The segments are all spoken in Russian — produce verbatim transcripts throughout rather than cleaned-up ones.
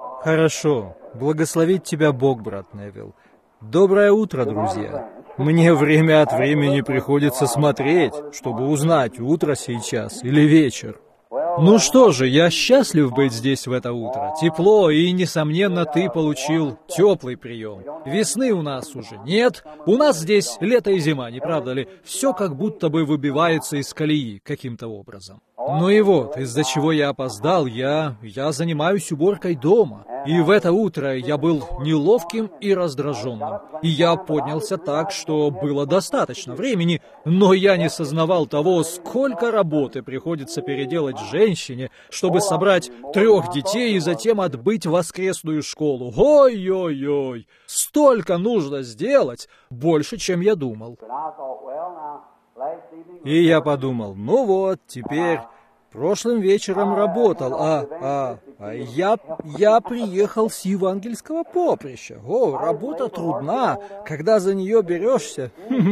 Хорошо. Благословит тебя Бог, брат Невилл. Доброе утро, друзья. Мне время от времени приходится смотреть, чтобы узнать, утро сейчас или вечер. Ну что же, я счастлив быть здесь в это утро. Тепло, и, несомненно, ты получил теплый прием. Весны у нас уже нет. У нас здесь лето и зима, не правда ли? Все как будто бы выбивается из колеи каким-то образом. Ну и вот, из-за чего я опоздал, я... я занимаюсь уборкой дома. И в это утро я был неловким и раздраженным. И я поднялся так, что было достаточно времени, но я не сознавал того, сколько работы приходится переделать женщине, чтобы собрать трех детей и затем отбыть в воскресную школу. Ой-ой-ой! Столько нужно сделать! Больше, чем я думал. И я подумал, ну вот, теперь... Прошлым вечером работал, а, а, а я, я приехал с евангельского поприща. О, работа трудна, когда за нее берешься.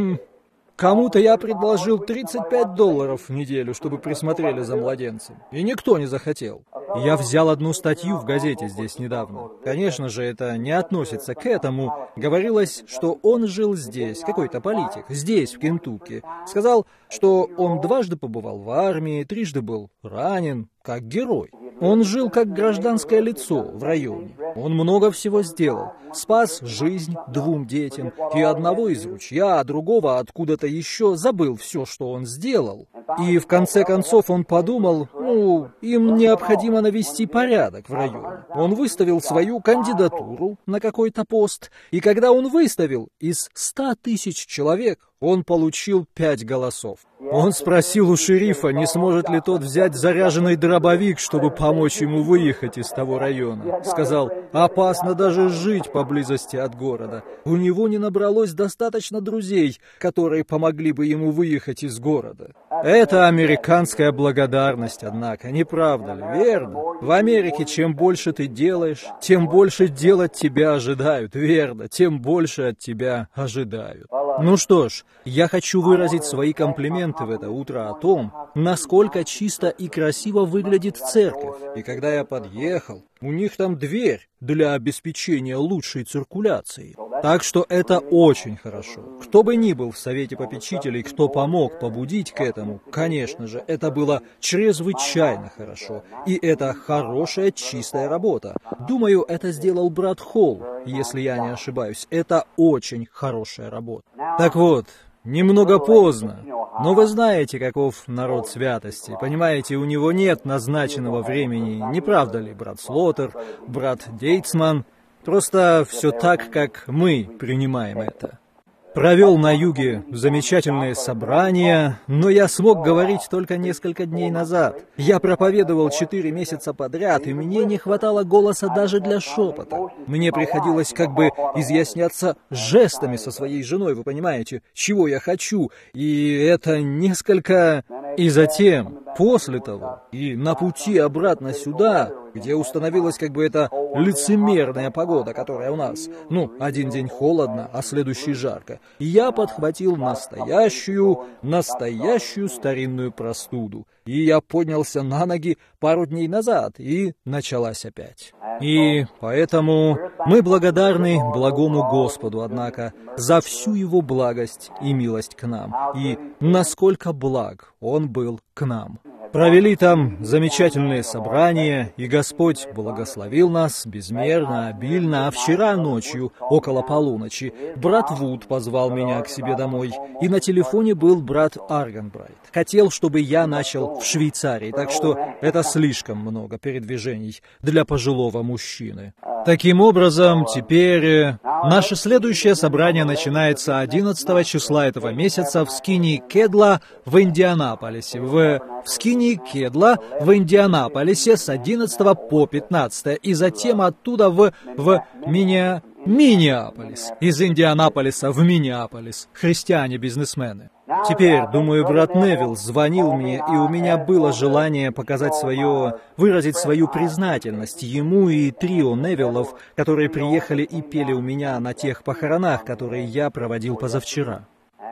Кому-то я предложил тридцать пять долларов в неделю, чтобы присмотрели за младенцем, и никто не захотел. Я взял одну статью в газете здесь недавно. Конечно же, это не относится к этому. Говорилось, что он жил здесь, какой-то политик, здесь, в Кентукки. Сказал, что он дважды побывал в армии, трижды был ранен, как герой. Он жил как гражданское лицо в районе. Он много всего сделал. Спас жизнь двум детям. И одного из ручья, а другого откуда-то еще забыл все, что он сделал. И в конце концов он подумал, ну, им необходимо навести порядок в районе. Он выставил свою кандидатуру на какой-то пост. И когда он выставил, из ста тысяч человек он получил пять голосов. Он спросил у шерифа, не сможет ли тот взять заряженный дробовик, чтобы помочь ему выехать из того района. Сказал, опасно даже жить поблизости от города. У него не набралось достаточно друзей, которые помогли бы ему выехать из города. Это американская благодарность, однако, не правда ли, верно? В Америке чем больше ты делаешь, тем больше делать тебя ожидают, верно? Тем больше от тебя ожидают. Ну что ж, я хочу выразить свои комплименты в это утро о том, насколько чисто и красиво выглядит церковь. И когда я подъехал, у них там дверь для обеспечения лучшей циркуляции. Так что это очень хорошо. Кто бы ни был в совете попечителей, кто помог побудить к этому, конечно же, это было чрезвычайно хорошо. И это хорошая чистая работа. Думаю, это сделал брат Холл, если я не ошибаюсь. Это очень хорошая работа. Так вот, немного поздно, но вы знаете, каков народ святости. Понимаете, у него нет назначенного времени, не правда ли, брат Слотер, брат Дейтсман? Просто все так, как мы принимаем это. Провел на юге замечательные собрания, но я смог говорить только несколько дней назад. Я проповедовал четыре месяца подряд, и мне не хватало голоса даже для шепота. Мне приходилось как бы изъясняться жестами со своей женой, вы понимаете, чего я хочу, и это несколько... И затем, после того, и на пути обратно сюда, где установилась как бы эта лицемерная погода, которая у нас, ну, один день холодно, а следующий жарко, я подхватил настоящую, настоящую старинную простуду. И я поднялся на ноги пару дней назад, и началась опять. И поэтому мы благодарны благому Господу, однако, за всю Его благость и милость к нам, и насколько благ Он был к нам. Провели там замечательные собрания, и Господь благословил нас безмерно, обильно, а вчера ночью, около полуночи, брат Вуд позвал меня к себе домой, и на телефоне был брат Арганбрайт. Хотел, чтобы я начал в Швейцарии, так что это слишком много передвижений для пожилого мужчины. Таким образом, теперь наше следующее собрание начинается одиннадцатого числа этого месяца в Скини Кедла в Индианаполисе, в... в Скини Кедла в Индианаполисе с одиннадцатого по пятнадцатое, и затем оттуда в, в Минне... Миннеаполис, из Индианаполиса в Миннеаполис, христиане-бизнесмены. Теперь, думаю, брат Невилл звонил мне, и у меня было желание показать свое, выразить свою признательность ему и трио Невиллов, которые приехали и пели у меня на тех похоронах, которые я проводил позавчера.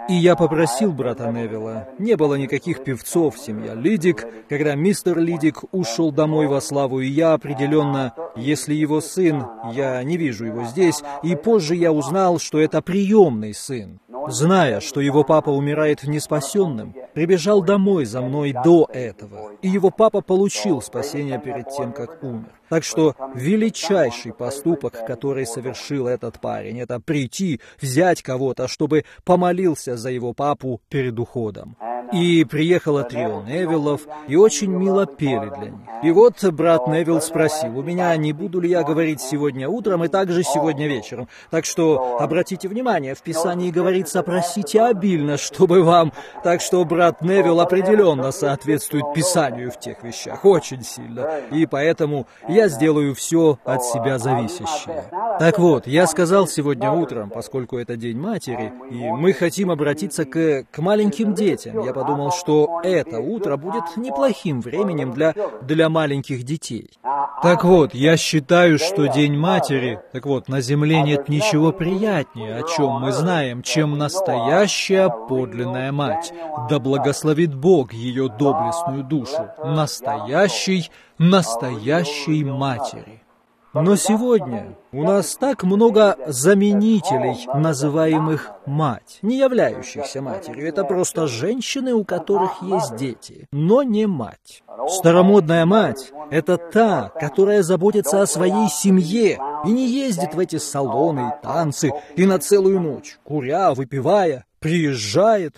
И я попросил брата Невилла. Не было никаких певцов, семья Лидик. Когда мистер Лидик ушел домой во славу, и я определенно, если его сын, я не вижу его здесь, и позже я узнал, что это приемный сын. Зная, что его папа умирает неспасенным, прибежал домой за мной до этого, и его папа получил спасение перед тем, как умер. Так что величайший поступок, который совершил этот парень, это прийти, взять кого-то, чтобы помолился за его папу перед уходом. И приехало трио Невиллов, и очень мило пели для них. И вот брат Невилл спросил у меня, не буду ли я говорить сегодня утром и также сегодня вечером. Так что обратите внимание, в Писании говорится, просите обильно, чтобы вам... Так что брат Невилл определенно соответствует Писанию в тех вещах, очень сильно. И поэтому я сделаю все от себя зависящее. Так вот, я сказал сегодня утром, поскольку это День Матери, и мы хотим обратиться к, к маленьким детям. Я подумал, что это утро будет неплохим временем для, для маленьких детей. Так вот, я считаю, что День Матери... Так вот, на земле нет ничего приятнее, о чем мы знаем, чем настоящая подлинная мать. Да благословит Бог ее доблестную душу. Настоящей, настоящей матери. Но сегодня у нас так много заменителей, называемых мать, не являющихся матерью. Это просто женщины, у которых есть дети, но не мать. Старомодная мать — это та, которая заботится о своей семье и не ездит в эти салоны и танцы и на целую ночь, куря, выпивая, приезжает.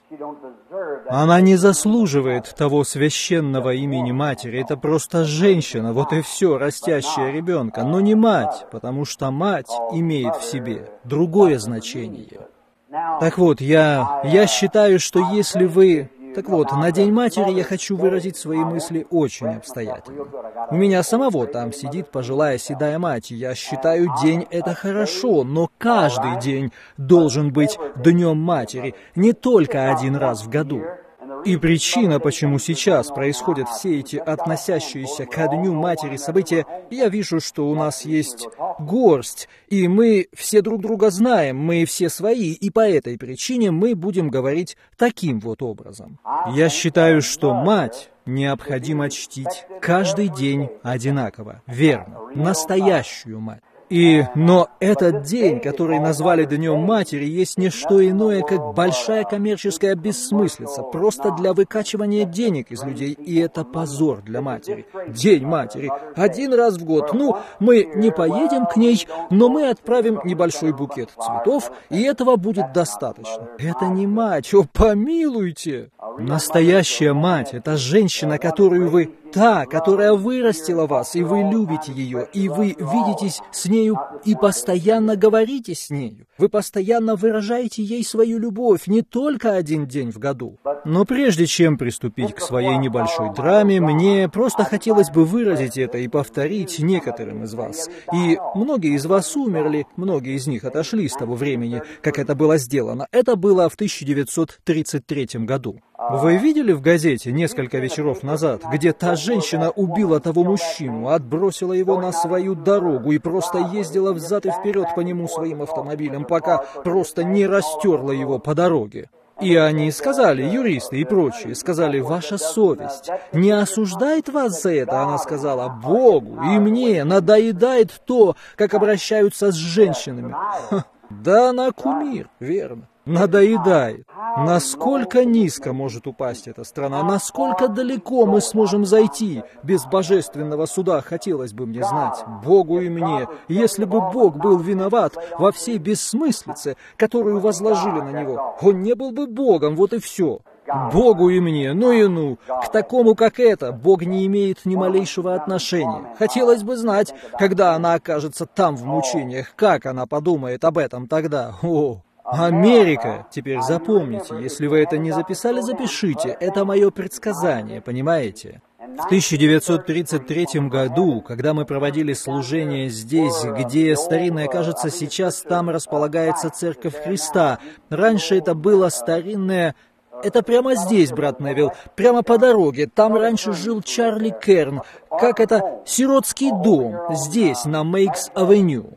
Она не заслуживает того священного имени матери. Это просто женщина, вот и все, растящая ребенка, но не мать, потому что мать имеет в себе другое значение. Так вот, я, я считаю, что если вы... Так вот, на День Матери я хочу выразить свои мысли очень обстоятельно. У меня самого там сидит пожилая седая мать, и я считаю, день это хорошо, но каждый день должен быть Днем Матери, не только один раз в году. И причина, почему сейчас происходят все эти относящиеся ко Дню Матери события, я вижу, что у нас есть горсть, и мы все друг друга знаем, мы все свои, и по этой причине мы будем говорить таким вот образом. Я считаю, что мать необходимо чтить каждый день одинаково, верно, настоящую мать. И, но этот день, который назвали Днем Матери, есть не что иное, как большая коммерческая бессмыслица, просто для выкачивания денег из людей, и это позор для матери. День Матери. Один раз в год. Ну, мы не поедем к ней, но мы отправим небольшой букет цветов, и этого будет достаточно. Это не мать, о, помилуйте! Настоящая мать — это женщина, которую вы... Та, которая вырастила вас, и вы любите ее, и вы видитесь с нею и постоянно говорите с нею. Вы постоянно выражаете ей свою любовь не только один день в году. Но прежде чем приступить к своей небольшой драме, мне просто хотелось бы выразить это и повторить некоторым из вас. И многие из вас умерли, многие из них отошли с того времени, как это было сделано. Это было в тысяча девятьсот тридцать третьем году. Вы видели в газете несколько вечеров назад, где та женщина убила того мужчину, отбросила его на свою дорогу и просто ездила взад и вперед по нему своим автомобилем, пока просто не растерла его по дороге? И они сказали, юристы и прочие, сказали, ваша совесть не осуждает вас за это? Она сказала, Богу и мне надоедает то, как обращаются с женщинами. Ха, да она кумир, верно. Надоедает. Насколько низко может упасть эта страна, насколько далеко мы сможем зайти без божественного суда, хотелось бы мне знать, Богу и мне. Если бы Бог был виноват во всей бессмыслице, которую возложили на Него, Он не был бы Богом, вот и все. Богу и мне, ну и ну, к такому, как это, Бог не имеет ни малейшего отношения. Хотелось бы знать, когда она окажется там в мучениях, как она подумает об этом тогда. О! Америка! Теперь запомните, если вы это не записали, запишите. Это мое предсказание, понимаете? В тысяча девятьсот тридцать третьем году, когда мы проводили служение здесь, где старинная, кажется, сейчас там располагается Церковь Христа. Раньше это было старинное... Это прямо здесь, брат Невилл, прямо по дороге. Там раньше жил Чарли Керн. Как это? Сиротский дом. Здесь, на Мейкс-авеню.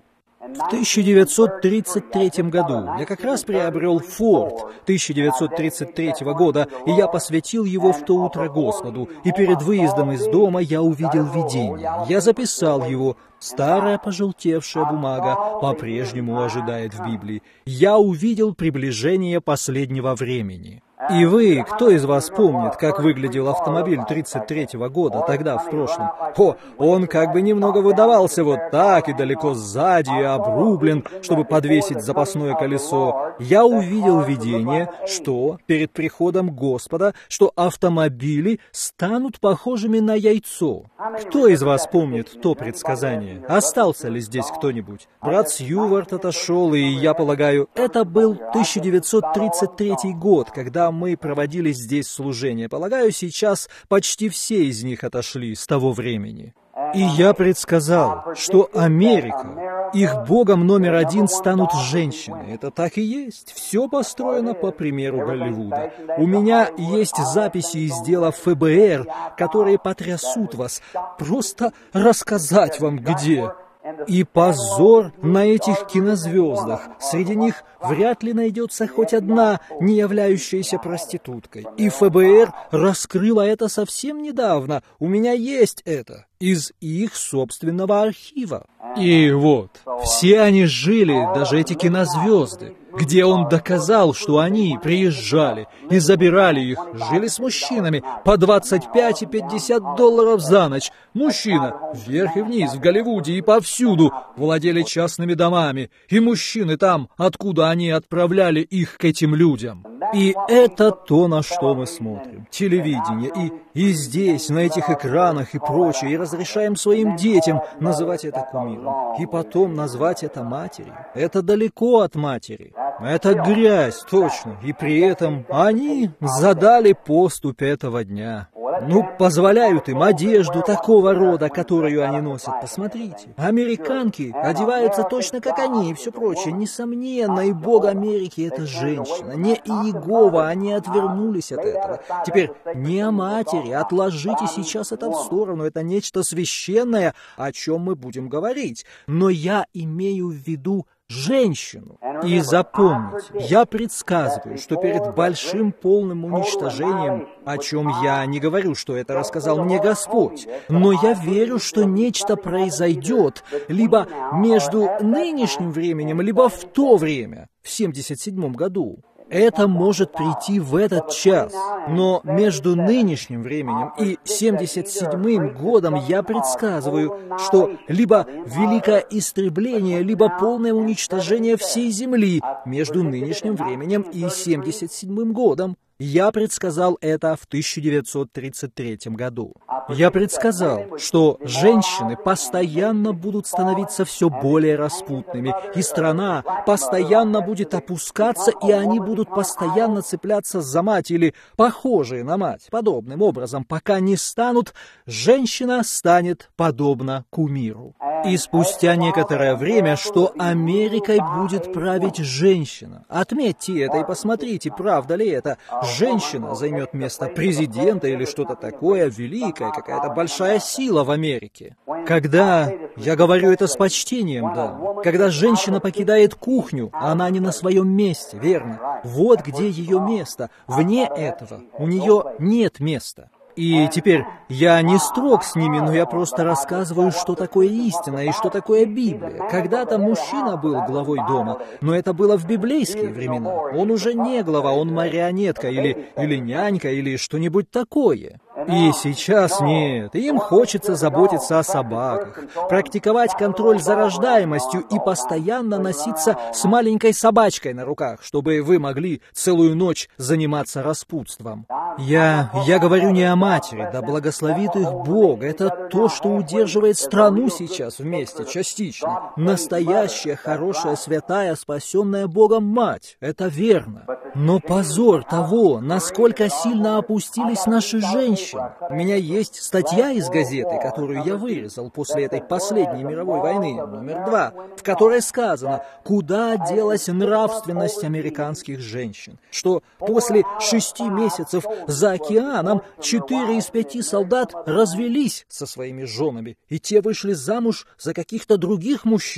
В тысяча девятьсот тридцать третьем году я как раз приобрел Форд тысяча девятьсот тридцать третьего года, и я посвятил его в то утро Господу. И перед выездом из дома я увидел видение. Я записал его. Старая пожелтевшая бумага по-прежнему ожидает в Библии. Я увидел приближение последнего времени. И вы, кто из вас помнит, как выглядел автомобиль тридцать третьего года, тогда, в прошлом? О, он как бы немного выдавался вот так и далеко сзади, и обрублен, чтобы подвесить запасное колесо. Я увидел видение, что перед приходом Господа, что автомобили станут похожими на яйцо. Кто из вас помнит то предсказание? Остался ли здесь кто-нибудь? Брат Сьювард отошел, и, я полагаю, это был тысяча девятьсот тридцать третий год, когда мы проводили здесь служение. Полагаю, сейчас почти все из них отошли с того времени. И я предсказал, что Америка, их богом номер один станут женщины. Это так и есть. Все построено по примеру Голливуда. У меня есть записи из дела эф бэ эр, которые потрясут вас. Просто рассказать вам где. И позор на этих кинозвездах. Среди них вряд ли найдется хоть одна, не являющаяся проституткой. И эф бэ эр раскрыла это совсем недавно. У меня есть это из их собственного архива. И вот, все они жили, даже эти кинозвезды, где он доказал, что они приезжали и забирали их, жили с мужчинами по двадцать пять и пятьдесят долларов за ночь. Мужчина вверх и вниз в Голливуде и повсюду владели частными домами, и мужчины там, откуда они отправляли их к этим людям. И это то, на что мы смотрим. Телевидение. И, и здесь, на этих экранах и прочее, и разрешаем своим детям называть это кумиром. И потом назвать это матерью. Это далеко от матери. Это грязь, точно. И при этом они задали поступь этого дня. Ну, позволяют им одежду такого рода, которую они носят. Посмотрите. Американки одеваются точно как они и все прочее. Несомненно, и Бог Америки — это женщина. Не Иегова, они отвернулись от этого. Теперь не о матери. Отложите сейчас это в сторону. Это нечто священное, о чем мы будем говорить. Но я имею в виду женщину. И запомните, я предсказываю, что перед большим полным уничтожением, о чем я не говорю, что это рассказал мне Господь, но я верю, что нечто произойдет либо между нынешним временем, либо в то время, в семьдесят седьмом году. Это может прийти в этот час, но между нынешним временем и семьдесят седьмым годом я предсказываю, что либо великое истребление, либо полное уничтожение всей земли между нынешним временем и семьдесят седьмым годом. Я предсказал это в тысяча девятьсот тридцать третьем году. Я предсказал, что женщины постоянно будут становиться все более распутными, и страна постоянно будет опускаться, и они будут постоянно цепляться за мать или похожие на мать. Подобным образом, пока не станут, женщина станет подобна кумиру. И спустя некоторое время, что Америкой будет править женщина. Отметьте это и посмотрите, правда ли это. Женщина займет место президента или что-то такое великое, какая-то большая сила в Америке. Когда, я говорю это с почтением, да, когда женщина покидает кухню, она не на своем месте, верно? Вот где ее место. Вне этого у нее нет места. И теперь я не строг с ними, но я просто рассказываю, что такое истина и что такое Библия. Когда-то мужчина был главой дома, но это было в библейские времена. Он уже не глава, он марионетка или, или нянька или что-нибудь такое. И сейчас нет, им хочется заботиться о собаках, практиковать контроль за рождаемостью и постоянно носиться с маленькой собачкой на руках, чтобы вы могли целую ночь заниматься распутством. Я, я говорю не о матери, да благословит их Бог. Это то, что удерживает страну сейчас вместе, частично. Настоящая, хорошая, святая, спасенная Богом мать. Это верно. Но позор того, насколько сильно опустились наши женщины. У меня есть статья из газеты, которую я вырезал после этой последней мировой войны, номер два, в которой сказано, куда делась нравственность американских женщин, что после шести месяцев за океаном четыре из пяти солдат развелись со своими женами, и те вышли замуж за каких-то других мужчин.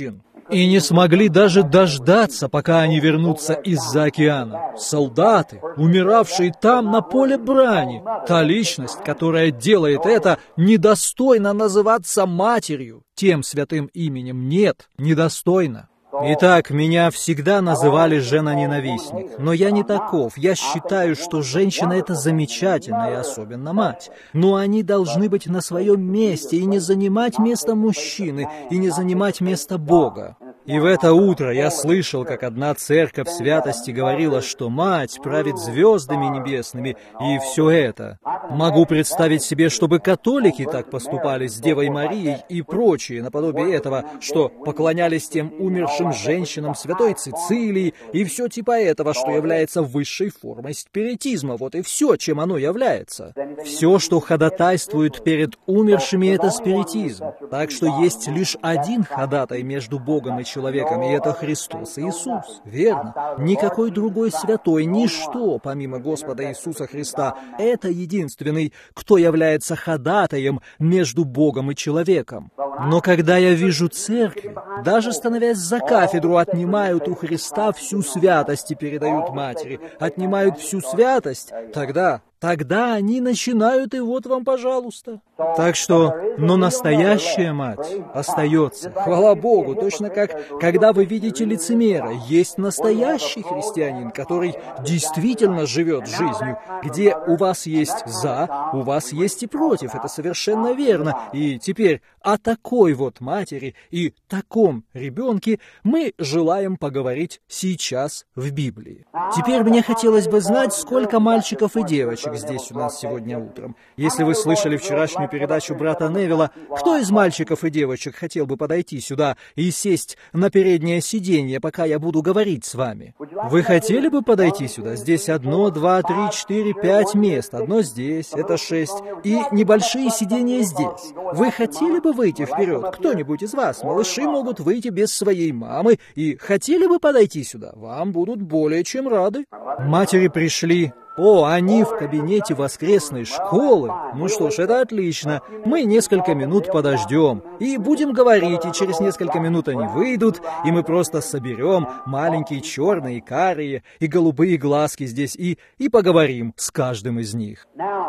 и не смогли даже дождаться, пока они вернутся из-за океана. Солдаты, умиравшие там на поле брани. Та личность, которая делает это, недостойна называться матерью. Тем святым именем нет, недостойна. Итак, меня всегда называли жена-ненавистник, но я не таков. Я считаю, что женщина — это замечательно, и особенно мать. Но они должны быть на своем месте и не занимать место мужчины, и не занимать место Бога. И в это утро я слышал, как одна церковь святости говорила, что мать правит звездами небесными, и все это. Могу представить себе, чтобы католики так поступали с Девой Марией и прочие, наподобие этого, что поклонялись тем умершим женщинам святой Цицилии, и все типа этого, что является высшей формой спиритизма. Вот и все, чем оно является. Все, что ходатайствует перед умершими, это спиритизм. Так что есть лишь один ходатай между Богом и человеком, и это Христос Иисус. Верно. Никакой другой святой, ничто, помимо Господа Иисуса Христа. Это единственный, кто является ходатаем между Богом и человеком. Но когда я вижу церкви, даже становясь за кафедру, отнимают у Христа всю святость и передают матери, отнимают всю святость, тогда... Тогда они начинают, и вот вам, пожалуйста. Так что, но настоящая мать остается. Хвала Богу, точно как, когда вы видите лицемера, есть настоящий христианин, который действительно живет жизнью, где у вас есть «за», у вас есть и «против». Это совершенно верно. И теперь о такой вот матери и таком ребенке мы желаем поговорить сейчас в Библии. Теперь мне хотелось бы знать, сколько мальчиков и девочек здесь у нас сегодня утром. Если вы слышали вчерашнюю передачу брата Невилла, кто из мальчиков и девочек хотел бы подойти сюда и сесть на переднее сиденье, пока я буду говорить с вами? Вы хотели бы подойти сюда? Здесь одно, два, три, четыре, пять мест. Одно здесь, это шесть. И небольшие сиденья здесь. Вы хотели бы выйти вперед? Кто-нибудь из вас? Малыши могут выйти без своей мамы. И хотели бы подойти сюда? Вам будут более чем рады. Матери пришли. О, они в кабинете воскресной школы. Ну что ж, это отлично. Мы несколько минут подождем. И будем говорить, и через несколько минут они выйдут, и мы просто соберем маленькие черные, карие и голубые глазки здесь, и, и поговорим с каждым из них.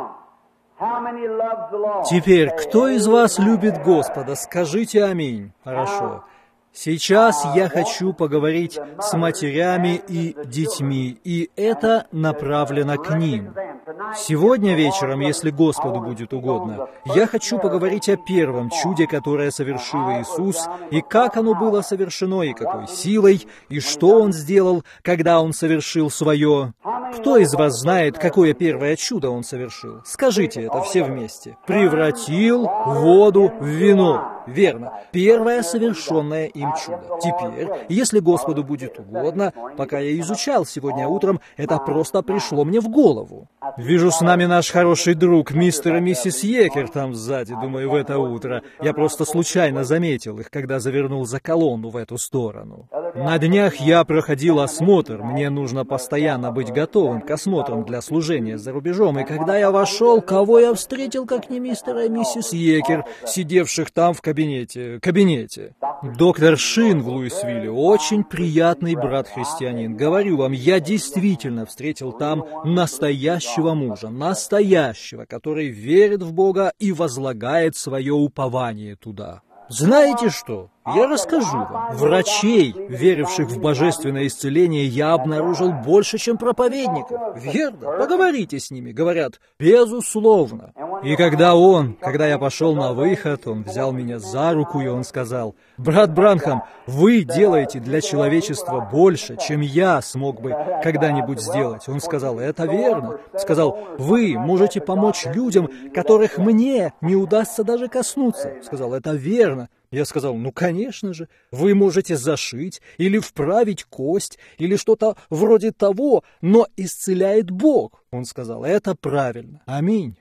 Теперь, кто из вас любит Господа? Скажите аминь. Хорошо. Сейчас я хочу поговорить с матерями и детьми, и это направлено к ним. Сегодня вечером, если Господу будет угодно, я хочу поговорить о первом чуде, которое совершил Иисус, и как оно было совершено, и какой силой, и что Он сделал, когда Он совершил свое. Кто из вас знает, какое первое чудо Он совершил? Скажите это все вместе. Превратил воду в вино. Верно. Первое совершенное им чудо. Теперь, если Господу будет угодно, пока я изучал сегодня утром, это просто пришло мне в голову. Вижу с нами наш хороший друг, мистер и миссис Йекер, там сзади, думаю, в это утро. Я просто случайно заметил их, когда завернул за колонну в эту сторону. На днях я проходил осмотр. Мне нужно постоянно быть готовым к осмотрам для служения за рубежом. И когда я вошел, кого я встретил, как не мистера и миссис Йекер, сидевших там в кабинете, кабинете. Доктор Шин в Луисвилле, очень приятный брат-христианин. Говорю вам, я действительно встретил там настоящего мужа, настоящего, который верит в Бога и возлагает свое упование туда. Знаете что? Я расскажу вам. Врачей, веривших в божественное исцеление, я обнаружил больше, чем проповедников. Верно? Поговорите с ними. Говорят, безусловно. И когда он, когда я пошел на выход, он взял меня за руку, и он сказал, «Брат Бранхам, вы делаете для человечества больше, чем я смог бы когда-нибудь сделать». Он сказал, «Это верно». Сказал, «Вы можете помочь людям, которых мне не удастся даже коснуться». Сказал, «Это верно». Я сказал, ну, конечно же, вы можете зашить или вправить кость, или что-то вроде того, но исцеляет Бог. Он сказал, это правильно. Аминь.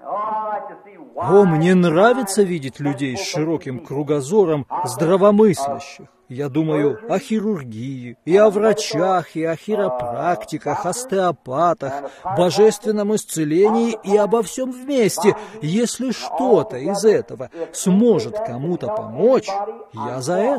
О, мне нравится видеть людей с широким кругозором здравомыслящих. Я думаю о хирургии, и о врачах, и о хиропрактиках, остеопатах, божественном исцелении и обо всем вместе. Если что-то из этого сможет кому-то помочь, я за это.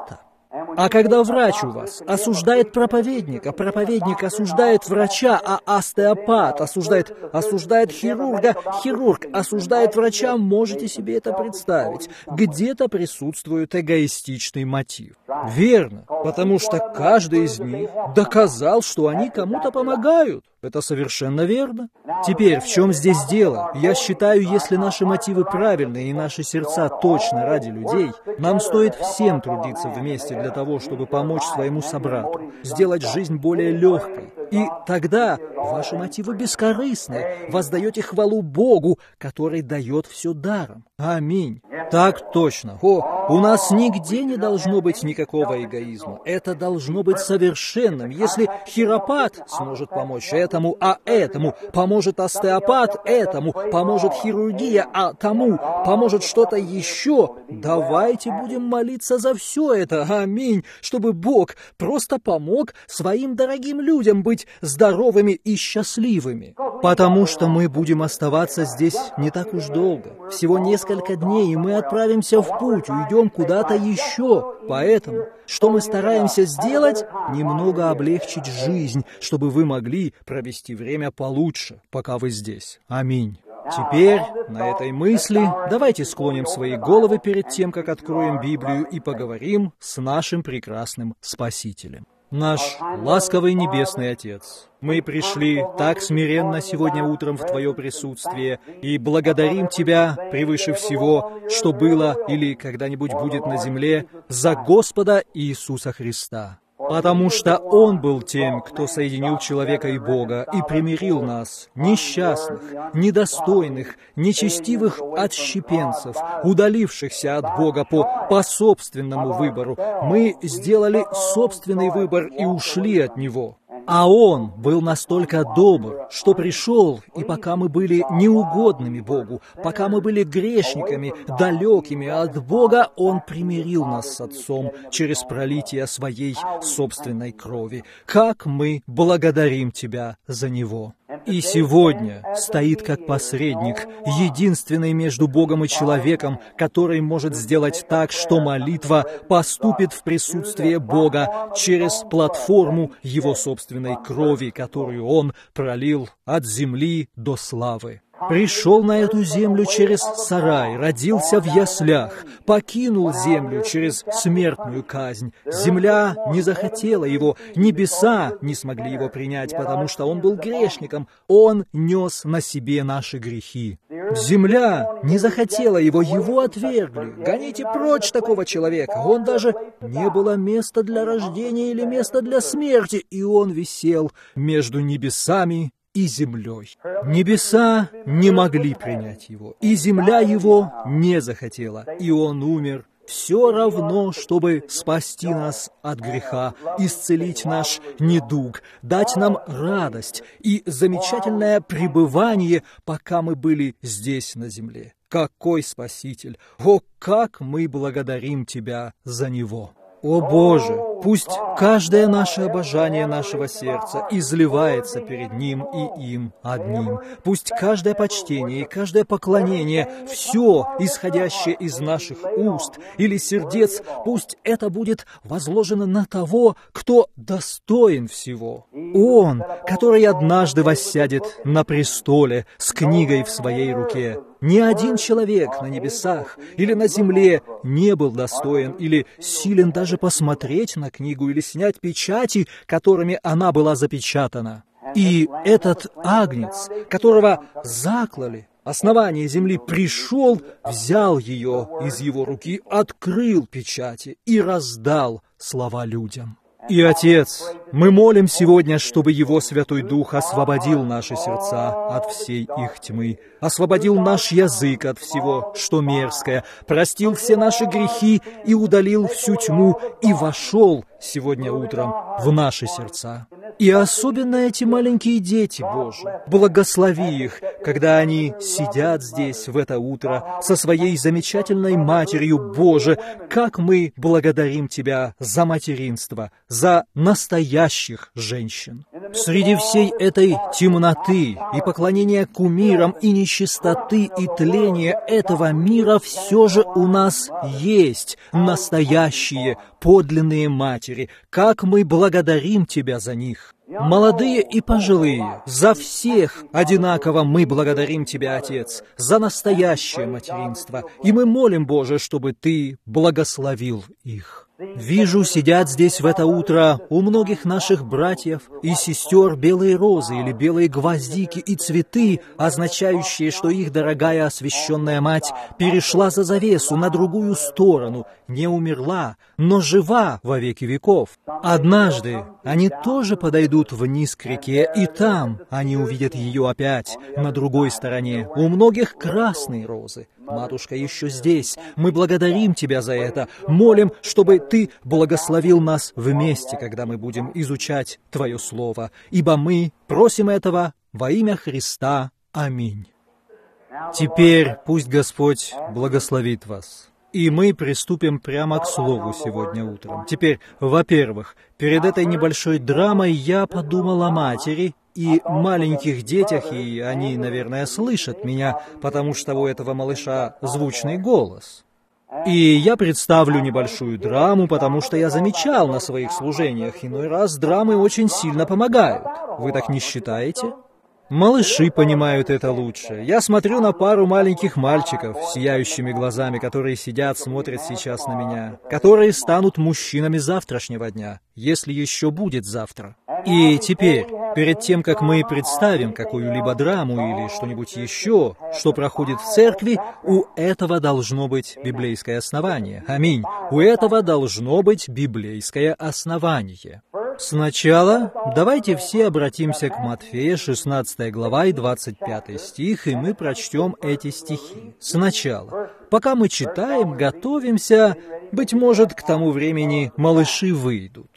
А когда врач у вас осуждает проповедника, проповедник осуждает врача, а остеопат осуждает, осуждает хирурга, хирург осуждает врача, можете себе это представить. Где-то присутствует эгоистичный мотив. Верно, потому что каждый из них доказал, что они кому-то помогают. Это совершенно верно. Теперь, в чем здесь дело? Я считаю, если наши мотивы правильные и наши сердца точно ради людей, нам стоит всем трудиться вместе для того, чтобы помочь своему собрату, сделать жизнь более легкой. И тогда ваши мотивы бескорыстны, воздаете хвалу Богу, который дает все даром. Аминь. Так точно. О, у нас нигде не должно быть никакого эгоизма. Это должно быть совершенным. Если хиропат сможет помочь этому, а этому поможет остеопат, этому поможет хирургия, а тому поможет что-то еще, давайте будем молиться за все это. Аминь. Чтобы Бог просто помог своим дорогим людям быть здоровыми и счастливыми. Потому что мы будем оставаться здесь не так уж долго. Всего несколько дней, и мы отправимся в путь, уйдем куда-то еще. Поэтому, что мы стараемся сделать? Немного облегчить жизнь, чтобы вы могли провести время получше, пока вы здесь. Аминь. Теперь, на этой мысли, давайте склоним свои головы перед тем, как откроем Библию и поговорим с нашим прекрасным Спасителем. Наш ласковый Небесный Отец, мы пришли так смиренно сегодня утром в Твое присутствие и благодарим Тебя превыше всего, что было или когда-нибудь будет на земле, за Господа Иисуса Христа. Потому что Он был тем, кто соединил человека и Бога и примирил нас, несчастных, недостойных, нечестивых отщепенцев, удалившихся от Бога по, по собственному выбору. Мы сделали собственный выбор и ушли от Него. А Он был настолько добр, что пришел, и пока мы были неугодными Богу, пока мы были грешниками, далекими от Бога, Он примирил нас с Отцом через пролитие Своей собственной крови. Как мы благодарим Тебя за Него! И сегодня стоит как посредник, единственный между Богом и человеком, который может сделать так, что молитва поступит в присутствие Бога через платформу Его собственной крови, которую Он пролил от земли до славы. Пришел на эту землю через сарай, родился в яслях, покинул землю через смертную казнь. Земля не захотела его, небеса не смогли его принять, потому что он был грешником. Он нес на себе наши грехи. Земля не захотела его, его отвергли. Гоните прочь такого человека. Он даже не было места для рождения или места для смерти, и он висел между небесами и землей. Небеса не могли принять его, и земля его не захотела, и он умер все равно, чтобы спасти нас от греха, исцелить наш недуг, дать нам радость и замечательное пребывание, пока мы были здесь на земле. Какой Спаситель! О, как мы благодарим Тебя за Него! О Боже, пусть каждое наше обожание нашего сердца изливается перед Ним и им одним. Пусть каждое почтение и каждое поклонение, все, исходящее из наших уст или сердец, пусть это будет возложено на того, кто достоин всего. Он, который однажды воссядет на престоле с книгой в своей руке. Ни один человек на небесах или на земле не был достоин или силен даже посмотреть на книгу или снять печати, которыми она была запечатана. И этот агнец, которого заклали, основание земли, пришел, взял ее из его руки, открыл печати и раздал слова людям. И, Отец, мы молим сегодня, чтобы Его Святой Дух освободил наши сердца от всей их тьмы, освободил наш язык от всего, что мерзкое, простил все наши грехи и удалил всю тьму, и вошел сегодня утром в наши сердца. И особенно эти маленькие дети, Боже, благослови их, когда они сидят здесь в это утро со своей замечательной матерью. Боже, как мы благодарим Тебя за материнство, за настоящих женщин. Среди всей этой темноты и поклонения кумирам и нечистоты и тления этого мира все же у нас есть настоящие, подлинные матери. Как мы благодарим Тебя за них! Молодые и пожилые, за всех одинаково мы благодарим Тебя, Отец, за настоящее материнство, и мы молим, Боже, чтобы Ты благословил их. Вижу, сидят здесь в это утро у многих наших братьев и сестер белые розы или белые гвоздики и цветы, означающие, что их дорогая освященная мать перешла за завесу на другую сторону, не умерла, но жива во веки веков. Однажды они тоже подойдут вниз к реке, и там они увидят ее опять, на другой стороне. У многих красные розы. Матушка еще здесь. Мы благодарим Тебя за это. Молим, чтобы Ты благословил нас вместе, когда мы будем изучать Твое Слово. Ибо мы просим этого во имя Христа. Аминь. Теперь пусть Господь благословит вас. И мы приступим прямо к Слову сегодня утром. Теперь, во-первых, перед этой небольшой драмой я подумал о матери и маленьких детях, и они, наверное, слышат меня, потому что у этого малыша звучный голос. И я представлю небольшую драму, потому что я замечал на своих служениях, иной раз драмы очень сильно помогают. Вы так не считаете? Малыши понимают это лучше. Я смотрю на пару маленьких мальчиков с сияющими глазами, которые сидят, смотрят сейчас на меня, которые станут мужчинами завтрашнего дня, если еще будет завтра. И теперь, перед тем, как мы представим какую-либо драму или что-нибудь еще, что проходит в церкви, у этого должно быть библейское основание. Аминь. У этого должно быть библейское основание. Сначала давайте все обратимся к Матфея, шестнадцатая глава и двадцать пятый стих, и мы прочтем эти стихи. Сначала. Пока мы читаем, готовимся, быть может, к тому времени малыши выйдут.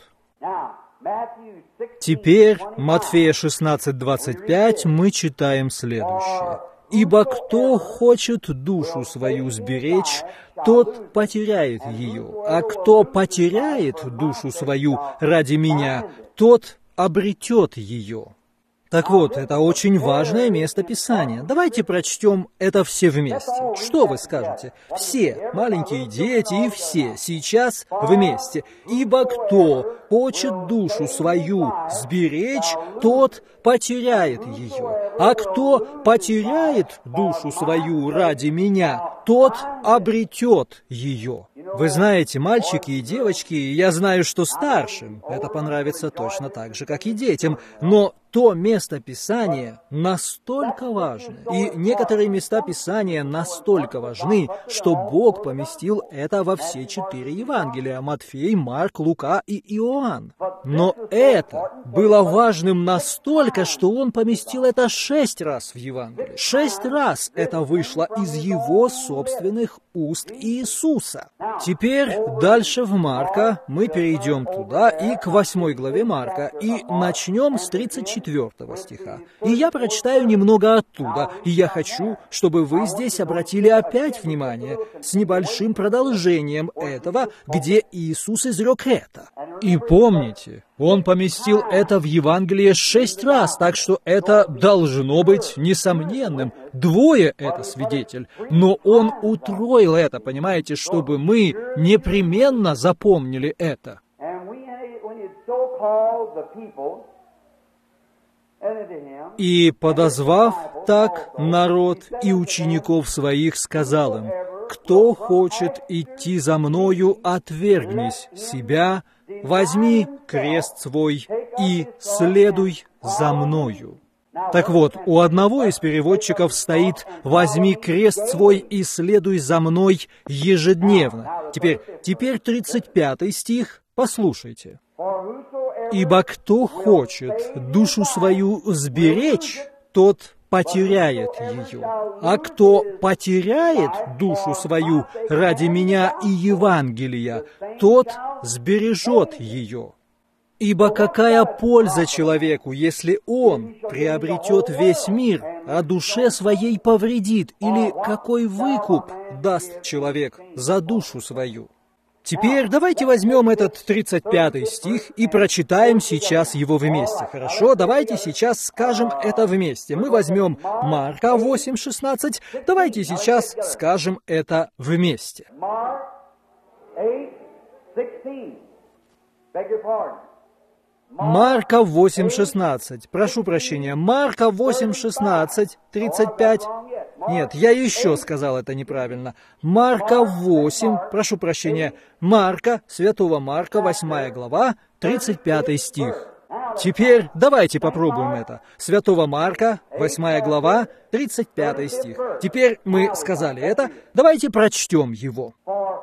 Теперь, Матфея шестнадцать двадцать пять, мы читаем следующее. «Ибо кто хочет душу свою сберечь, тот потеряет ее, а кто потеряет душу свою ради меня, тот обретет ее». Так вот, это очень важное место Писания. Давайте прочтем это все вместе. Что вы скажете? Все, маленькие дети и все, сейчас вместе. «Ибо кто хочет душу свою сберечь, тот потеряет ее. А кто потеряет душу свою ради меня, тот обретет ее». Вы знаете, мальчики и девочки, я знаю, что старшим это понравится точно так же, как и детям, но то место Писания настолько важно, и некоторые места Писания настолько важны, что Бог поместил это во все четыре Евангелия: Матфей, Марк, Лука и Иоанн. Но это было важным настолько, что Он поместил это шесть раз в Евангелии. Шесть раз это вышло из Его собственных уст Иисуса. Теперь дальше в Марка мы перейдем туда и к восьмой главе Марка, и начнем с тридцать четвёртого стиха. И я прочитаю немного оттуда, и я хочу, чтобы вы здесь обратили опять внимание с небольшим продолжением этого, где Иисус изрек это. И помните, Он поместил это в Евангелие шесть раз, так что это должно быть несомненным. Двое — это свидетель, но Он утроил это, понимаете, чтобы мы непременно запомнили это. «И, подозвав так народ и учеников своих, сказал им: кто хочет идти за мною, отвергнись себя, возьми крест свой и следуй за мною». Так вот, у одного из переводчиков стоит «возьми крест свой и следуй за мной ежедневно». Теперь, теперь тридцать пятый стих, послушайте. «Ибо кто хочет душу свою сберечь, тот потеряет ее. А кто потеряет душу свою ради меня и Евангелия, тот сбережет ее». Ибо какая польза человеку, если он приобретет весь мир, а душе своей повредит? Или какой выкуп даст человек за душу свою? Теперь давайте возьмем этот тридцать пятый стих и прочитаем сейчас его вместе. Хорошо? Давайте сейчас скажем это вместе. Мы возьмем Марка восемь шестнадцать. Давайте сейчас скажем это вместе. Марка восемь шестнадцать. Прошу прощения. Марка восемь шестнадцать, тридцать пять. Нет, я еще сказал это неправильно. Марка восемь, прошу прощения. Марка, святого Марка, восьмая глава, тридцать пятый стих. Теперь давайте попробуем это. Святого Марка, восьмая глава, тридцать пятый стих. Теперь мы сказали это. Давайте прочтем его.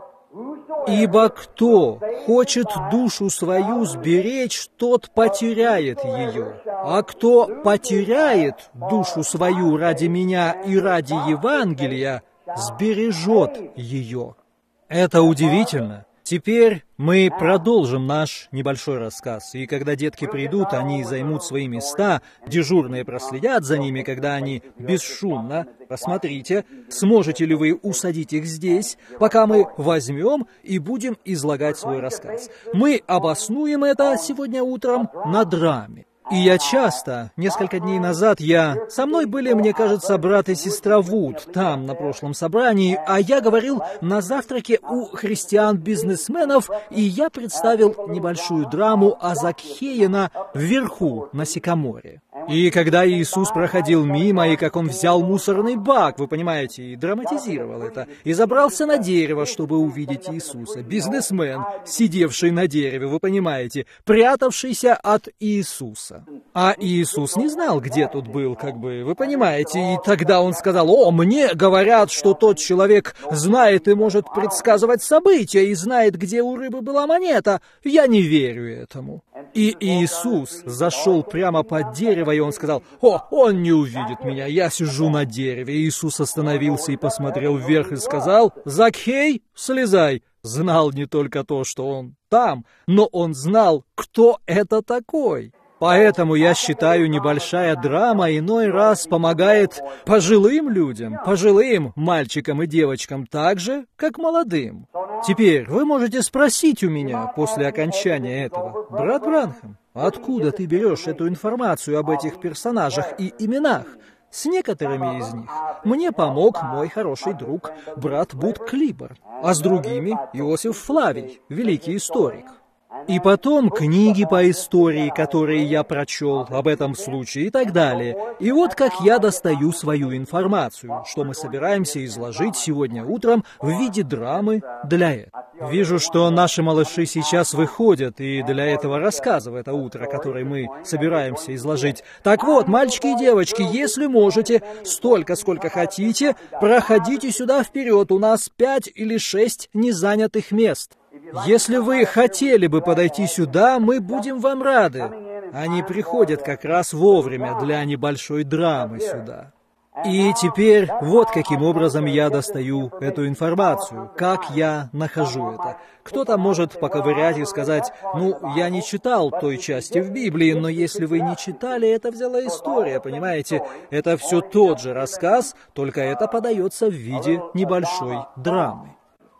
«Ибо кто хочет душу свою сберечь, тот потеряет ее. А кто потеряет душу свою ради меня и ради Евангелия, сбережет ее». Это удивительно. Теперь мы продолжим наш небольшой рассказ, и когда детки придут, они займут свои места, дежурные проследят за ними, когда они бесшумно. Посмотрите, сможете ли вы усадить их здесь, пока мы возьмем и будем излагать свой рассказ. Мы обоснуем это сегодня утром на драме. И я часто, несколько дней назад, я... Со мной были, мне кажется, брат и сестра Вуд, там, на прошлом собрании, а я говорил на завтраке у христиан-бизнесменов, и я представил небольшую драму о Закхее вверху, на сикаморе. И когда Иисус проходил мимо, и как он взял мусорный бак, вы понимаете, и драматизировал это, и забрался на дерево, чтобы увидеть Иисуса. Бизнесмен, сидевший на дереве, вы понимаете, прятавшийся от Иисуса. А Иисус не знал, где тут был, как бы, вы понимаете, и тогда он сказал: «О, мне говорят, что тот человек знает и может предсказывать события, и знает, где у рыбы была монета. Я не верю этому». И Иисус зашел прямо под дерево, и он сказал: «О, он не увидит меня, я сижу на дереве». Иисус остановился и посмотрел вверх и сказал: «Закхей, слезай». Знал не только то, что он там, но он знал, кто это такой. Поэтому я считаю, небольшая драма иной раз помогает пожилым людям, пожилым мальчикам и девочкам так же, как молодым. Теперь вы можете спросить у меня после окончания этого: «Брат Бранхам, откуда ты берешь эту информацию об этих персонажах и именах?» С некоторыми из них мне помог мой хороший друг, брат Буд Клибор, а с другими — Иосиф Флавий, великий историк. И потом книги по истории, которые я прочел об этом случае и так далее. И вот как я достаю свою информацию, что мы собираемся изложить сегодня утром в виде драмы для этого. Вижу, что наши малыши сейчас выходят, и для этого рассказа в это утро, который мы собираемся изложить. Так вот, мальчики и девочки, если можете, столько, сколько хотите, проходите сюда вперед, у нас пять или шесть незанятых мест. Если вы хотели бы подойти сюда, мы будем вам рады. Они приходят как раз вовремя для небольшой драмы сюда. И теперь вот каким образом я достаю эту информацию, как я нахожу это. Кто-то может поковырять и сказать: «Ну, я не читал той части в Библии», но если вы не читали, это взяла история, понимаете? Это все тот же рассказ, только это подается в виде небольшой драмы.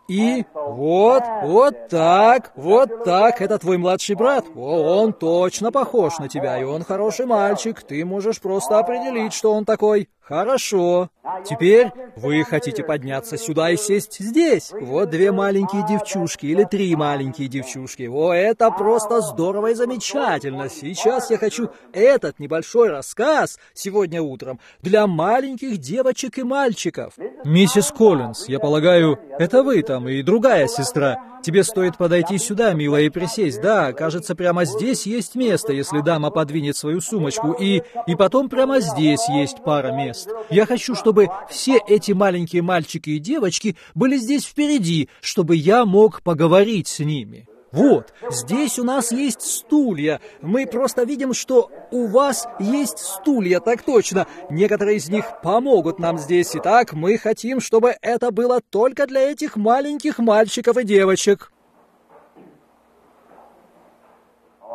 И вот, вот так, вот так, это твой младший брат. О, он точно похож на тебя, и он хороший мальчик. Ты можешь просто определить, что он такой. Хорошо. Теперь вы хотите подняться сюда и сесть здесь. Вот две маленькие девчушки или три маленькие девчушки. О, это просто здорово и замечательно. Сейчас я хочу этот небольшой рассказ сегодня утром для маленьких девочек и мальчиков. Миссис Коллинз, я полагаю, это вы там и другая сестра. Тебе стоит подойти сюда, милая, и присесть. Да, кажется, прямо здесь есть место, если дама подвинет свою сумочку. И, и потом прямо здесь есть пара мест. Я хочу, чтобы все эти маленькие мальчики и девочки были здесь впереди, чтобы я мог поговорить с ними. Вот, здесь у нас есть стулья. Мы просто видим, что у вас есть стулья, так точно. Некоторые из них помогут нам здесь. Итак, мы хотим, чтобы это было только для этих маленьких мальчиков и девочек.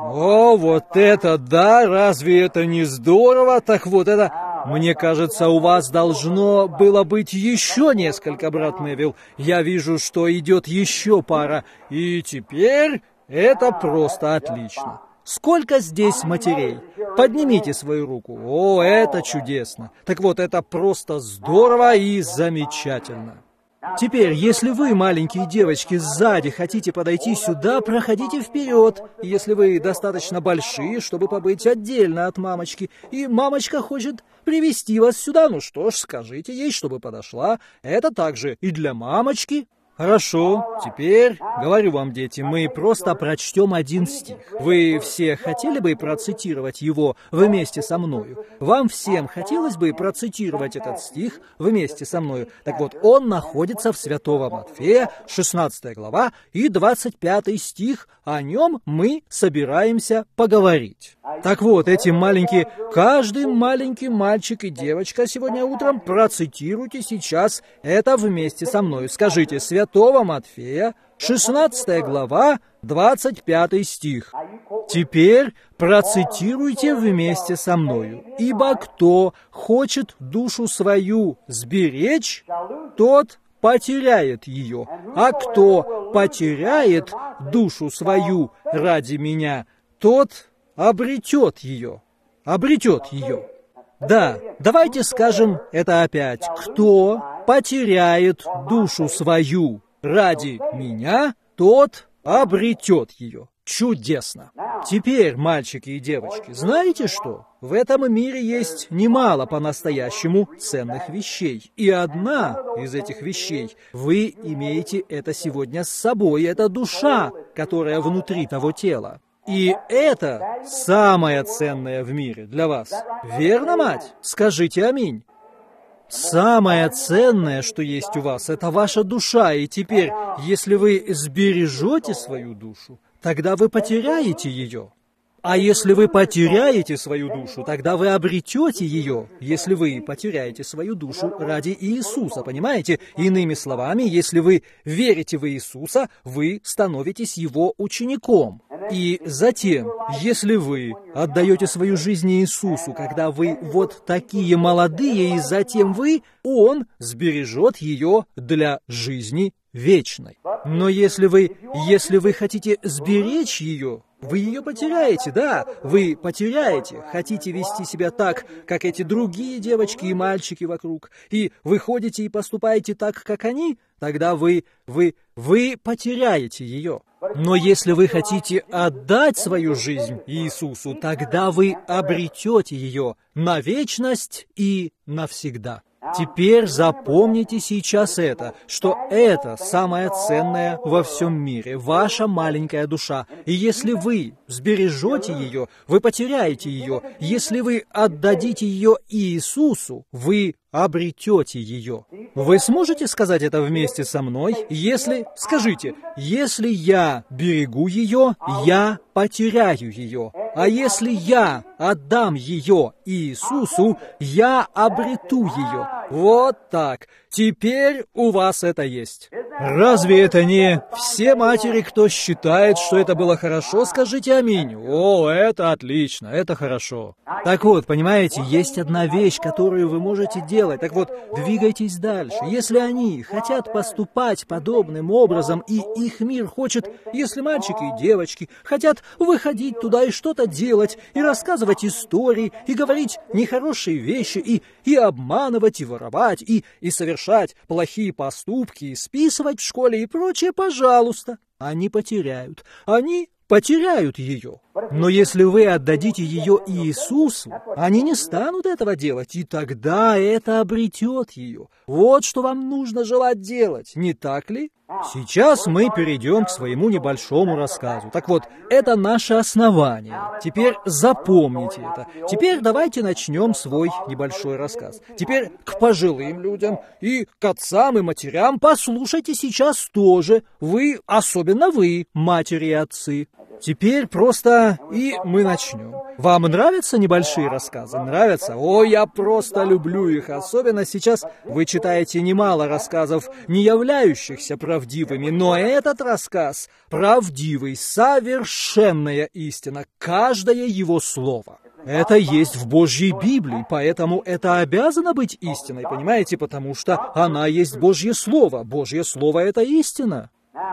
О, вот это да! Разве это не здорово? Так вот это... Мне кажется, у вас должно было быть еще несколько, брат Невилл. Я вижу, что идет еще пара. И теперь это просто отлично. Сколько здесь матерей? Поднимите свою руку. О, это чудесно. Так вот, это просто здорово и замечательно. Теперь, если вы, маленькие девочки, сзади хотите подойти сюда, проходите вперед. Если вы достаточно большие, чтобы побыть отдельно от мамочки, и мамочка хочет привести вас сюда, ну что ж, скажите ей, чтобы подошла. Это также и для мамочки. Хорошо, теперь, говорю вам, дети, мы просто прочтем один стих. Вы все хотели бы процитировать его вместе со мною? Вам всем хотелось бы процитировать этот стих вместе со мною? Так вот, он находится в Святого Матфея, шестнадцатая глава и двадцать пятый стих. О нем мы собираемся поговорить. Так вот, эти маленькие, каждый маленький мальчик и девочка сегодня утром процитируйте сейчас это вместе со мной. Скажите, Святого Матфея, шестнадцатая глава, двадцать пятый стих. Теперь процитируйте вместе со мною. «Ибо кто хочет душу свою сберечь, тот потеряет ее, а кто потеряет душу свою ради меня, тот обретет ее». Обретет ее. Да, давайте скажем это опять. Кто потеряет душу свою ради меня, тот обретет ее. Чудесно. Теперь, мальчики и девочки, знаете что? В этом мире есть немало по-настоящему ценных вещей. И одна из этих вещей, вы имеете это сегодня с собой, это душа, которая внутри того тела. И это самое ценное в мире для вас. Верно, мать? Скажите аминь. Самое ценное, что есть у вас, это ваша душа. И теперь, если вы сбережете свою душу, тогда вы потеряете ее. А если вы потеряете свою душу, тогда вы обретете ее, если вы потеряете свою душу ради Иисуса, понимаете? Иными словами, если вы верите в Иисуса, вы становитесь Его учеником. И затем, если вы отдаете свою жизнь Иисусу, когда вы вот такие молодые, и затем вы, Он сбережет ее для жизни вечной. Но если вы, если вы хотите сберечь ее, вы ее потеряете, да, вы потеряете. Хотите вести себя так, как эти другие девочки и мальчики вокруг, и вы ходите и поступаете так, как они, тогда вы, вы, вы потеряете ее. Но если вы хотите отдать свою жизнь Иисусу, тогда вы обретете ее на вечность и навсегда. Теперь запомните сейчас это, что это самое ценное во всем мире, ваша маленькая душа. И если вы сбережете ее, вы потеряете ее. Если вы отдадите ее Иисусу, вы обретете ее. Вы сможете сказать это вместе со мной? Если, скажите, если я берегу ее, я потеряю ее. А если я отдам ее Иисусу, я обрету ее. Вот так. Теперь у вас это есть. Разве это не все матери, кто считает, что это было хорошо, скажите аминь. О, это отлично, это хорошо. Так вот, понимаете, есть одна вещь, которую вы можете делать. Так вот, двигайтесь дальше. Если они хотят поступать подобным образом, и их мир хочет, если мальчики и девочки хотят выходить туда и что-то делать, и рассказывать истории, и говорить нехорошие вещи, и, и обманывать, и воровать, и, и совершать плохие поступки, и списывать в школе и прочее, пожалуйста, они потеряют. Они потеряют ее. Но если вы отдадите ее Иисусу, они не станут этого делать, и тогда это обретет ее. Вот что вам нужно желать делать, не так ли? Сейчас мы перейдем к своему небольшому рассказу. Так вот, это наше основание. Теперь запомните это. Теперь давайте начнем свой небольшой рассказ. Теперь к пожилым людям и к отцам и матерям послушайте сейчас тоже. Вы, особенно вы, матери и отцы. теперь просто и мы начнем. Вам нравятся небольшие рассказы? Нравятся? О, я просто люблю их. Особенно сейчас вы читаете немало рассказов, не являющихся правдивыми, но этот рассказ правдивый, совершенная истина, каждое его слово. Это есть в Божьей Библии, поэтому это обязано быть истиной, понимаете? Потому что она есть Божье Слово. Божье Слово — это истина.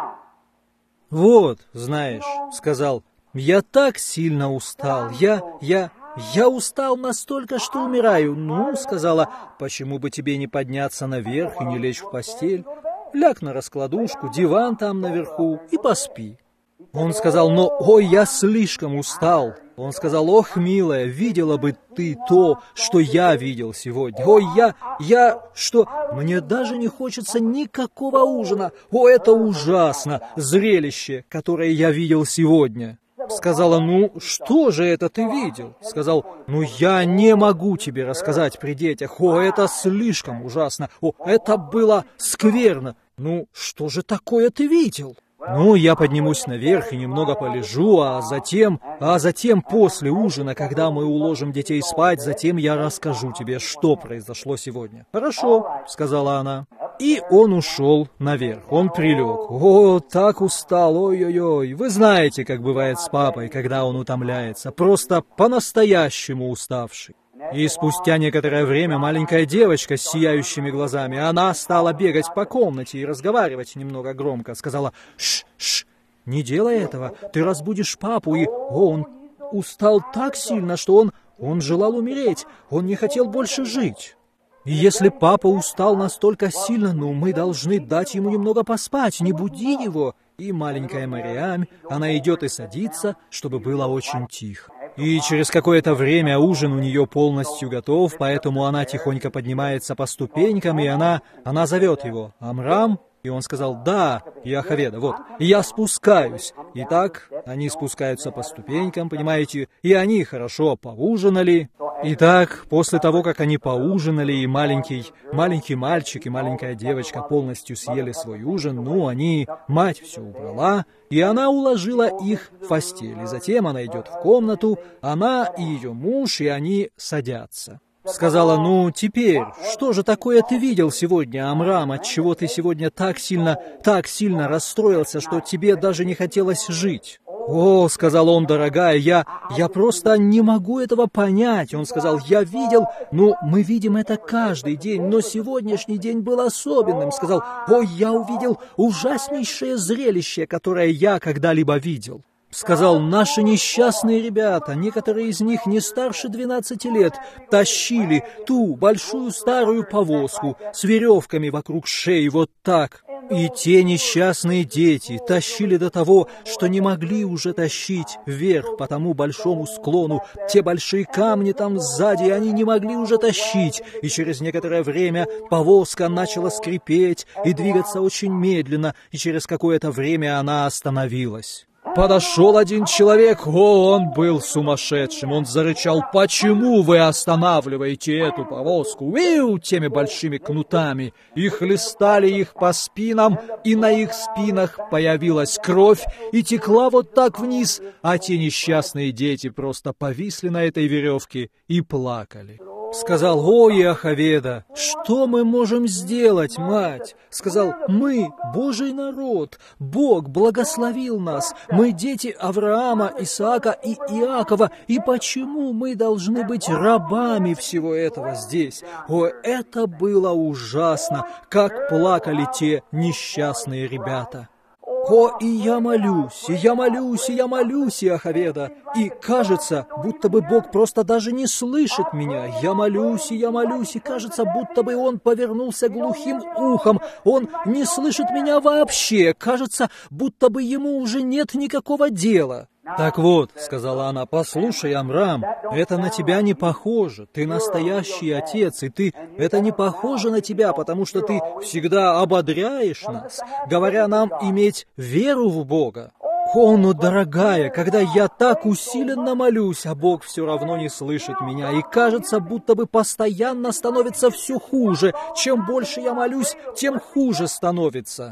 Вот, знаешь, сказал, я так сильно устал, я, я, я устал настолько, что умираю. Ну, сказала, почему бы тебе не подняться наверх и не лечь в постель? Ляг на раскладушку, диван там наверху и поспи. Он сказал, но, ой, я слишком устал. Он сказал, ох, милая, видела бы ты то, что я видел сегодня. Ой, я, я, что, мне даже не хочется никакого ужина. О, это ужасно, зрелище, которое я видел сегодня. Сказала, ну, что же это ты видел? Сказал, ну, я не могу тебе рассказать при детях. О, это слишком ужасно. О, это было скверно. Ну, что же такое ты видел? Ну, я поднимусь наверх и немного полежу, а затем, а затем после ужина, когда мы уложим детей спать, затем я расскажу тебе, что произошло сегодня. Хорошо, сказала она. И он ушел наверх, он прилег. О, так устал, ой-ой-ой. Вы знаете, как бывает с папой, когда он утомляется, просто по-настоящему уставший. И спустя некоторое время маленькая девочка с сияющими глазами, она стала бегать по комнате и разговаривать немного громко. Сказала, «Ш-ш, не делай этого, ты разбудишь папу». И о, он устал так сильно, что он, он желал умереть, он не хотел больше жить. И если папа устал настолько сильно, ну, мы должны дать ему немного поспать, не буди его. И маленькая Мариам, она идет и садится, чтобы было очень тихо. И через какое-то время ужин у нее полностью готов, поэтому она тихонько поднимается по ступенькам, и она, она зовет его «Амрам». И он сказал «Да, Иохаведа, вот, я спускаюсь». Итак, они спускаются по ступенькам, понимаете, и они хорошо поужинали. Итак, после того, как они поужинали, и маленький, маленький мальчик и маленькая девочка полностью съели свой ужин, ну, они, мать все убрала, и она уложила их в постель. И затем она идет в комнату, она и ее муж, и они садятся. Сказала, ну, теперь, что же такое ты видел сегодня, Амрам, отчего ты сегодня так сильно, так сильно расстроился, что тебе даже не хотелось жить? О, сказал он, дорогая, я, я просто не могу этого понять. Он сказал, я видел, ну, мы видим это каждый день, но сегодняшний день был особенным. Сказал, о, я увидел ужаснейшее зрелище, которое я когда-либо видел. Сказал, наши несчастные ребята, некоторые из них не старше двенадцати лет, тащили ту большую старую повозку с веревками вокруг шеи вот так. И те несчастные дети тащили до того, что не могли уже тащить вверх по тому большому склону. Те большие камни там сзади они не могли уже тащить. И через некоторое время повозка начала скрипеть и двигаться очень медленно, и через какое-то время она остановилась. Подошел один человек, о, он был сумасшедшим, он зарычал, почему вы останавливаете эту повозку, виу, теми большими кнутами, и хлестали их по спинам, и на их спинах появилась кровь, и текла вот так вниз, а те несчастные дети просто повисли на этой веревке и плакали. Сказал, о, Иохаведа, что мы можем сделать, мать? Сказал, мы, Божий народ, Бог благословил нас, мы дети Авраама, Исаака и Иакова, и почему мы должны быть рабами всего этого здесь? О, это было ужасно, как плакали те несчастные ребята. О, и я молюсь, и я молюсь, и я молюсь, Иохаведа, и кажется, будто бы Бог просто даже не слышит меня. Я молюсь, и я молюсь, и кажется, будто бы Он повернулся глухим ухом. Он не слышит меня вообще. Кажется, будто бы Ему уже нет никакого дела. «Так вот», — сказала она, — «послушай, Амрам, это на тебя не похоже. Ты настоящий отец, и ты... Это не похоже на тебя, потому что ты всегда ободряешь нас, говоря нам иметь веру в Бога. О, ну, дорогая, когда я так усиленно молюсь, а Бог все равно не слышит меня, и кажется, будто бы постоянно становится все хуже. Чем больше я молюсь, тем хуже становится».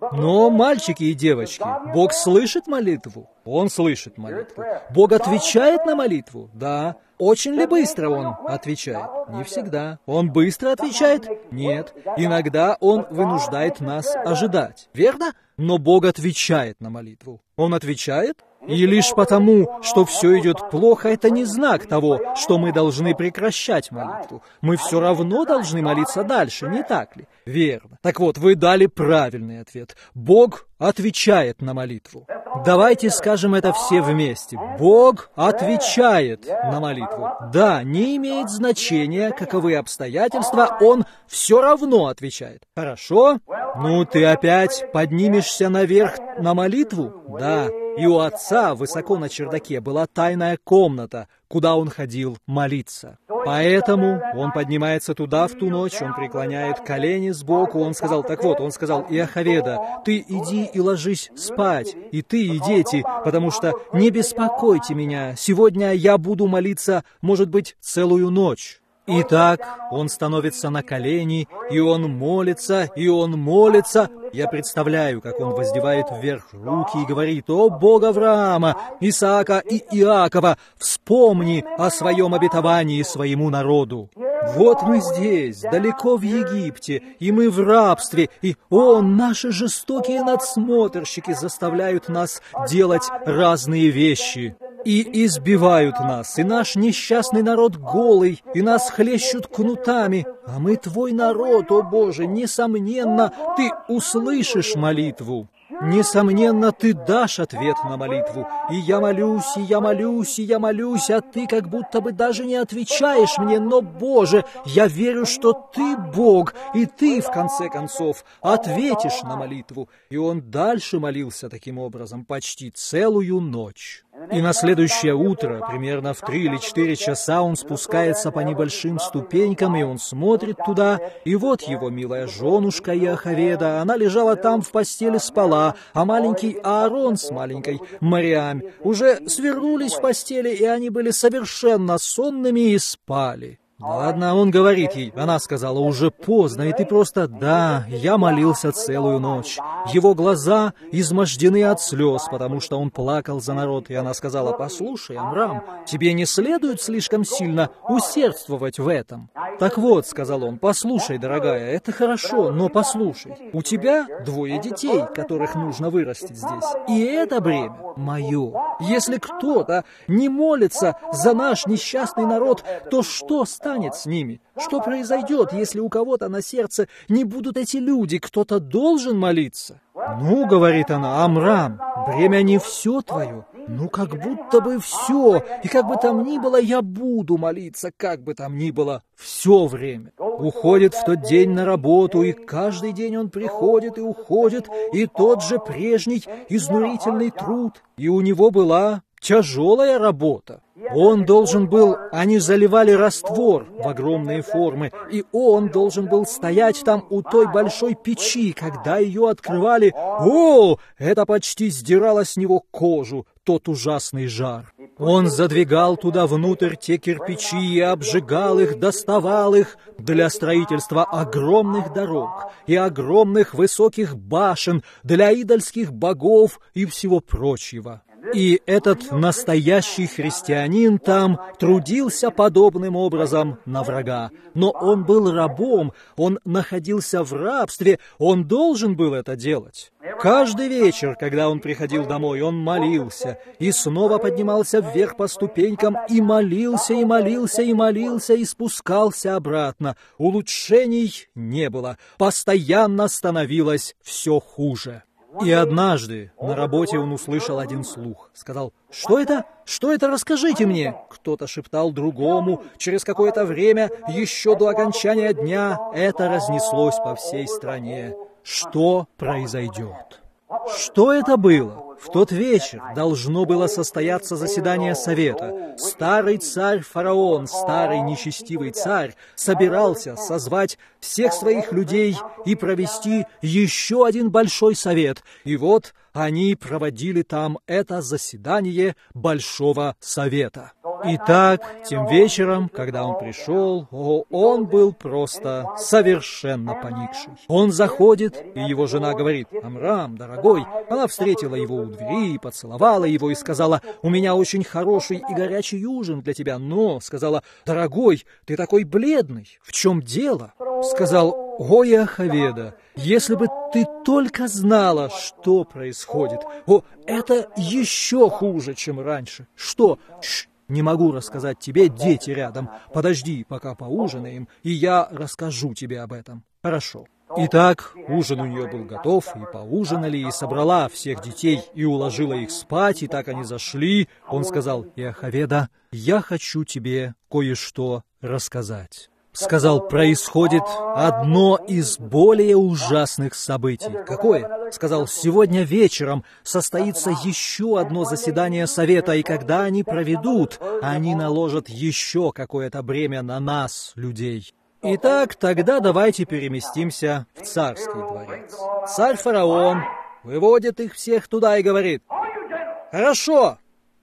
Но, мальчики и девочки, Бог слышит молитву? Он слышит молитву. Бог отвечает на молитву? Да. Очень ли быстро Он отвечает? Не всегда. Он быстро отвечает? Нет. Иногда Он вынуждает нас ожидать. Верно? Но Бог отвечает на молитву. Он отвечает? И лишь потому, что все идет плохо, это не знак того, что мы должны прекращать молитву. Мы все равно должны молиться дальше, не так ли? Верно. Так вот, вы дали правильный ответ. Бог отвечает на молитву. Давайте скажем это все вместе. Бог отвечает на молитву. Да, не имеет значения, каковы обстоятельства, Он все равно отвечает. Хорошо? Ну, ты опять поднимешься наверх на молитву? Да. И у отца высоко на чердаке была тайная комната, куда он ходил молиться. Поэтому он поднимается туда в ту ночь, он преклоняет колени сбоку, он сказал, так вот, он сказал, Иохаведа, ты иди и ложись спать, и ты и дети, потому что не беспокойте меня, сегодня я буду молиться, может быть, целую ночь. Итак, он становится на колени, и он молится, и он молится. Я представляю, как он воздевает вверх руки и говорит, «О, Бог Авраама, Исаака и Иакова, вспомни о своем обетовании своему народу». Вот мы здесь, далеко в Египте, и мы в рабстве, и, о, наши жестокие надсмотрщики заставляют нас делать разные вещи. И избивают нас, и наш несчастный народ голый, и нас хлещут кнутами. А мы твой народ, о Боже, несомненно, ты услышишь молитву. Несомненно, ты дашь ответ на молитву. И я молюсь, и я молюсь, и я молюсь, а ты как будто бы даже не отвечаешь мне. Но, Боже, я верю, что ты Бог, и ты, в конце концов, ответишь на молитву. И он дальше молился таким образом почти целую ночь. И на следующее утро, примерно в три или четыре часа, он спускается по небольшим ступенькам, и он смотрит туда, и вот его милая женушка Иохаведа, она лежала там в постели, спала, а маленький Аарон с маленькой Мариам уже свернулись в постели, и они были совершенно сонными и спали. Ладно, он говорит ей, она сказала, уже поздно, и ты просто, да, я молился целую ночь. Его глаза измождены от слез, потому что он плакал за народ, и она сказала, послушай, Амрам, тебе не следует слишком сильно усердствовать в этом. Так вот, сказал он, послушай, дорогая, это хорошо, но послушай, у тебя двое детей, которых нужно вырастить здесь, и это бремя мое. Если кто-то не молится за наш несчастный народ, то что станет с ними? Что произойдет, если у кого-то на сердце не будут эти люди? Кто-то должен молиться. Ну, говорит она, Амрам, бремя не все твое. Ну, как будто бы все. И как бы там ни было, я буду молиться, как бы там ни было, все время. Уходит в тот день на работу, и каждый день он приходит и уходит, и тот же прежний изнурительный труд. И у него была тяжелая работа. Он должен был, они заливали раствор в огромные формы, и он должен был стоять там у той большой печи, когда ее открывали. О, это почти сдирало с него кожу, тот ужасный жар. Он задвигал туда внутрь те кирпичи и обжигал их, доставал их для строительства огромных дорог и огромных высоких башен для идольских богов и всего прочего. И этот настоящий христианин там трудился подобным образом на врага. Но он был рабом, он находился в рабстве, он должен был это делать. Каждый вечер, когда он приходил домой, он молился, и снова поднимался вверх по ступенькам, и молился, и молился, и молился, и спускался обратно. Улучшений не было, постоянно становилось все хуже. И однажды на работе он услышал один слух. Сказал, что это? Что это? Расскажите мне. Кто-то шептал другому. Через какое-то время, еще до окончания дня, это разнеслось по всей стране. Что произойдет? Что это было? В тот вечер должно было состояться заседание совета. Старый царь фараон, старый нечестивый царь, собирался созвать всех своих людей и провести еще один большой совет. И вот они проводили там это заседание большого совета. Итак, тем вечером, когда он пришел, о, он был просто совершенно поникший. Он заходит, и его жена говорит: «Амрам, дорогой». Она встретила его у двери, поцеловала его и сказала: «У меня очень хороший и горячий ужин для тебя, но, — сказала, — дорогой, ты такой бледный, в чем дело?» Сказал: «О, Иохаведа, если бы ты только знала, что происходит! О, это еще хуже, чем раньше! Что? Ш, не могу рассказать тебе, дети рядом. Подожди, пока поужинаем, и я расскажу тебе об этом. Хорошо». Итак, ужин у нее был готов, и поужинали, и собрала всех детей, и уложила их спать, и так они зашли. Он сказал: «Иохаведа, я хочу тебе кое-что рассказать». Сказал: «Происходит одно из более ужасных событий». «Какое?» Сказал: «Сегодня вечером состоится еще одно заседание совета, и когда они проведут, они наложат еще какое-то бремя на нас, людей. Итак, тогда давайте переместимся в царский дворец. Царь фараон выводит их всех туда и говорит: «Хорошо,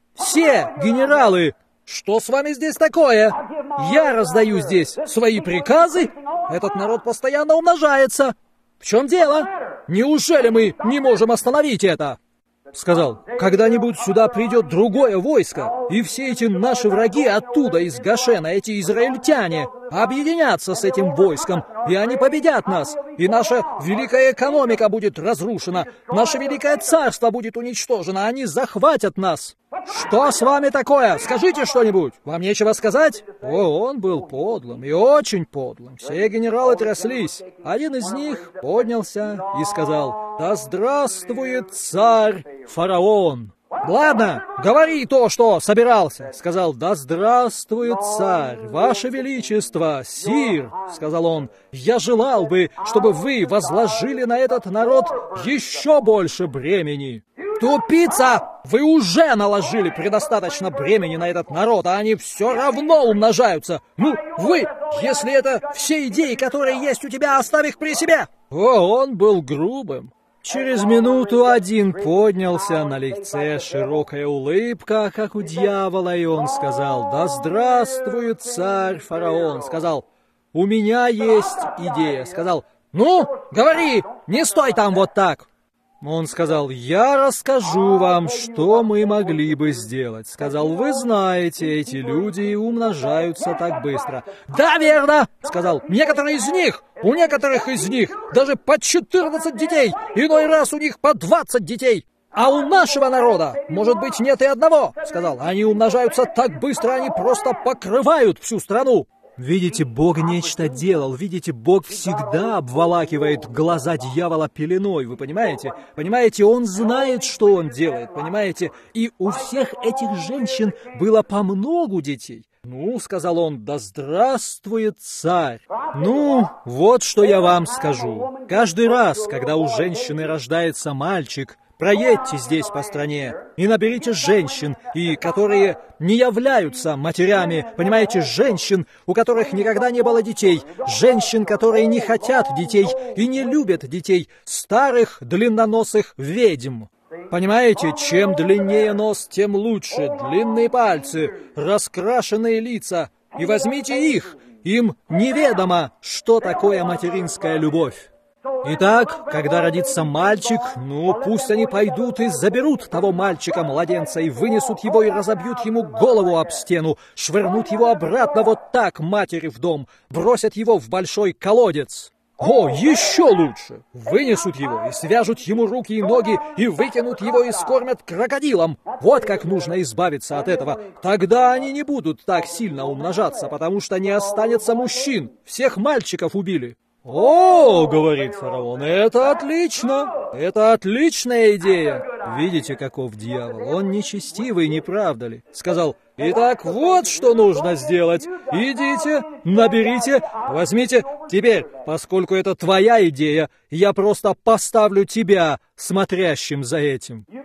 все генералы, что с вами здесь такое? Я раздаю здесь свои приказы, этот народ постоянно умножается. В чем дело? Неужели мы не можем остановить это?» Сказал: «Когда-нибудь сюда придет другое войско, и все эти наши враги оттуда, из Гошена, эти израильтяне, объединятся с этим войском, и они победят нас, и наша великая экономика будет разрушена, наше великое царство будет уничтожено, они захватят нас. Что с вами такое? Скажите что-нибудь. Вам нечего сказать?» О, он был подлым и очень подлым. Все генералы тряслись. Один из них поднялся и сказал: «Да здравствует царь фараон!» «Ладно, говори то, что собирался», — сказал. «Да здравствует царь, ваше величество, сир», — сказал он. «Я желал бы, чтобы вы возложили на этот народ еще больше бремени». «Тупица! Вы уже наложили предостаточно бремени на этот народ, а они все равно умножаются. Ну, вы, если это все идеи, которые есть у тебя, оставь их при себе». О, он был грубым. Через минуту один поднялся, на лице широкая улыбка, как у дьявола, и он сказал: «Да здравствует царь фараон», — сказал. «У меня есть идея», — сказал. «Ну, говори, не стой там вот так». Он сказал: «Я расскажу вам, что мы могли бы сделать». Сказал: «Вы знаете, эти люди умножаются так быстро». «Да, верно», — сказал. «Некоторые из них, у некоторых из них даже по четырнадцать детей, иной раз у них по двадцать детей. А у нашего народа, может быть, нет и одного», — сказал. «Они умножаются так быстро, они просто покрывают всю страну». Видите, Бог нечто делал. Видите, Бог всегда обволакивает глаза дьявола пеленой. Вы понимаете? Понимаете, Он знает, что Он делает. Понимаете? И у всех этих женщин было по многу детей. «Ну, — сказал он, — да здравствует царь! Ну, вот что я вам скажу. Каждый раз, когда у женщины рождается мальчик, проедьте здесь по стране и наберите женщин, и которые не являются матерями, понимаете, женщин, у которых никогда не было детей, женщин, которые не хотят детей и не любят детей, старых длинноносых ведьм. Понимаете, чем длиннее нос, тем лучше, длинные пальцы, раскрашенные лица, и возьмите их, им неведомо, что такое материнская любовь. Итак, когда родится мальчик, ну, пусть они пойдут и заберут того мальчика-младенца и вынесут его и разобьют ему голову об стену, швырнут его обратно вот так матери в дом, бросят его в большой колодец. О, еще лучше! Вынесут его и свяжут ему руки и ноги, и выкинут его и скормят крокодилам. Вот как нужно избавиться от этого. Тогда они не будут так сильно умножаться, потому что не останется мужчин. Всех мальчиков убили. «О, — говорит фараон, — это отлично! Это отличная идея! Видите, каков дьявол? Он нечестивый, не правда ли?» Сказал: «Итак, вот что нужно сделать. Идите, наберите, возьмите. Теперь, поскольку это твоя идея, я просто поставлю тебя смотрящим за этим.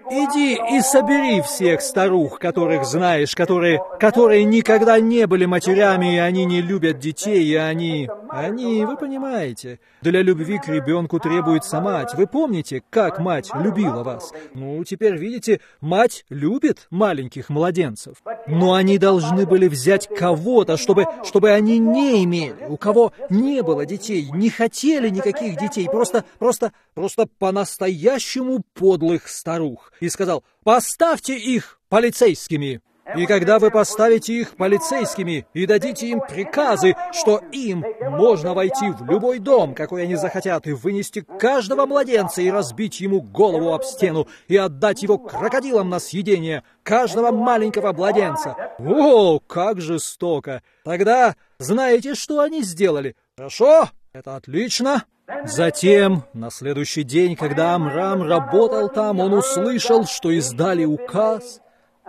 иди и собери всех старух, которых знаешь, которые, которые никогда не были матерями, и они не любят детей, и они... Они, вы понимаете, для любви к ребенку требуется мать. Вы помните, как мать любила вас? Ну, теперь, видите, мать любит маленьких младенцев. Но они должны были взять кого-то, чтобы, чтобы они не имели, у кого не было детей, не хотели никаких детей, просто, просто, просто по-настоящему подлых старух. И сказал: поставьте их полицейскими. И когда вы поставите их полицейскими и дадите им приказы, что им можно войти в любой дом, какой они захотят, и вынести каждого младенца и разбить ему голову об стену, и отдать его крокодилам на съедение, каждого маленького младенца. О, как жестоко! Тогда знаете, что они сделали? Хорошо, это отлично. Затем, на следующий день, когда Амрам работал там, он услышал, что издали указ.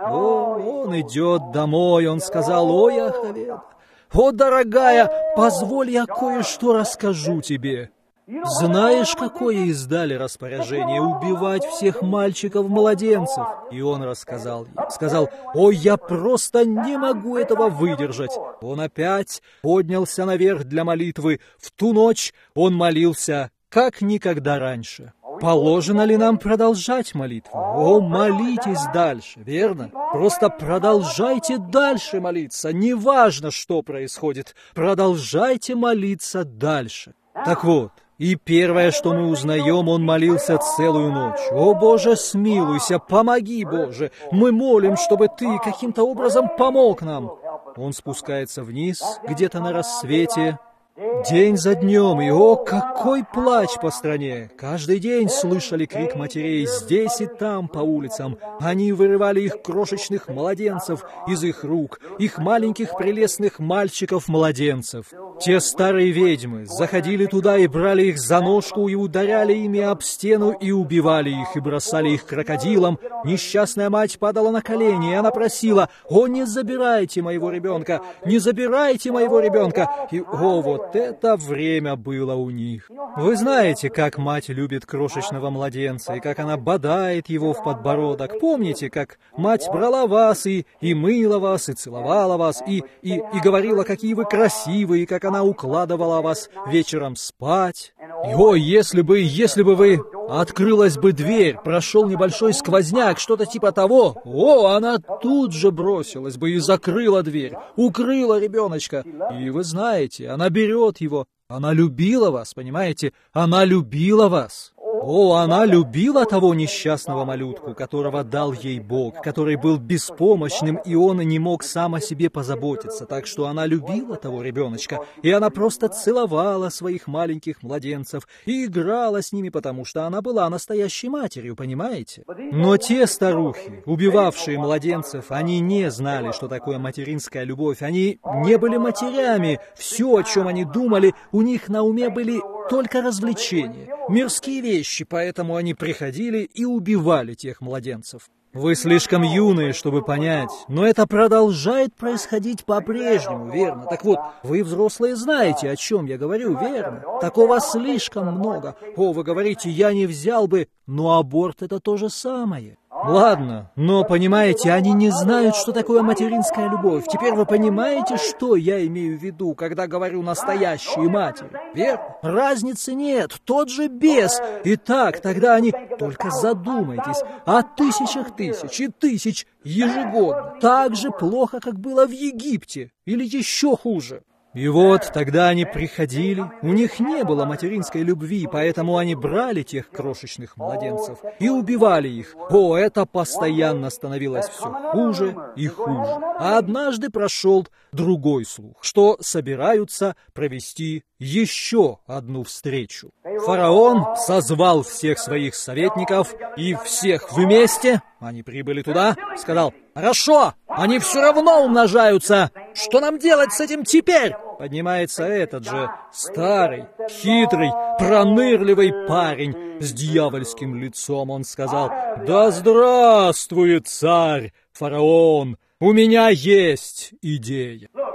О, он идет домой, он сказал: «О, Яховед, о, дорогая, позволь, я кое-что расскажу тебе. Знаешь, какое издали распоряжение? Убивать всех мальчиков-младенцев». И он рассказал ей. Сказал: «О, я просто не могу этого выдержать». Он опять поднялся наверх для молитвы. В ту ночь он молился, как никогда раньше. Положено ли нам продолжать молитву? О, молитесь дальше, верно? Просто продолжайте дальше молиться. Неважно, что происходит. Продолжайте молиться дальше. Так вот, и первое, что мы узнаем, он молился целую ночь. «О, Боже, смилуйся, помоги, Боже! Мы молим, чтобы Ты каким-то образом помог нам!» Он спускается вниз, где-то на рассвете, день за днем, и о, какой плач по стране! Каждый день слышали крик матерей здесь и там по улицам. Они вырывали их крошечных младенцев из их рук, их маленьких прелестных мальчиков-младенцев. Те старые ведьмы заходили туда и брали их за ножку и ударяли ими об стену и убивали их, и бросали их крокодилам. Несчастная мать падала на колени, и она просила: «О, не забирайте моего ребенка! Не забирайте моего ребенка!» И, о, вот это время было у них. Вы знаете, как мать любит крошечного младенца, и как она бодает его в подбородок. Помните, как мать брала вас и, и мыла вас, и целовала вас, и, и, и говорила, какие вы красивые, как она укладывала вас вечером спать. И, о, если бы, если бы вы... Открылась бы дверь, прошел небольшой сквозняк, что-то типа того. О, она тут же бросилась бы и закрыла дверь, укрыла ребеночка. И вы знаете, она берет его. Она любила вас, понимаете? Она любила вас. О, она любила того несчастного малютку, которого дал ей Бог, который был беспомощным, и он не мог сам о себе позаботиться. Так что она любила того ребеночка, и она просто целовала своих маленьких младенцев и играла с ними, потому что она была настоящей матерью, понимаете? Но те старухи, убивавшие младенцев, они не знали, что такое материнская любовь. Они не были матерями. Все, о чем они думали, у них на уме были только развлечения, мирские вещи, поэтому они приходили и убивали тех младенцев. Вы слишком юные, чтобы понять, но это продолжает происходить по-прежнему, верно? Так вот, вы, взрослые, знаете, о чем я говорю, верно? Такого слишком много. О, вы говорите, я не взял бы, но аборт — это то же самое. Ладно, но, понимаете, они не знают, что такое материнская любовь. Теперь вы понимаете, что я имею в виду, когда говорю «настоящие матери», верно? Разницы нет, тот же бес. Итак, тогда они... Только задумайтесь о тысячах тысяч и тысяч ежегодно. Так же плохо, как было в Египте, или еще хуже. И вот тогда они приходили, у них не было материнской любви, поэтому они брали тех крошечных младенцев и убивали их. О, это постоянно становилось все хуже и хуже. А однажды прошел другой слух, что собираются провести еще одну встречу. Фараон созвал всех своих советников и всех вместе, они прибыли туда, сказал: «Хорошо, они все равно умножаются. Что нам делать с этим теперь?» Поднимается этот же старый, хитрый, пронырливый парень с дьявольским лицом. Он сказал: «Да здравствует царь Фараон! У меня есть идея.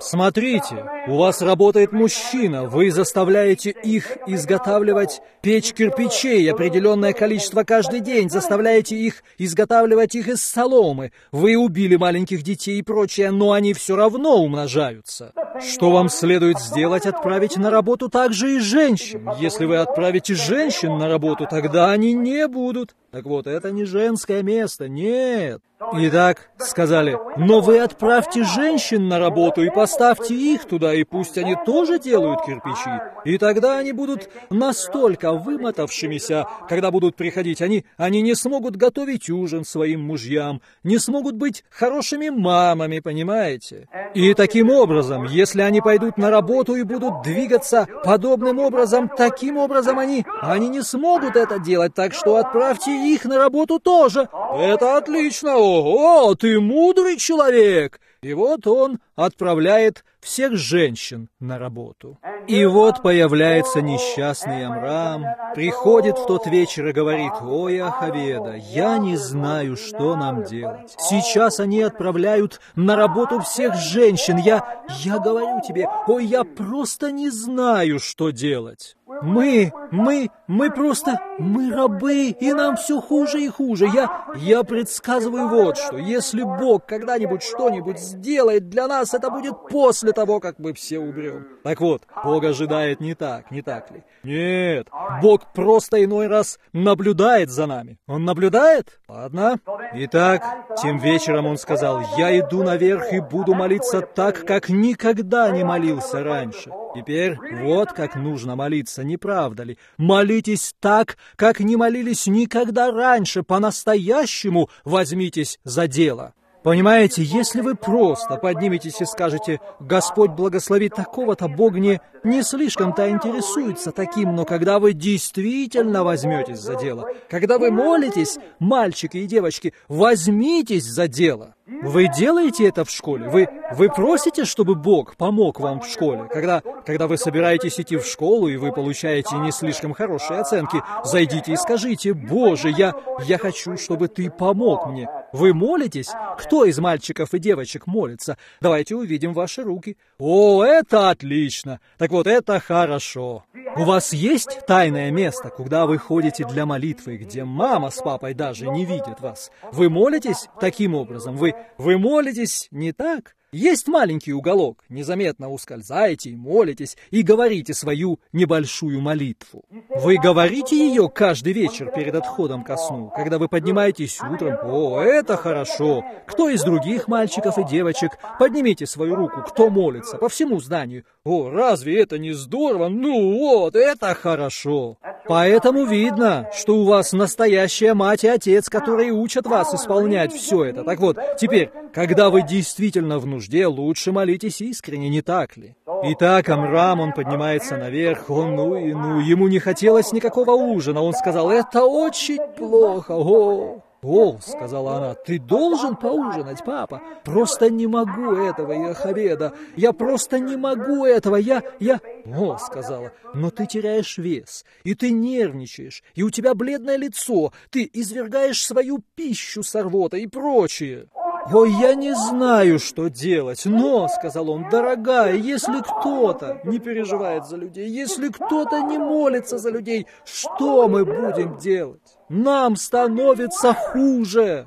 Смотрите, у вас работает мужчина, вы заставляете их изготавливать печь кирпичей, определенное количество каждый день, заставляете их изготавливать их из соломы. Вы убили маленьких детей и прочее, но они все равно умножаются. Что вам следует сделать? Отправить на работу также и женщин. Если вы отправите женщин на работу, тогда они не будут. Так вот, это не женское место, нет. Итак, сказали, но вы отправьте женщин на работу и поставьте их туда, и пусть они тоже делают кирпичи. И тогда они будут настолько вымотавшимися, когда будут приходить, они, они не смогут готовить ужин своим мужьям, не смогут быть хорошими мамами, понимаете? И таким образом, если они пойдут на работу и будут двигаться подобным образом, таким образом они, они не смогут это делать, так что отправьте их на работу тоже. Это отлично! Ого, ты мудрый человек! И вот он отправляет всех женщин на работу. И вот появляется несчастный Амрам, приходит в тот вечер и говорит: «Ой, Йохаведа, я не знаю, что нам делать. Сейчас они отправляют на работу всех женщин. Я, я говорю тебе, ой, я просто не знаю, что делать. Мы, мы, мы просто, мы рабы, и нам все хуже и хуже. Я, я предсказываю вот что. Если Бог когда-нибудь что-нибудь сделает для нас, это будет после того, как мы все умрем». Так вот, Бог ожидает не так, не так ли? Нет, Бог просто иной раз наблюдает за нами. Он наблюдает? Ладно. Итак, тем вечером он сказал: «Я иду наверх и буду молиться так, как никогда не молился раньше». Теперь вот как нужно молиться, не правда ли? Молитесь так, как не молились никогда раньше, по-настоящему возьмитесь за дело. Понимаете, если вы просто подниметесь и скажете: «Господь благословит такого-то», Бог не, не слишком-то интересуется таким, но когда вы действительно возьметесь за дело, когда вы молитесь, мальчики и девочки, возьмитесь за дело. Вы делаете это в школе? Вы, вы просите, чтобы Бог помог вам в школе? Когда, когда вы собираетесь идти в школу, и вы получаете не слишком хорошие оценки, зайдите и скажите: «Боже, я, я хочу, чтобы Ты помог мне». Вы молитесь? Кто из мальчиков и девочек молится? Давайте увидим ваши руки. О, это отлично! Так вот, это хорошо. У вас есть тайное место, куда вы ходите для молитвы, где мама с папой даже не видят вас? Вы молитесь таким образом? Вы, вы молитесь не так? Есть маленький уголок, незаметно ускользаете и молитесь, и говорите свою небольшую молитву. Вы говорите ее каждый вечер перед отходом ко сну, когда вы поднимаетесь утром. О, это хорошо! Кто из других мальчиков и девочек? Поднимите свою руку, кто молится по всему зданию. О, разве это не здорово? Ну вот, это хорошо! Поэтому видно, что у вас настоящая мать и отец, которые учат вас исполнять все это. Так вот, теперь, когда вы действительно в нужде, лучше молитесь искренне, не так ли? Итак, Амрам, он поднимается наверх, он, ну и ну, ему не хотелось никакого ужина. Он сказал: «Это очень плохо, о!» «О, — сказала она, — ты должен поужинать, папа. Просто не могу этого, Йохаведа. Я просто не могу этого. Я, я...» «О, — сказала, — но ты теряешь вес, и ты нервничаешь, и у тебя бледное лицо, ты извергаешь свою пищу с рвотой и прочее». «Ой, я не знаю, что делать, но, — сказал он, — дорогая, если кто-то не переживает за людей, если кто-то не молится за людей, что мы будем делать? Нам становится хуже».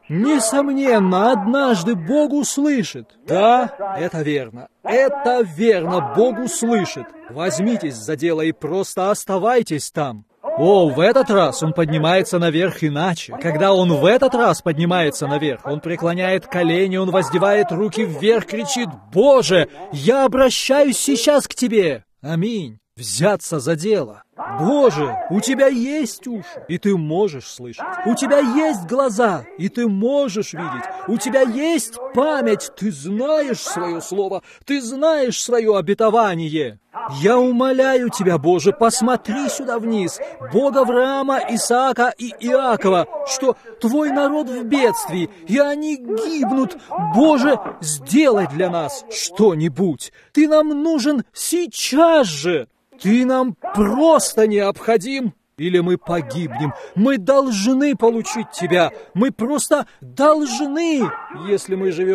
Несомненно, однажды Бог услышит. Да, это верно. Это верно, Бог услышит. Возьмитесь за дело и просто оставайтесь там. О, в этот раз он поднимается наверх иначе. Когда он в этот раз поднимается наверх, он преклоняет колени, он воздевает руки вверх, кричит: «Боже, я обращаюсь сейчас к Тебе!» Аминь. Взяться за дело. Боже, у тебя есть уши, и ты можешь слышать. У тебя есть глаза, и ты можешь видеть. У тебя есть память, ты знаешь свое слово, ты знаешь свое обетование. Я умоляю тебя, Боже, посмотри сюда вниз, Бог Авраама, Исаака и Иакова, что твой народ в бедствии, и они гибнут. Боже, сделай для нас что-нибудь. Ты нам нужен сейчас же. Ты нам просто необходим, или мы погибнем. Мы должны получить Тебя. Мы просто должны, если мы живем.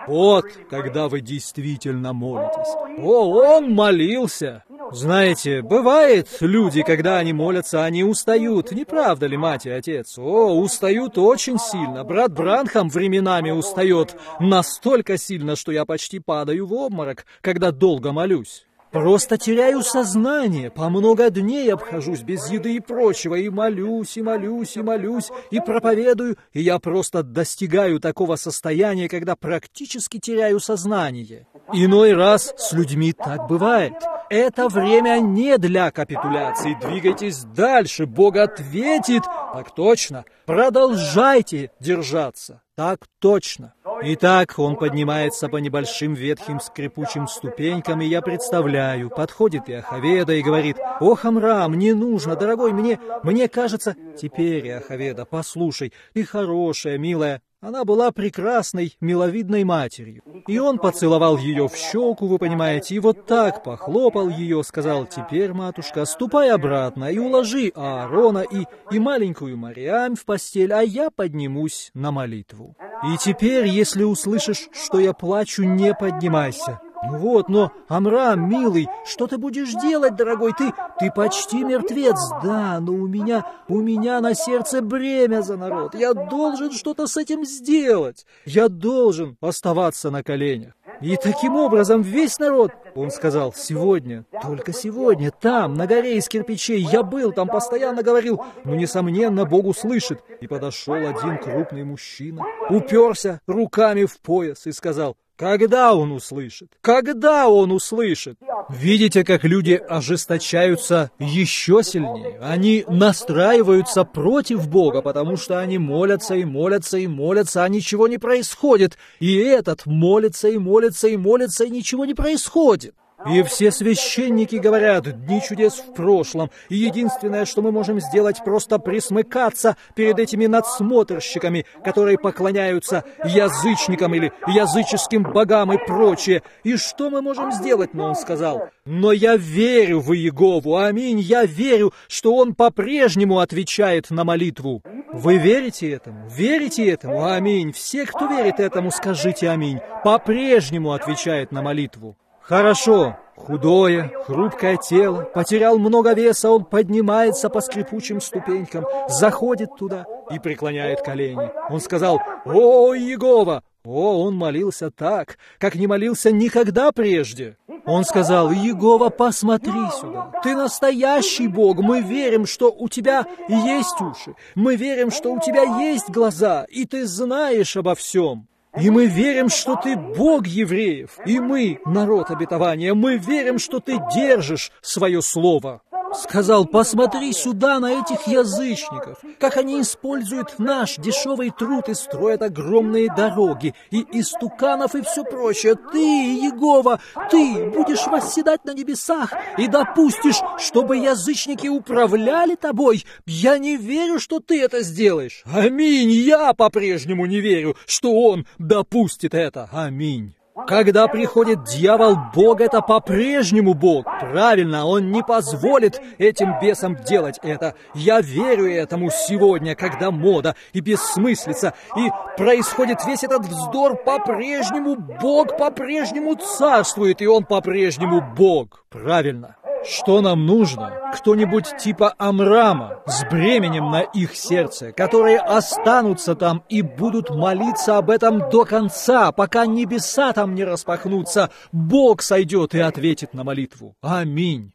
Вот когда вы действительно молитесь. О, он молился. Знаете, бывает, люди, когда они молятся, они устают. Не правда ли, мать и отец? О, устают очень сильно. Брат Бранхам временами устает настолько сильно, что я почти падаю в обморок, когда долго молюсь. Просто теряю сознание, по много дней обхожусь без еды и прочего, и молюсь, и молюсь, и молюсь, и проповедую, и я просто достигаю такого состояния, когда практически теряю сознание. Иной раз с людьми так бывает. Это время не для капитуляции. Двигайтесь дальше, Бог ответит. Так точно. Продолжайте держаться. Так точно. Итак, он поднимается по небольшим ветхим скрипучим ступенькам, и я представляю, подходит Иохаведа и говорит: «Ох, Амрам, не нужно, дорогой, мне, мне кажется...» «Теперь, Иохаведа, послушай, ты хорошая, милая». Она была прекрасной, миловидной матерью. И он поцеловал ее в щеку, вы понимаете, и вот так похлопал ее, сказал: «Теперь, матушка, ступай обратно и уложи Аарона и, и маленькую Мариам в постель, а я поднимусь на молитву. И теперь, если услышишь, что я плачу, не поднимайся». Ну вот, но, Амрам, милый, что ты будешь делать, дорогой? Ты, ты почти мертвец. Да, но у меня, у меня на сердце бремя за народ. Я должен что-то с этим сделать. Я должен оставаться на коленях. И таким образом весь народ, он сказал, сегодня, только сегодня, там, на горе из кирпичей, я был, там постоянно говорил, ну, несомненно, Бог услышит. И подошел один крупный мужчина, уперся руками в пояс и сказал: «Когда он услышит? Когда он услышит?» Видите, как люди ожесточаются еще сильнее? Они настраиваются против Бога, потому что они молятся и молятся и молятся, а ничего не происходит. И этот молится и молится и молится, и ничего не происходит. И все священники говорят: дни чудес в прошлом, и единственное, что мы можем сделать, просто присмыкаться перед этими надсмотрщиками, которые поклоняются язычникам или языческим богам и прочее. И что мы можем сделать? Но он сказал: но я верю в Иегову, аминь, я верю, что он по-прежнему отвечает на молитву. Вы верите этому? Верите этому? Аминь. Все, кто верит этому, скажите аминь. По-прежнему отвечает на молитву. Хорошо, худое, хрупкое тело, потерял много веса, он поднимается по скрипучим ступенькам, заходит туда и преклоняет колени. Он сказал: «О, Иегова!» О, он молился так, как не молился никогда прежде. Он сказал: «Иегова, посмотри сюда. Ты настоящий Бог. Мы верим, что у тебя есть уши. Мы верим, что у тебя есть глаза, и ты знаешь обо всем. И мы верим, что ты Бог евреев, и мы, народ обетования, мы верим, что ты держишь свое слово». Сказал: «Посмотри сюда на этих язычников, как они используют наш дешевый труд и строят огромные дороги, и истуканов, и все прочее. Ты, Иегова, ты будешь восседать на небесах и допустишь, чтобы язычники управляли тобой. Я не верю, что ты это сделаешь. Аминь. Я по-прежнему не верю, что он допустит это. Аминь». Когда приходит дьявол, Бог — это по-прежнему Бог. Правильно, он не позволит этим бесам делать это. Я верю этому сегодня, когда мода и бессмыслица, и происходит весь этот вздор, по-прежнему Бог по-прежнему царствует, и он по-прежнему Бог. Правильно. Что нам нужно? Кто-нибудь типа Амрама с бременем на их сердце, которые останутся там и будут молиться об этом до конца, пока небеса там не распахнутся. Бог сойдет и ответит на молитву. Аминь.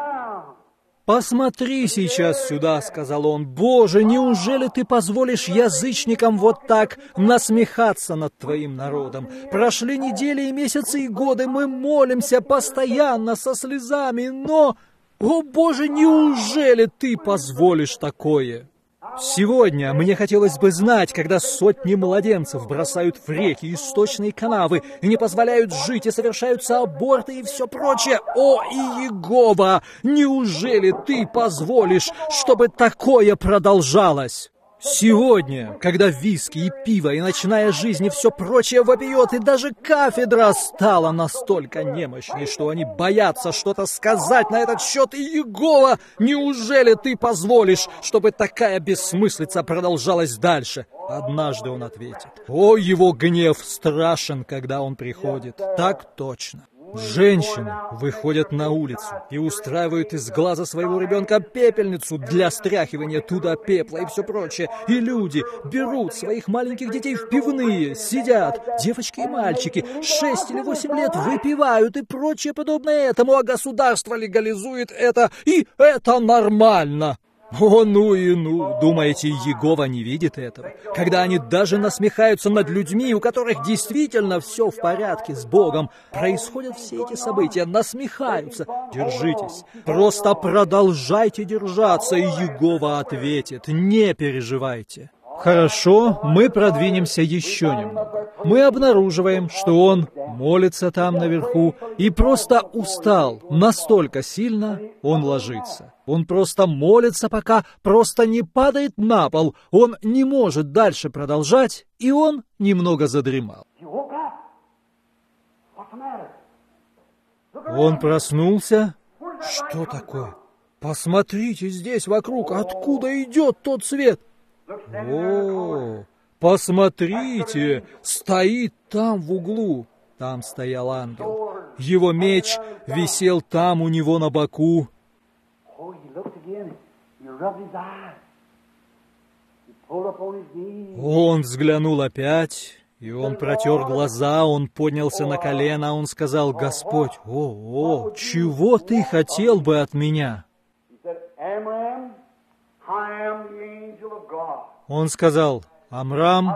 «Посмотри сейчас сюда», — сказал он. «Боже, неужели ты позволишь язычникам вот так насмехаться над твоим народом? Прошли недели и месяцы и годы, мы молимся постоянно со слезами, но... О, Боже, неужели ты позволишь такое?» Сегодня мне хотелось бы знать, когда сотни младенцев бросают в реки и сточные канавы и не позволяют жить, и совершаются аборты и все прочее. О, Иегова, неужели ты позволишь, чтобы такое продолжалось? Сегодня, когда виски и пиво, и ночная жизнь, и все прочее вопиет, и даже кафедра стала настолько немощной, что они боятся что-то сказать на этот счет. И Иегова, неужели ты позволишь, чтобы такая бессмыслица продолжалась дальше? Однажды он ответит. О, его гнев страшен, когда он приходит. Так точно. Женщины выходят на улицу и устраивают из глаза своего ребенка пепельницу для стряхивания туда пепла и все прочее. И люди берут своих маленьких детей в пивные, сидят, девочки и мальчики, шесть или восемь лет выпивают и прочее подобное этому, а государство легализует это, и это нормально. О, ну и ну, думаете, Иегова не видит этого? Когда они даже насмехаются над людьми, у которых действительно все в порядке с Богом, происходят все эти события, насмехаются. Держитесь, просто продолжайте держаться, и Иегова ответит, не переживайте. Хорошо, мы продвинемся еще немного. Мы обнаруживаем, что он молится там наверху и просто устал настолько сильно, он ложится. Он просто молится, пока просто не падает на пол. Он не может дальше продолжать, и он немного задремал. Он проснулся. Что такое? Посмотрите здесь вокруг, откуда идет тот свет? О, посмотрите, стоит там в углу. Там стоял ангел. Его меч висел там у него на боку. Он взглянул опять, и он протер глаза, он поднялся на колено, он сказал: «Господь, о, о, чего ты хотел бы от меня?» Он сказал: «Амрам,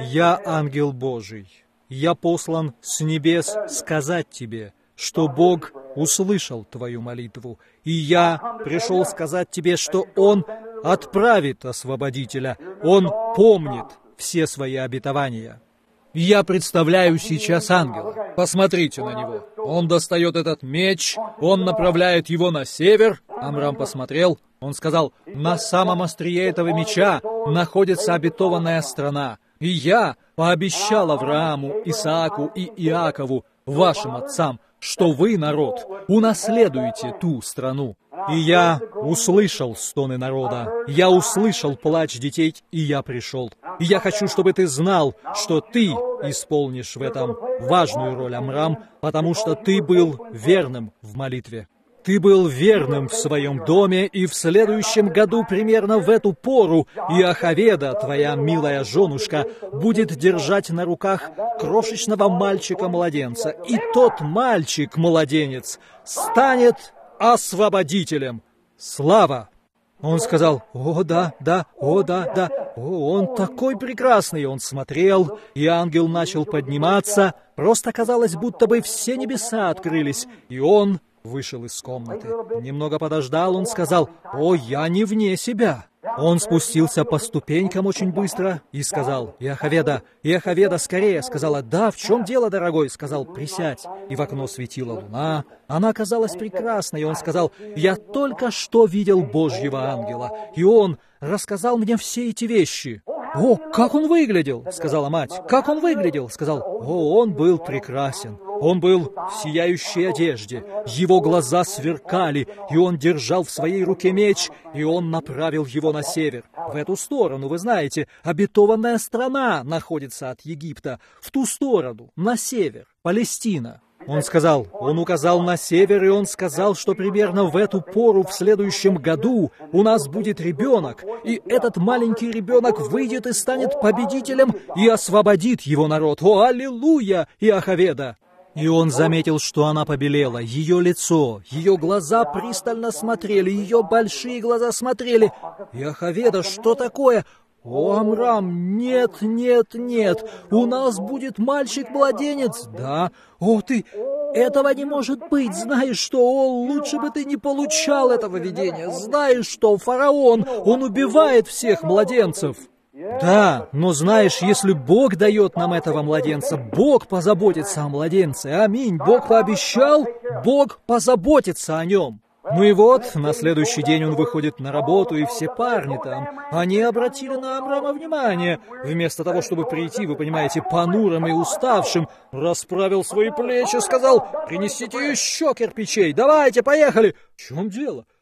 я ангел Божий. Я послан с небес сказать тебе, что Бог услышал твою молитву, и я пришел сказать тебе, что Он отправит освободителя, Он помнит все свои обетования». Я представляю сейчас ангела. Посмотрите на него. Он достает этот меч, он направляет его на север. Амрам посмотрел, он сказал: «На самом острие этого меча находится обетованная страна. И я пообещал Аврааму, Исааку и Иакову, вашим отцам, что вы, народ, унаследуете ту страну». И я услышал стоны народа, я услышал плач детей, и я пришел. И я хочу, чтобы ты знал, что ты исполнишь в этом важную роль, Амрам, потому что ты был верным в молитве. Ты был верным в своем доме, и в следующем году, примерно в эту пору, Иохаведа, твоя милая женушка, будет держать на руках крошечного мальчика-младенца. И тот мальчик-младенец станет освободителем. Слава! Он сказал: «О, да, да, о, да, да, о, он такой прекрасный!» Он смотрел, и ангел начал подниматься. Просто казалось, будто бы все небеса открылись, и он вышел из комнаты. Немного подождал, он сказал: «О, я не вне себя». Он спустился по ступенькам очень быстро и сказал: «Иохаведа, Иохаведа, скорее!» Сказала: «Да, в чем дело, дорогой?» Сказал: «Присядь». И в окно светила луна. Она казалась прекрасной, и он сказал: «Я только что видел Божьего ангела, и он рассказал мне все эти вещи». «О, как он выглядел!» — сказала мать. «Как он выглядел!» — сказал. «О, он был прекрасен. Он был в сияющей одежде. Его глаза сверкали, и он держал в своей руке меч, и он направил его на север. В эту сторону, вы знаете, обетованная страна находится от Египта. В ту сторону, на север, Палестина». Он сказал, он указал на север, и он сказал, что примерно в эту пору в следующем году у нас будет ребенок, и этот маленький ребенок выйдет и станет победителем и освободит его народ. О, аллилуйя, Иохаведа! И он заметил, что она побелела, ее лицо, ее глаза пристально смотрели, ее большие глаза смотрели. «Иохаведа, что такое?» «О, Амрам, нет, нет, нет, у нас будет мальчик-младенец». «Да, о, ты, этого не может быть, знаешь что, о, лучше бы ты не получал этого видения, знаешь что, фараон, он убивает всех младенцев». «Да, но знаешь, если Бог дает нам этого младенца, Бог позаботится о младенце, аминь, Бог пообещал, Бог позаботится о нем». Ну и вот, на следующий день он выходит на работу, и все парни там, они обратили на Амрама внимание. Вместо того, чтобы прийти, вы понимаете, понурым и уставшим, расправил свои плечи, сказал: «Принесите еще кирпичей, давайте, поехали!» «В чем дело?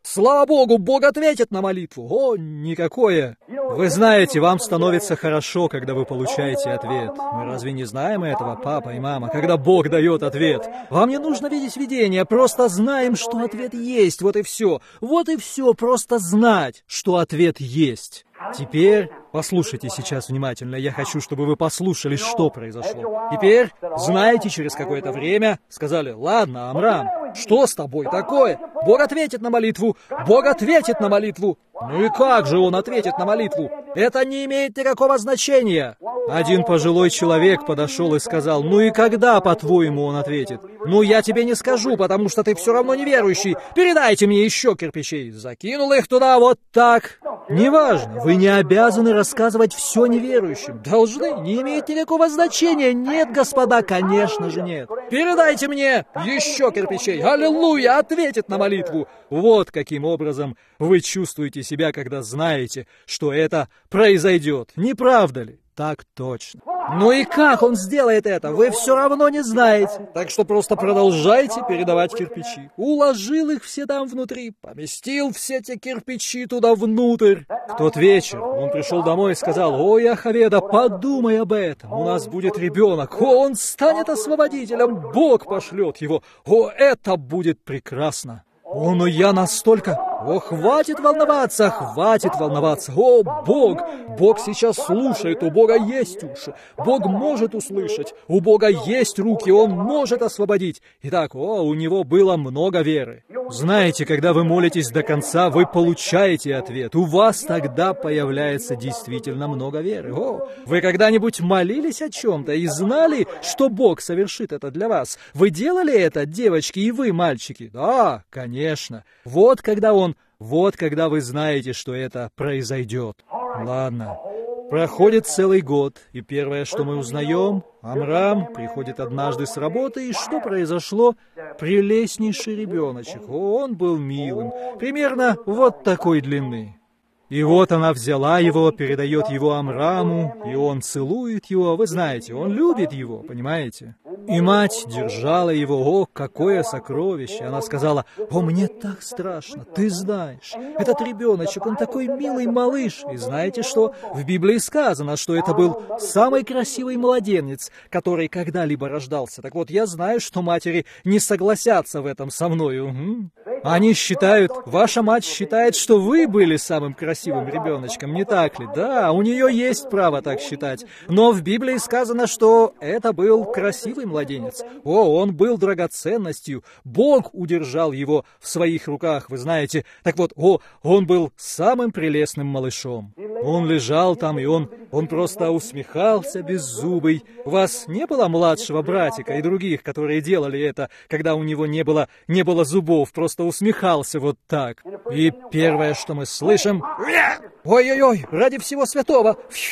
Слава Богу, Бог ответит на молитву. О, никакое. Вы знаете, вам становится хорошо, когда вы получаете ответ. Мы разве не знаем этого, папа и мама, когда Бог дает ответ? Вам не нужно видеть видение, просто знаем, что ответ есть, вот и все. Вот и все, просто знать, что ответ есть. Теперь послушайте сейчас внимательно. Я хочу, чтобы вы послушали, что произошло. Теперь, знаете, через какое-то время сказали: «Ладно, Амрам, что с тобой такое? Бог ответит на молитву! Бог ответит на молитву!» Ну и как же он ответит на молитву? Это не имеет никакого значения. Один пожилой человек подошел и сказал: «Ну и когда, по-твоему, он ответит?» «Ну, я тебе не скажу, потому что ты все равно неверующий. Передайте мне еще кирпичей». Закинул их туда вот так. Неважно, вы не обязаны рассказывать все неверующим. Должны, не имеет никакого значения. Нет, господа, конечно же нет. Передайте мне еще кирпичей. Аллилуйя, ответит на молитву. Вот каким образом вы чувствуете себя, когда знаете, что это произойдет. Не правда ли? Так точно. Ну и как он сделает это, вы все равно не знаете. Так что просто продолжайте передавать кирпичи. Уложил их все там внутри, поместил все эти кирпичи туда внутрь. В тот вечер он пришел домой и сказал: «Ой, Йохаведа, подумай об этом. У нас будет ребенок. О, он станет освободителем. Бог пошлет его. О, это будет прекрасно». О, но я настолько... О, хватит волноваться, хватит волноваться. О, Бог! Бог сейчас слушает, у Бога есть уши. Бог может услышать, у Бога есть руки, Он может освободить. Итак, о, у Него было много веры. Знаете, когда вы молитесь до конца, вы получаете ответ. У вас тогда появляется действительно много веры. О, вы когда-нибудь молились о чем-то и знали, что Бог совершит это для вас? Вы делали это, девочки, и вы, мальчики? Да, конечно. Вот когда Он Вот когда вы знаете, что это произойдет. Ладно. Проходит целый год, и первое, что мы узнаем, Амрам приходит однажды с работы, и что произошло? Прелестнейший ребеночек. О, он был милым, примерно вот такой длины. И вот она взяла его, передает его Амраму, и он целует его. Вы знаете, он любит его, понимаете? И мать держала его. О, какое сокровище! Она сказала: «О, мне так страшно, ты знаешь, этот ребеночек, он такой милый малыш». И знаете что? В Библии сказано, что это был самый красивый младенец, который когда-либо рождался. Так вот, я знаю, что матери не согласятся в этом со мной. Угу. Они считают, ваша мать считает, что вы были самым красивым ребеночком, не так ли? Да, у нее есть право так считать. Но в Библии сказано, что это был красивый младенец. О, он был драгоценностью. Бог удержал его в своих руках, вы знаете. Так вот, о, он был самым прелестным малышом. Он лежал там, и он, он просто усмехался беззубый. У вас не было младшего братика и других, которые делали это, когда у него не было, не было зубов, просто усмехался вот так. И первое, что мы слышим... Ой-ой-ой, ради всего святого!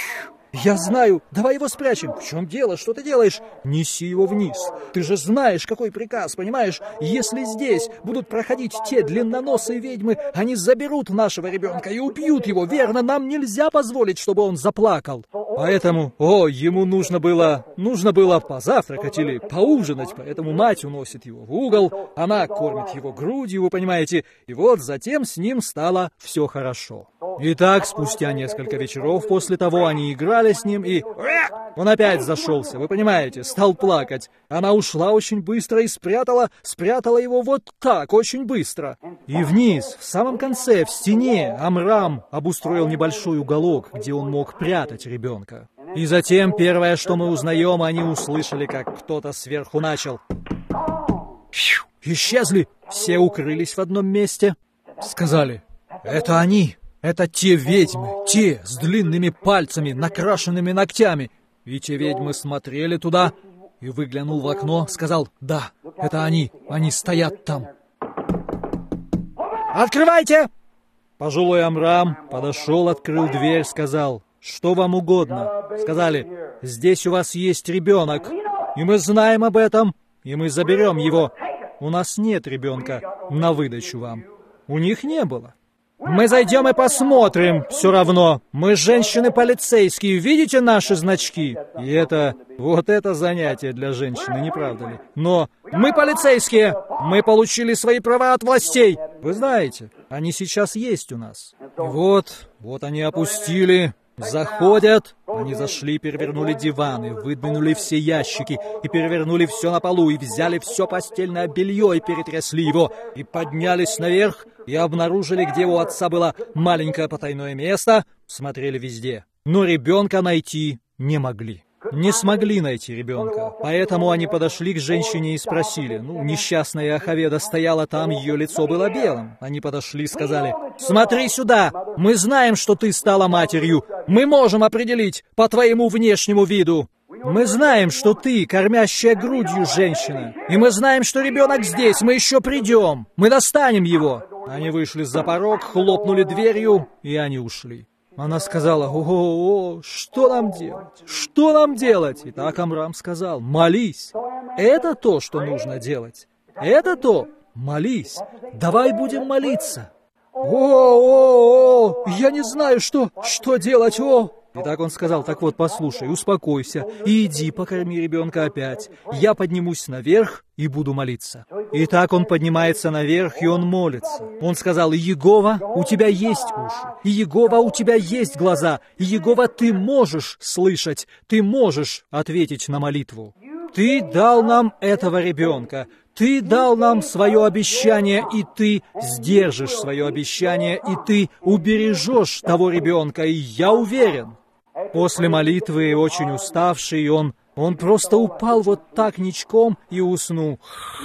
Я знаю, давай его спрячем. В чем дело, что ты делаешь? Неси его вниз. Ты же знаешь, какой приказ, понимаешь? Если здесь будут проходить те длинноносые ведьмы, они заберут нашего ребенка и убьют его, верно? Нам нельзя позволить, чтобы он заплакал. Поэтому, о, ему нужно было, нужно было позавтракать или поужинать, поэтому мать уносит его в угол, она кормит его грудью, вы понимаете, и вот затем с ним стало все хорошо. Итак, спустя несколько вечеров после того они играли с ним, и... Он опять зашелся, вы понимаете, стал плакать. Она ушла очень быстро и спрятала, спрятала его вот так, очень быстро. И вниз, в самом конце, в стене, Амрам обустроил небольшой уголок, где он мог прятать ребенка. И затем, первое, что мы узнаем, они услышали, как кто-то сверху начал. Исчезли, все укрылись в одном месте. Сказали: «Это они». Это те ведьмы, те с длинными пальцами, накрашенными ногтями. И те ведьмы смотрели туда, и выглянул в окно, сказал: «Да, это они, они стоят там». «Открывайте!» Пожилой Амрам подошел, открыл дверь, сказал: «Что вам угодно?» Сказали: «Здесь у вас есть ребенок, и мы знаем об этом, и мы заберем его. У нас нет ребенка на выдачу вам». У них не было. «Мы зайдем и посмотрим, все равно. Мы женщины-полицейские, видите наши значки?» И это, вот это занятие для женщины, не правда ли? Но мы полицейские, мы получили свои права от властей. Вы знаете, Они сейчас есть у нас. И вот, вот они опустили, заходят. Они зашли, перевернули диваны, выдвинули все ящики, и перевернули все на полу, и взяли все постельное белье, и перетрясли его, и поднялись наверх, и обнаружили, где у отца было маленькое потайное место, смотрели везде. Но ребенка найти не могли. Не смогли найти ребенка, поэтому они подошли к женщине и спросили. Ну, несчастная Ахаведа стояла там, ее лицо было белым. Они подошли и сказали: «Смотри сюда, мы знаем, что ты стала матерью. Мы можем определить по твоему внешнему виду. Мы знаем, что ты кормящая грудью женщина. И мы знаем, что ребенок здесь, мы еще придем. Мы достанем его». Они вышли за порог, хлопнули дверью, и они ушли. Она сказала: «О, что нам делать? Что нам делать?» И так Амрам сказал: «Молись. Это то, что нужно делать. Это то. Молись. Давай будем молиться». «О, о, о, я не знаю, что, что делать, о!» И так он сказал: «Так вот, послушай, успокойся и иди покорми ребенка опять. Я поднимусь наверх и буду молиться». И так он поднимается наверх, и он молится. Он сказал: «Иегова, у тебя есть уши, и Иегова, у тебя есть глаза, и Иегова, ты можешь слышать, ты можешь ответить на молитву. Ты дал нам этого ребенка, ты дал нам свое обещание, и ты сдержишь свое обещание, и ты убережешь того ребенка, и я уверен». После молитвы, очень уставший, он, он просто упал вот так ничком и уснул.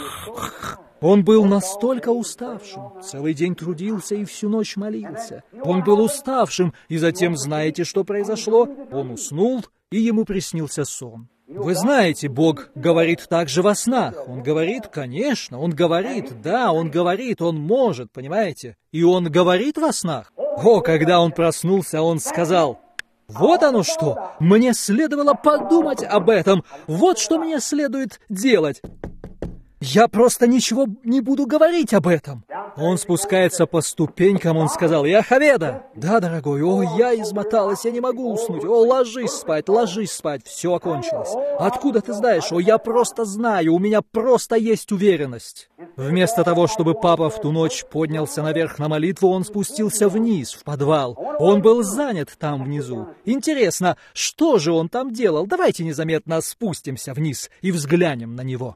Он был настолько уставшим, целый день трудился и всю ночь молился. Он был уставшим, и затем, знаете, что произошло? Он уснул, и ему приснился сон. Вы знаете, Бог говорит также во снах. Он говорит, конечно, Он говорит, да, Он говорит, Он может, понимаете? И Он говорит во снах. О, когда он проснулся, он сказал: «Вот оно что! Мне следовало подумать об этом! Вот что мне следует делать! Я просто ничего не буду говорить об этом!» Он спускается по ступенькам, он сказал: «Ахаведа!» «Да, дорогой, о, я измоталась, я не могу уснуть! О, ложись спать, ложись спать, все окончилось! Откуда ты знаешь? О, я просто знаю, у меня просто есть уверенность!» Вместо того, чтобы папа в ту ночь поднялся наверх на молитву, он спустился вниз, в подвал. Он был занят там внизу. Интересно, что же он там делал? Давайте незаметно спустимся вниз и взглянем на него.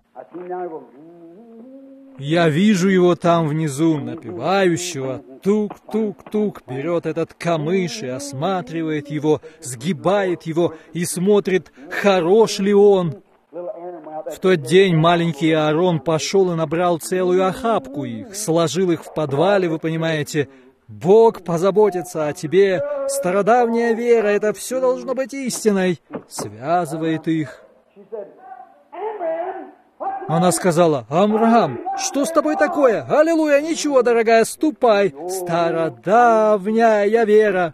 Я вижу его там внизу, напевающего, тук-тук-тук, берет этот камыш и осматривает его, сгибает его и смотрит, хорош ли он. В тот день маленький Аарон пошел и набрал целую охапку их, сложил их в подвале, вы понимаете. Бог позаботится о тебе, стародавняя вера, это все должно быть истиной, связывает их. Она сказала: «Амрам, что с тобой такое? Аллилуйя, ничего, дорогая, ступай. Стародавняя вера».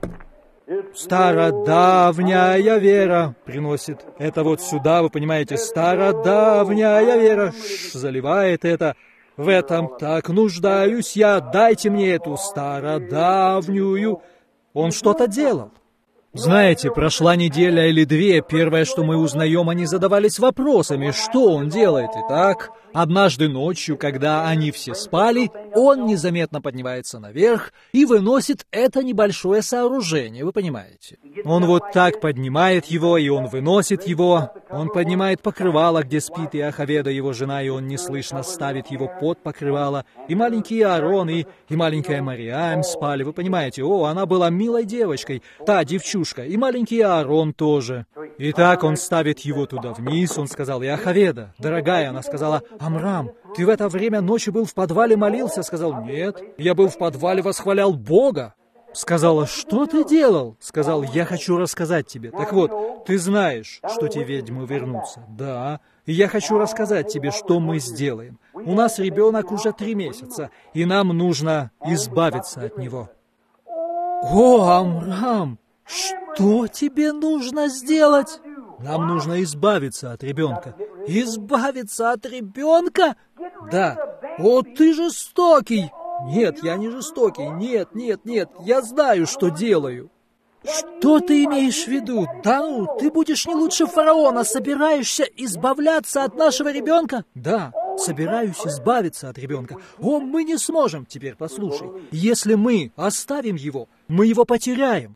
Стародавняя вера приносит это вот сюда, вы понимаете, стародавняя вера Ш, заливает это. В этом так нуждаюсь я, дайте мне эту стародавнюю. Он что-то делал. Знаете, прошла неделя или две, первое, что мы узнаем, они задавались вопросами, что он делает. Итак, однажды ночью, когда они все спали, он незаметно поднимается наверх и выносит это небольшое сооружение, вы понимаете. Он вот так поднимает его, и он выносит его. Он поднимает покрывало, где спит и Ахаведа, его жена, и он неслышно ставит его под покрывало. И маленький Аарон, и, и маленькая Мариам спали, вы понимаете. О, она была милой девочкой, та девчушка, и маленький Аарон тоже. И так он ставит его туда вниз, он сказал: «И Ахаведа, дорогая», она сказала: «Амрам, ты в это время ночи был в подвале, молился?» Сказал: «Нет, я был в подвале, восхвалял Бога». Сказала: «Что ты делал?» Сказал: «Я хочу рассказать тебе. Так вот, ты знаешь, что те ведьмы вернутся?» «Да, и я хочу рассказать тебе, что мы сделаем. У нас ребенок уже три месяца, и нам нужно избавиться от него». «О, Амрам, что тебе нужно сделать?» «Нам нужно избавиться от ребенка». «Избавиться от ребенка?» «Да». «О, ты жестокий!» «Нет, я не жестокий. Нет, нет, нет. Я знаю, что делаю». «Что ты имеешь в виду? Да ну, ты будешь не лучше фараона, собираешься избавляться от нашего ребенка?» «Да. собираюсь избавиться от ребенка. О, мы не сможем. Теперь послушай. Если мы оставим его, мы его потеряем.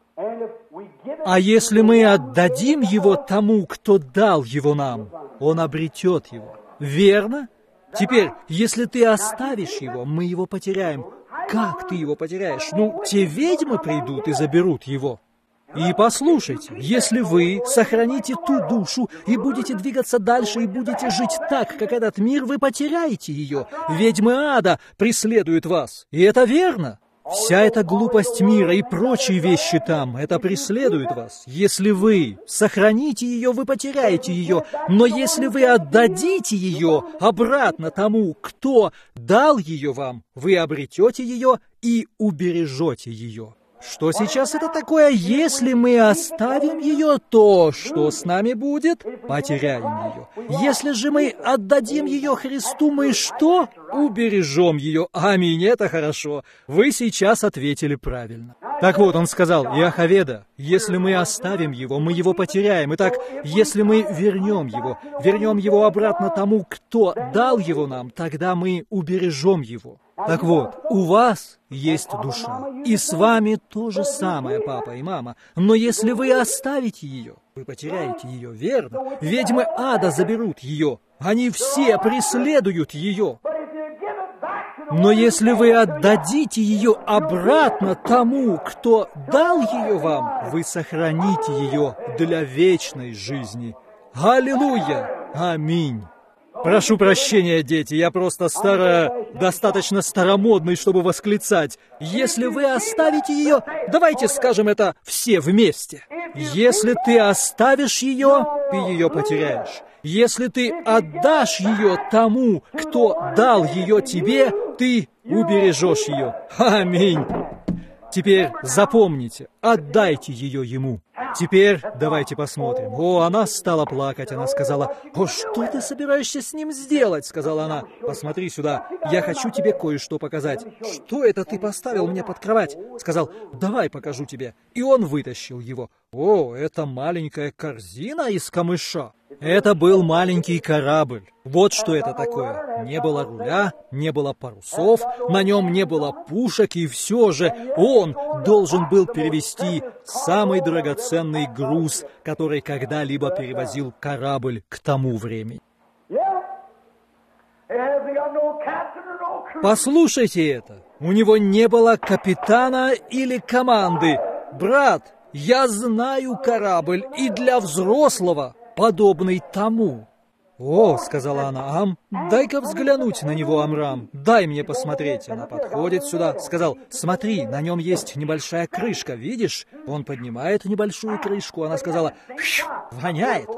А если мы отдадим его тому, кто дал его нам, он обретет его. Верно? Теперь, если ты оставишь его, мы его потеряем. Как ты его потеряешь? Ну, те ведьмы придут и заберут его. И послушайте, если вы сохраните ту душу и будете двигаться дальше и будете жить так, как этот мир, вы потеряете ее. Ведьмы ада преследуют вас. И это верно. Вся эта глупость мира и прочие вещи там, это преследует вас. Если вы сохраните ее, вы потеряете ее. Но если вы отдадите ее обратно тому, кто дал ее вам, вы обретете ее и убережете ее. Что сейчас это такое? Если мы оставим ее, то что с нами будет? Потеряем ее. Если же мы отдадим ее Христу, мы что? Убережем ее. Аминь, это хорошо. Вы сейчас ответили правильно. Так вот, он сказал, Иохаведа, если мы оставим его, мы его потеряем. Итак, если мы вернем его, вернем его обратно тому, кто дал его нам, тогда мы убережем его. Так вот, у вас есть душа, и с вами то же самое, папа и мама. Но если вы оставите ее, вы потеряете ее, верно? Ведьмы ада заберут ее, они все преследуют ее. Но если вы отдадите ее обратно тому, кто дал ее вам, вы сохраните ее для вечной жизни. Аллилуйя! Аминь! Прошу прощения, дети, я просто старо... достаточно старомодный, чтобы восклицать. Если вы оставите ее, давайте скажем это все вместе. Если ты оставишь ее, ты ее потеряешь. Если ты отдашь ее тому, кто дал ее тебе, ты убережешь ее. Аминь. Теперь запомните, отдайте ее ему. Теперь давайте посмотрим. О, она стала плакать. Она сказала, «О, что ты собираешься с ним сделать?» Сказала она, «Посмотри сюда, я хочу тебе кое-что показать». «Что это ты поставил мне под кровать?» Сказал, «Давай покажу тебе». И он вытащил его. О, это маленькая корзина из камыша. Это был маленький корабль. Вот что это такое. Не было руля, не было парусов, на нем не было пушек, и все же он должен был перевезти самый драгоценный груз, который когда-либо перевозил корабль к тому времени. Послушайте это. У него не было капитана или команды. Брат, я знаю корабль и для взрослого, подобный тому. «О», — сказала она, — «Ам, дай-ка взглянуть на него, Амрам, дай мне посмотреть». Она подходит сюда, сказал, «Смотри, на нем есть небольшая крышка, видишь?» Он поднимает небольшую крышку, она сказала, «Воняет».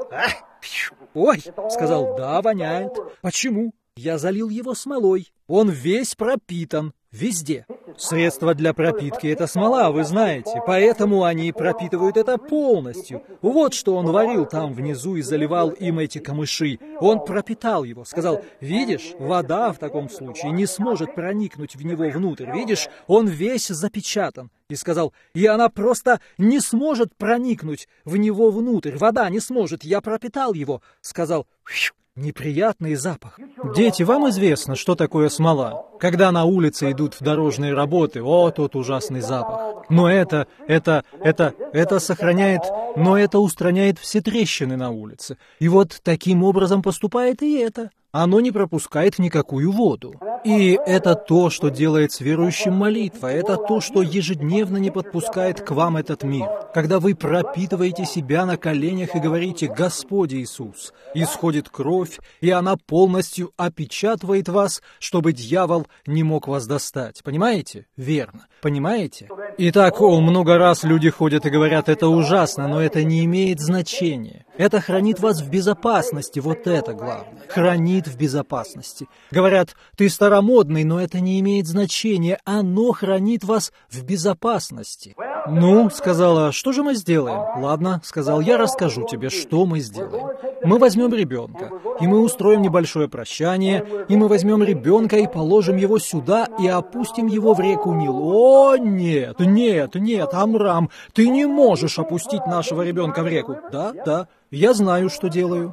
«Ой», — сказал, «Да, воняет». «Почему?» «Я залил его смолой, он весь пропитан». Везде. Средство для пропитки — это смола, вы знаете, поэтому они пропитывают это полностью. Вот что он варил там внизу и заливал им эти камыши. Он пропитал его, сказал, видишь, вода в таком случае не сможет проникнуть в него внутрь, видишь, он весь запечатан. И сказал, и она просто не сможет проникнуть в него внутрь, вода не сможет, я пропитал его. Сказал, неприятный запах. Дети, вам известно, что такое смола? Когда на улице идут в дорожные работы, о, тот ужасный запах. Но это, это, это, это сохраняет, но это устраняет все трещины на улице. И вот таким образом поступает и это. Оно не пропускает никакую воду. И это то, что делает с верующим молитва. Это то, что ежедневно не подпускает к вам этот мир. Когда вы пропитываете себя на коленях и говорите «Господь Иисус», исходит кровь, и она полностью опечатывает вас, чтобы дьявол не мог вас достать. Понимаете? Верно. Понимаете? Итак, о, много раз люди ходят и говорят, это ужасно, но это не имеет значения. Это хранит вас в безопасности, вот это главное. Хранит в безопасности. Говорят, ты старомодный, но это не имеет значения. Оно хранит вас в безопасности. Ну, сказала, что же мы сделаем? Ладно, сказал, я расскажу тебе, что мы сделаем. Мы возьмем ребенка, и мы устроим небольшое прощание, и мы возьмем ребенка и положим его сюда, и опустим его в реку Нил. О, нет, нет, нет, Амрам, ты не можешь опустить нашего ребенка в реку. Да, да, я знаю, что делаю.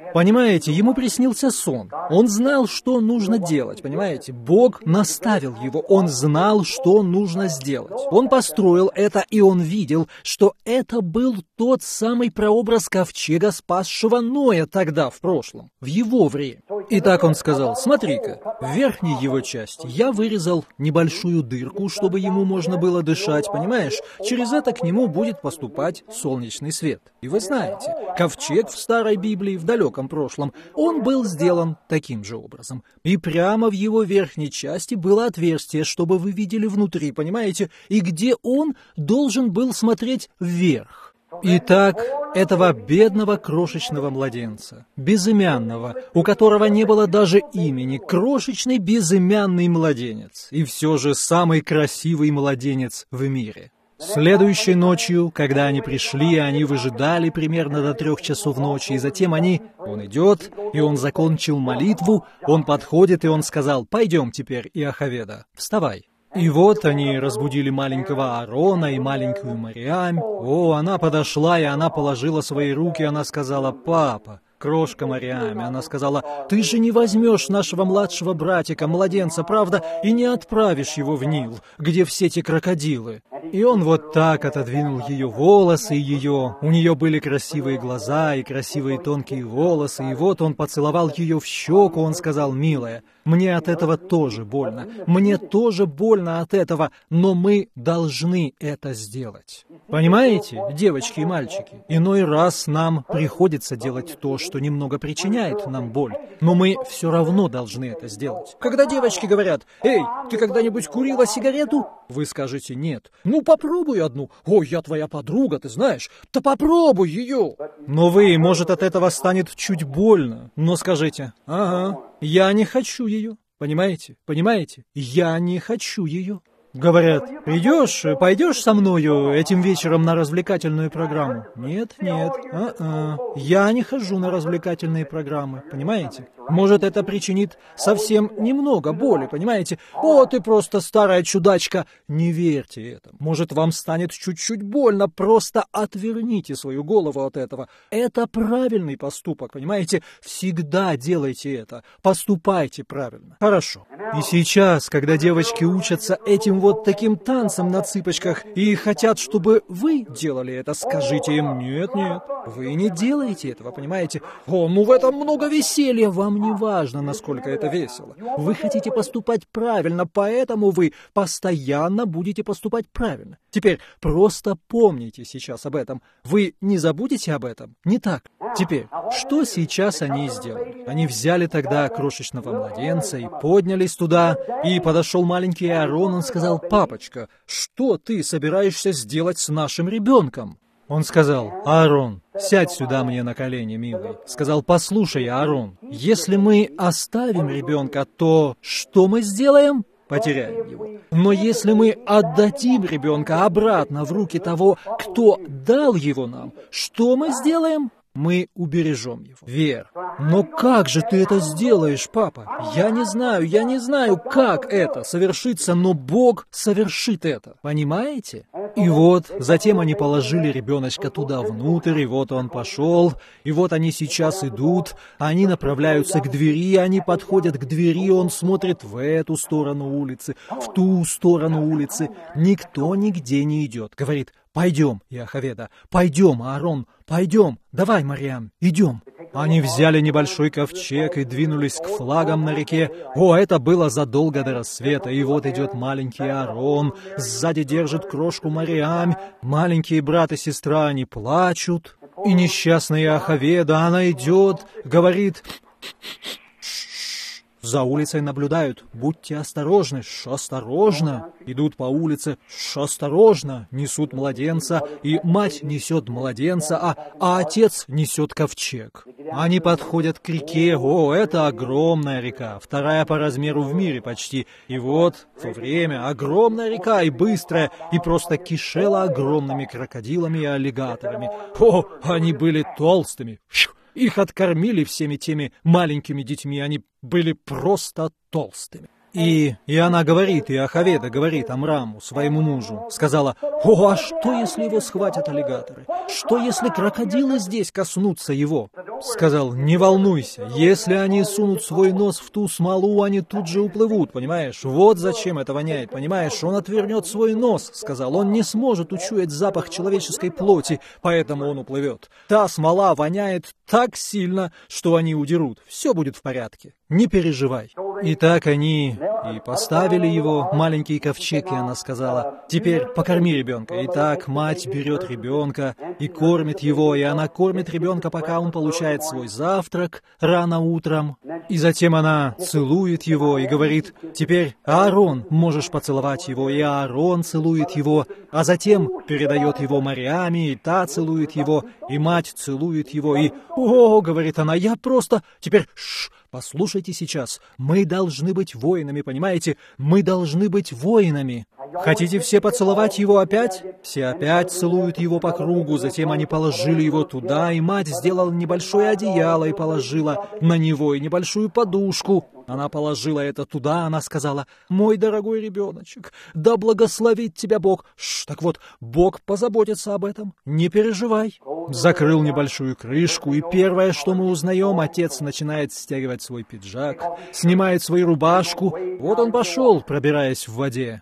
Понимаете, ему приснился сон. Он знал, что нужно делать, понимаете? Бог наставил его, он знал, что нужно сделать. Он построил это, и он видел, что это был тот самый прообраз ковчега, спасшего Ноя тогда, в прошлом, в его время. Итак, он сказал: смотри-ка, в верхней его части я вырезал небольшую дырку, чтобы ему можно было дышать, понимаешь? Через это к нему будет поступать солнечный свет. И вы знаете, ковчег в Старой Библии, в далеком прошлом, он был сделан таким же образом. И прямо в его верхней части было отверстие, чтобы вы видели внутри, понимаете? И где он должен был смотреть вверх. Итак, этого бедного крошечного младенца, безымянного, у которого не было даже имени, крошечный безымянный младенец, и все же самый красивый младенец в мире. Следующей ночью, когда они пришли, они выжидали примерно до трех часов ночи, и затем они... Он идет, и он закончил молитву, он подходит, и он сказал: «Пойдем теперь, Иохаведа, вставай». И вот они разбудили маленького Аарона и маленькую Мариам. О, она подошла, и она положила свои руки, она сказала: «Папа, крошка Мариам», она сказала: «Ты же не возьмешь нашего младшего братика, младенца, правда, и не отправишь его в Нил, где все эти крокодилы». И он вот так отодвинул ее волосы, ее... У нее были красивые глаза и красивые тонкие волосы, и вот он поцеловал ее в щеку, он сказал: «Милая, мне от этого тоже больно, мне тоже больно от этого, но мы должны это сделать». Понимаете, девочки и мальчики, иной раз нам приходится делать то, что немного причиняет нам боль, но мы все равно должны это сделать. Когда девочки говорят: «Эй, ты когда-нибудь курила сигарету?» Вы скажете: «Нет». «Ну, попробуй одну». «Ой, я твоя подруга, ты знаешь». «Да попробуй ее». Но вы, может, от этого станет чуть больно, но скажите: «Ага, я не хочу ее». Понимаете? Понимаете? Я не хочу ее. Говорят: «Идешь, пойдешь со мною этим вечером на развлекательную программу?» Нет, нет, а-а. Я не хожу на развлекательные программы, понимаете? Может, это причинит совсем немного боли, понимаете? «О, ты просто старая чудачка!» Не верьте этому. Может, вам станет чуть-чуть больно, просто отверните свою голову от этого. Это правильный поступок, понимаете? Всегда делайте это. Поступайте правильно. Хорошо. И сейчас, когда девочки учатся этим вот таким танцем на цыпочках и хотят, чтобы вы делали это, скажите им: «Нет, нет, вы не делаете этого, понимаете? О, ну в этом много веселья, вам не важно, насколько это весело. Вы хотите поступать правильно, поэтому вы постоянно будете поступать правильно. Теперь просто помните сейчас об этом. Вы не забудете об этом, не так? Теперь, что сейчас они сделали? Они взяли тогда крошечного младенца и поднялись туда, и подошел маленький Аарон, он сказал: «Папочка, что ты собираешься сделать с нашим ребенком?» Он сказал: «Аарон, сядь сюда мне на колени, милый». Сказал: «Послушай, Аарон, если мы оставим ребенка, то что мы сделаем? Потеряем его. Но если мы отдадим ребенка обратно в руки того, кто дал его нам, что мы сделаем? Мы убережем его». Вер, но как же ты это сделаешь, папа? Я не знаю, я не знаю, как это совершится, но Бог совершит это. Понимаете? И вот, затем они положили ребеночка туда внутрь, и вот он пошел, и вот они сейчас идут, они направляются к двери, они подходят к двери, он смотрит в эту сторону улицы, в ту сторону улицы. Никто нигде не идет. Говорит: «Пойдем, Иохаведа, пойдем, Аарон, пойдем, давай, Мариам, идем». Они взяли небольшой ковчег и двинулись к флагам на реке. О, это было задолго до рассвета, и вот идет маленький Аарон, сзади держит крошку Мариам, маленькие брат и сестра, они плачут. И несчастная Иохаведа, она идет, говорит: за улицей наблюдают. Будьте осторожны, ш, осторожно. Идут по улице, ш, осторожно. Несут младенца, и мать несет младенца, а, а отец несет ковчег. Они подходят к реке. О, это огромная река, вторая по размеру в мире почти. И вот в то время огромная река, и быстрая, и просто кишела огромными крокодилами и аллигаторами. О, они были толстыми. Их откормили всеми теми маленькими детьми, они были просто толстыми. И, и она говорит, и Ахаведа говорит Амраму, своему мужу, сказала: «О, а что, если его схватят аллигаторы? Что, если крокодилы здесь коснутся его?» Сказал: «Не волнуйся, если они сунут свой нос в ту смолу, они тут же уплывут, понимаешь? Вот зачем это воняет, понимаешь? Он отвернет свой нос», — сказал, «он не сможет учуять запах человеческой плоти, поэтому он уплывет. Та смола воняет так сильно, что они удерут. Все будет в порядке, не переживай». И так они и поставили его, маленький ковчег, и она сказала: «Теперь покорми ребенка». И так мать берет ребенка и кормит его, и она кормит ребенка, пока он получает свой завтрак рано утром. И затем она целует его и говорит: «Теперь, Аарон, можешь поцеловать его». И Аарон целует его, а затем передает его Мариаме, и та целует его, и мать целует его. И «О, — говорит она, — я просто... Теперь, шш, послушайте сейчас, мы должны быть воинами, понимаете? Мы должны быть воинами. Хотите все поцеловать его опять?» Все опять целуют его по кругу, затем они положили его туда, и мать сделала небольшое одеяло и положила на него, и небольшую подушку. Она положила это туда, она сказала: «Мой дорогой ребеночек, да благословит тебя Бог». Шш, так вот, Бог позаботится об этом, не переживай. Закрыл небольшую крышку, и первое, что мы узнаем, отец начинает стягивать свой пиджак, снимает свою рубашку. Вот он пошел, пробираясь в воде.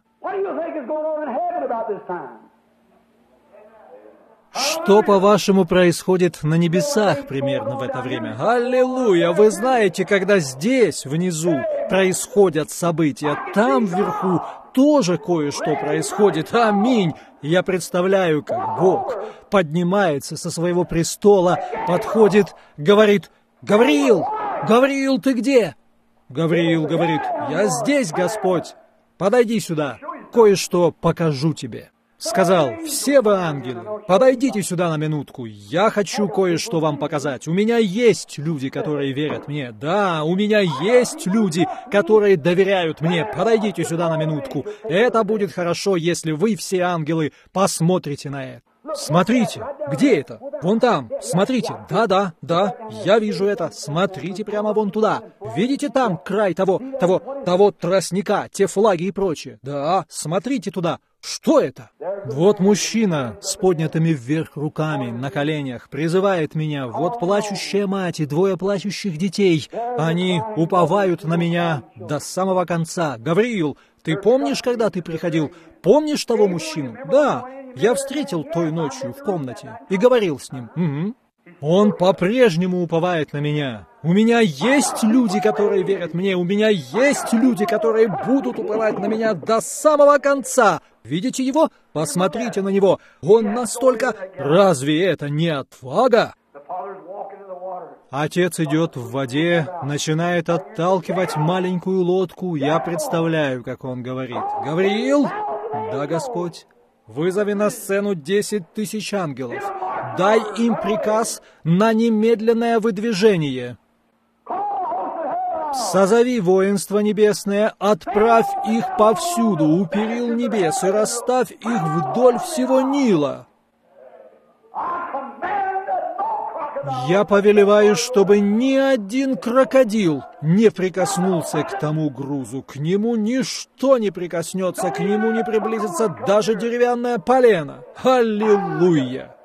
Что, по-вашему, происходит на небесах примерно в это время? Аллилуйя! Вы знаете, когда здесь, внизу, происходят события, там, вверху, тоже кое-что происходит. Аминь! Я представляю, как Бог поднимается со своего престола, подходит, говорит: «Гавриил! Гавриил, ты где?» Гавриил говорит: «Я здесь, Господь! Подойди сюда, кое-что покажу тебе». Сказал: «Все вы ангелы, подойдите сюда на минутку, я хочу кое-что вам показать. У меня есть люди, которые верят мне. Да, у меня есть люди, которые доверяют мне. Подойдите сюда на минутку. Это будет хорошо, если вы, все ангелы, посмотрите на это». Смотрите, где это? Вон там, смотрите, да-да, да, я вижу это, смотрите прямо вон туда. Видите там край того, того, того тростника, те флаги и прочее? Да, смотрите туда. Что это? Вот мужчина с поднятыми вверх руками на коленях призывает меня. Вот плачущая мать и двое плачущих детей. Они уповают на меня до самого конца. Гавриил, ты помнишь, когда ты приходил? Помнишь того мужчину? Да, я встретил той ночью в комнате и говорил с ним. Угу. Он по-прежнему уповает на меня. У меня есть люди, которые верят мне. У меня есть люди, которые будут уповать на меня до самого конца. Видите его? Посмотрите на него. Он настолько... Разве это не отвага? Отец идет в воде, начинает отталкивать маленькую лодку. Я представляю, как он говорит. «Гавриил?» «Да, Господь». «Вызови на сцену десять тысяч ангелов. Дай им приказ на немедленное выдвижение. Созови воинство небесное, отправь их повсюду у перил небес и расставь их вдоль всего Нила. Я повелеваю, чтобы ни один крокодил не прикоснулся к тому грузу. К нему ничто не прикоснется, к нему не приблизится даже деревянное полено. Аллилуйя!»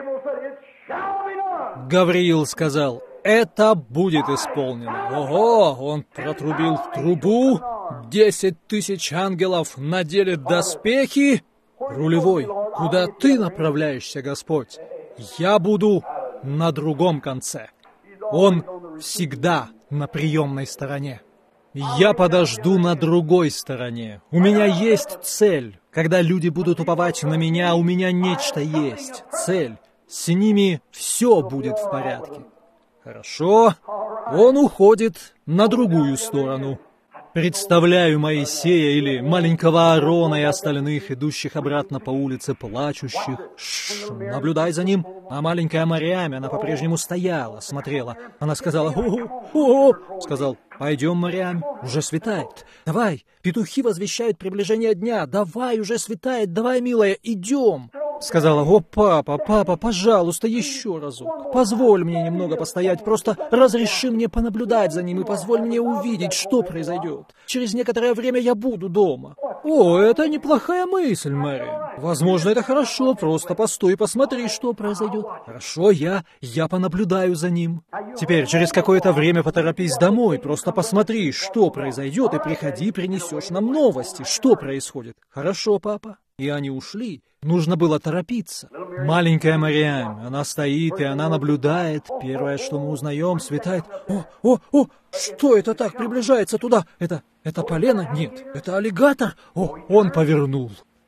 Гавриил сказал: «Это будет исполнено». Ого! Он протрубил в трубу. Десять тысяч ангелов надели доспехи. «Рулевой, куда ты направляешься, Господь? Я буду на другом конце». Он всегда на приемной стороне. Я подожду на другой стороне. У меня есть цель. Когда люди будут уповать на меня, у меня нечто есть. Цель. С ними все будет в порядке. Хорошо. Он уходит на другую сторону. Представляю Моисея или маленького Аарона и остальных, идущих обратно по улице, плачущих. Шш, наблюдай за ним. А маленькая Мариаме, она по-прежнему стояла, смотрела. Она сказала: «О-о-о!» Сказал: «Пойдем, Мариам, уже светает. Давай, петухи возвещают приближение дня. Давай, уже светает, давай, милая, идем». сказала: «О, папа, папа, пожалуйста, еще разок. Позволь мне немного постоять, просто разреши мне понаблюдать за ним и позволь мне увидеть, что произойдет. Через некоторое время я буду дома». «О, это неплохая мысль, Мэри. Возможно, это хорошо, просто постой и посмотри, что произойдет». «Хорошо, я, я понаблюдаю за ним. Теперь через какое-то время поторопись домой, просто посмотри, что произойдет, и приходи, принесешь нам новости, что происходит». «Хорошо, папа». И они ушли. Нужно было торопиться. Маленькая Мариам, она стоит, и она наблюдает. Первое, что мы узнаем, светает. О, о, о, что это так приближается туда? Это, это полено? Нет, это аллигатор. О, он повернул.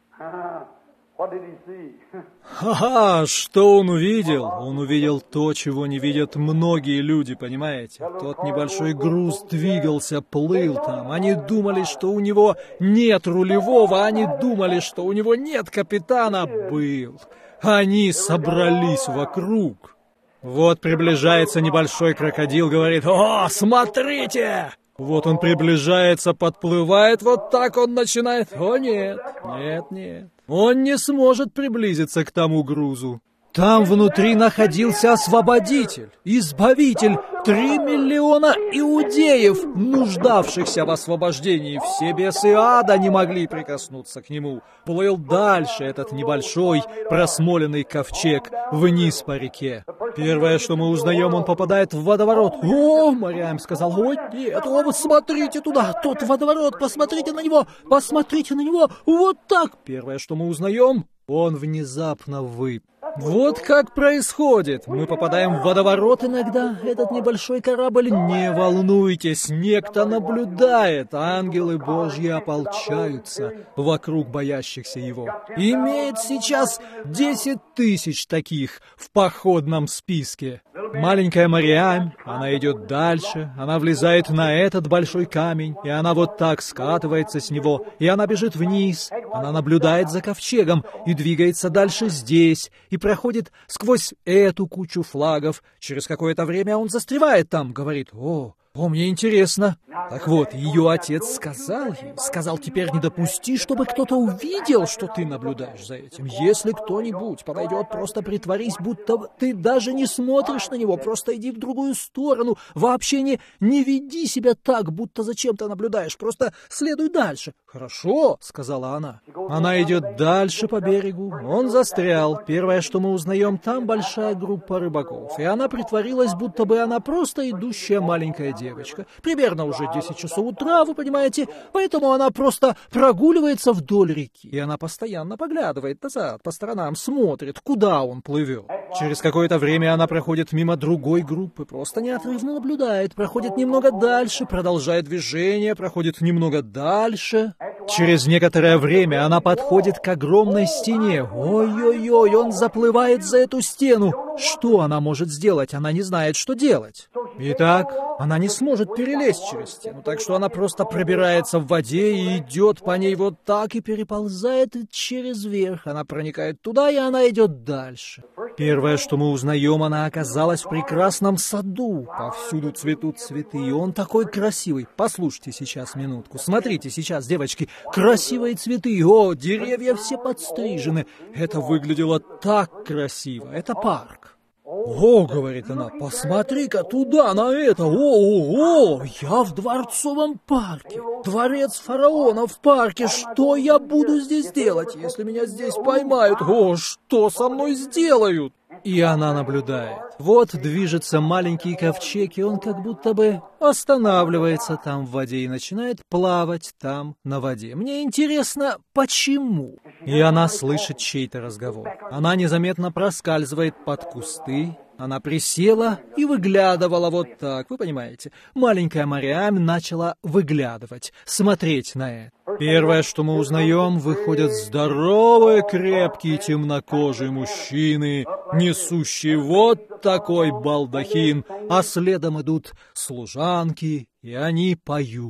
Ха-ха, что он увидел? Он увидел то, чего не видят многие люди, понимаете? Тот небольшой груз двигался, плыл там. Они думали, что у него нет рулевого, они думали, что у него нет капитана. Был. Они собрались вокруг. Вот приближается небольшой крокодил, говорит: «О, смотрите!» Вот он приближается, подплывает, вот так он начинает. О, нет, нет, нет. Он не сможет приблизиться к тому грузу. Там внутри находился освободитель, избавитель, три миллиона иудеев, нуждавшихся в освобождении. Все бесы ада не могли прикоснуться к нему. Плыл дальше этот небольшой просмоленный ковчег вниз по реке. Первое, что мы узнаем, он попадает в водоворот. «О, Мариам сказал, ой, нет, о, смотрите туда, тот водоворот, посмотрите на него, посмотрите на него, вот так». Первое, что мы узнаем, он внезапно выпал. Вот как происходит. Мы попадаем в водоворот иногда. Этот небольшой корабль, не волнуйтесь, некто наблюдает. Ангелы Божьи ополчаются вокруг боящихся его. Имеет сейчас десять тысяч таких в походном списке. Маленькая Мариам, она идет дальше, она влезает на этот большой камень, и она вот так скатывается с него, и она бежит вниз, она наблюдает за ковчегом и двигается дальше здесь, и проходит сквозь эту кучу флагов. Через какое-то время он застревает там, говорит: «О, о, мне интересно». Так вот, ее отец сказал ей, сказал: «Теперь не допусти, чтобы кто-то увидел, что ты наблюдаешь за этим. Если кто-нибудь подойдет, просто притворись, будто ты даже не смотришь на него, просто иди в другую сторону, вообще не, не веди себя так, будто зачем-то наблюдаешь, просто следуй дальше». «Хорошо», — сказала она. Она идет дальше по берегу, он застрял. Первое, что мы узнаем, там большая группа рыбаков, и она притворилась, будто бы она просто идущая маленькая девочка. Примерно уже десять часов утра, вы понимаете, поэтому она просто прогуливается вдоль реки. И она постоянно поглядывает назад, по сторонам, смотрит, куда он плывет. Через какое-то время она проходит мимо другой группы, просто неотрывно наблюдает, проходит немного дальше, продолжает движение, проходит немного дальше. Через некоторое время она подходит к огромной стене. Ой-ой-ой, он заплывает за эту стену. Что она может сделать? Она не знает, что делать. Итак, она не сможет перелезть через стену, так что она просто пробирается в воде и идет по ней вот так и переползает через верх. Она проникает туда, и она идет дальше. Первое, что мы узнаем, она оказалась в прекрасном саду. Повсюду цветут цветы, и он такой красивый. Послушайте сейчас минутку. Смотрите сейчас, девочки, красивые цветы. О, деревья все подстрижены. Это выглядело так красиво. Это парк. «О, — говорит она, — посмотри-ка туда, на это! О-о-о! Я в дворцовом парке! Дворец фараона в парке! Что я буду здесь делать, если меня здесь поймают? О, что со мной сделают?» И она наблюдает. Вот движется маленький ковчег, и он как будто бы останавливается там в воде и начинает плавать там на воде. Мне интересно, почему? И она слышит чей-то разговор. Она незаметно проскальзывает под кусты. Она присела и выглядывала вот так, вы понимаете. Маленькая Мариам начала выглядывать, смотреть на это. Первое, что мы узнаем, выходят здоровые, крепкие, темнокожие мужчины, несущие вот такой балдахин, а следом идут служанки, и они поют.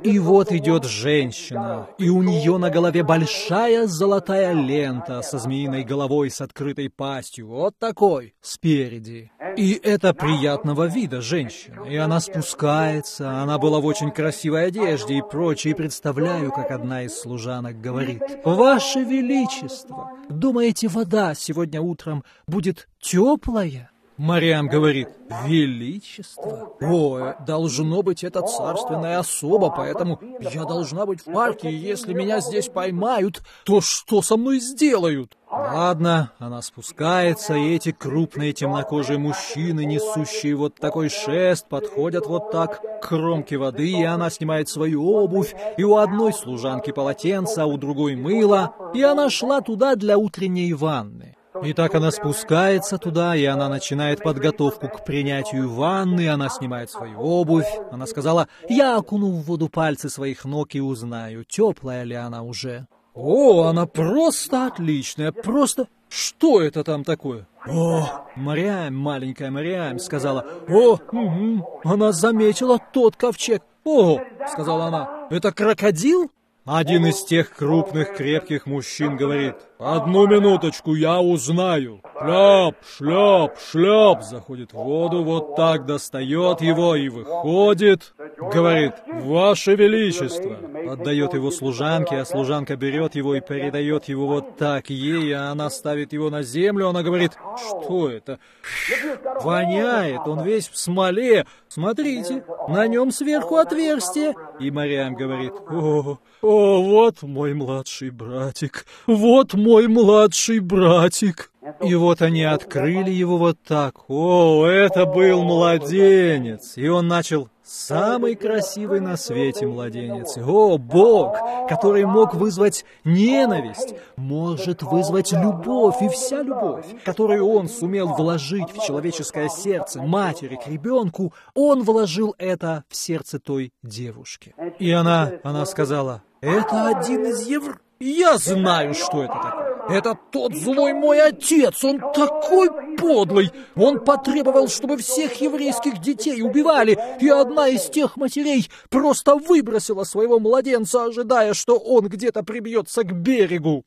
И вот идет женщина, и у нее на голове большая золотая лента со змеиной головой с открытой пастью, вот такой, спереди. И это приятного вида женщина, и она спускается, она была в очень красивой одежде и прочее, и представляю, как одна из служанок говорит: «Ваше Величество, думаете, вода сегодня утром будет теплая?» Мариам говорит: «Величество? О, должно быть, это царственная особа, поэтому я должна быть в парке, и если меня здесь поймают, то что со мной сделают?» Ладно, она спускается, и эти крупные темнокожие мужчины, несущие вот такой шест, подходят вот так к кромке воды, и она снимает свою обувь, и у одной служанки полотенце, а у другой мыло, и она шла туда для утренней ванны. И так она спускается туда, и она начинает подготовку к принятию ванны, она снимает свою обувь. Она сказала: «Я окуну в воду пальцы своих ног и узнаю, теплая ли она уже». О, она просто отличная, просто... Что это там такое? О, Мариам, маленькая Мариам, сказала: «О, угу, она заметила тот ковчег». «О», сказала она, «это крокодил?» Один из тех крупных, крепких мужчин говорит: «Одну минуточку, я узнаю». Шляп, шляп, шляп, заходит в воду, вот так достает его и выходит. Говорит: «Ваше Величество». Отдает его служанке, а служанка берет его и передает его вот так ей, а она ставит его на землю. Она говорит: «Что это? Воняет, он весь в смоле. Смотрите, на нем сверху отверстие». И Мариам говорит: «О, о, вот мой младший братик, вот мой младший братик». И вот они открыли его вот так. О, это был младенец. И он начал: самый красивый на свете младенец. О, Бог, который мог вызвать ненависть, может вызвать любовь, и вся любовь, которую Он сумел вложить в человеческое сердце матери к ребенку, Он вложил это в сердце той девушки. И она, она сказала: «Это один из евреев. Я знаю, что это такое. Это тот злой мой отец, он такой подлый. Он потребовал, чтобы всех еврейских детей убивали, и одна из тех матерей просто выбросила своего младенца, ожидая, что он где-то прибьется к берегу.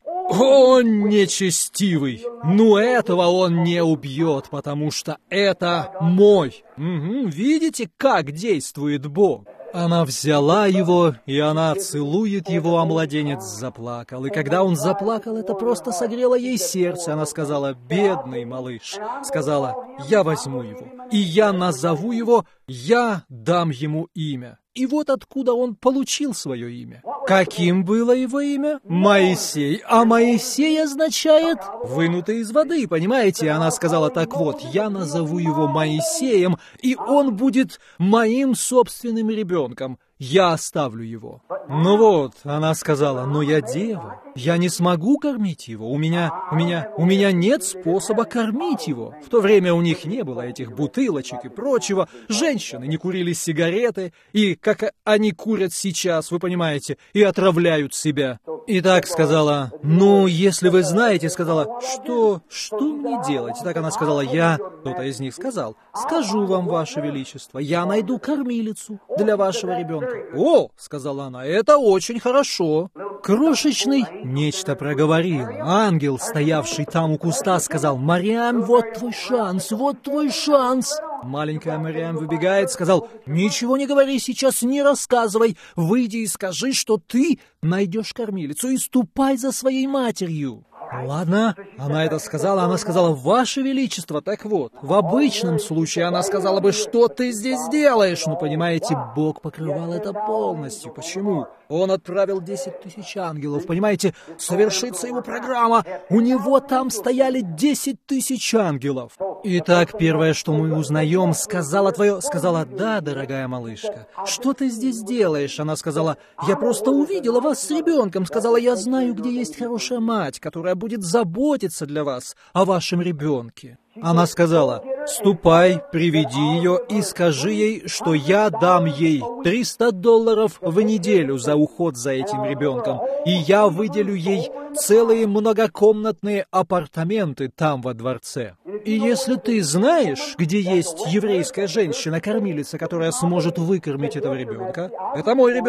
Он нечестивый. Но этого он не убьет, потому что это мой». Угу, видите, как действует Бог? Она взяла его, и она целует его, а младенец заплакал. И когда он заплакал, это просто согрело ей сердце. Она сказала: «Бедный малыш», сказала: «Я возьму его, и я назову его, я дам ему имя». И вот откуда он получил свое имя. Каким было его имя? Моисей. А Моисей означает «вынутый из воды», понимаете? Она сказала: «Так вот, я назову его Моисеем, и он будет моим собственным ребенком. Я оставлю его». Ну вот, она сказала: «Но я дева, я не смогу кормить его, у меня, у меня, у меня нет способа кормить его». В то время у них не было этих бутылочек и прочего, женщины не курили сигареты, и как они курят сейчас, вы понимаете, и отравляют себя. И так сказала: «Ну, если вы знаете», сказала, «что, что мне делать?» И так она сказала: «Я», кто-то из них сказал, «скажу вам, Ваше Величество, я найду кормилицу для вашего ребенка». «О», сказала она, «это очень хорошо». Крошечный нечто проговорил. Ангел, стоявший там у куста, сказал: «Мариам, вот твой шанс, вот твой шанс». Маленькая Мариам выбегает, сказал: «Ничего не говори сейчас, не рассказывай. Выйди и скажи, что ты найдешь кормилицу, и ступай за своей матерью». Ладно, она это сказала, она сказала: «Ваше Величество, так вот, в обычном случае она сказала бы: что ты здесь делаешь?» Но, понимаете, Бог покрывал это полностью. Почему? Он отправил десять тысяч ангелов, понимаете, совершится его программа. У него там стояли десять тысяч ангелов. Итак, первое, что мы узнаем, сказала твое... Сказала: «Да, дорогая малышка, что ты здесь делаешь?» Она сказала: «Я просто увидела вас с ребенком». Сказала: «Я знаю, где есть хорошая мать, которая будет заботиться для вас о вашем ребенке». Она сказала: «Ступай, приведи ее и скажи ей, что я дам ей триста долларов в неделю за уход за этим ребенком, и я выделю ей целые многокомнатные апартаменты там во дворце. И если ты знаешь, где есть еврейская женщина-кормилица, которая сможет выкормить этого ребенка, это мой ребенок,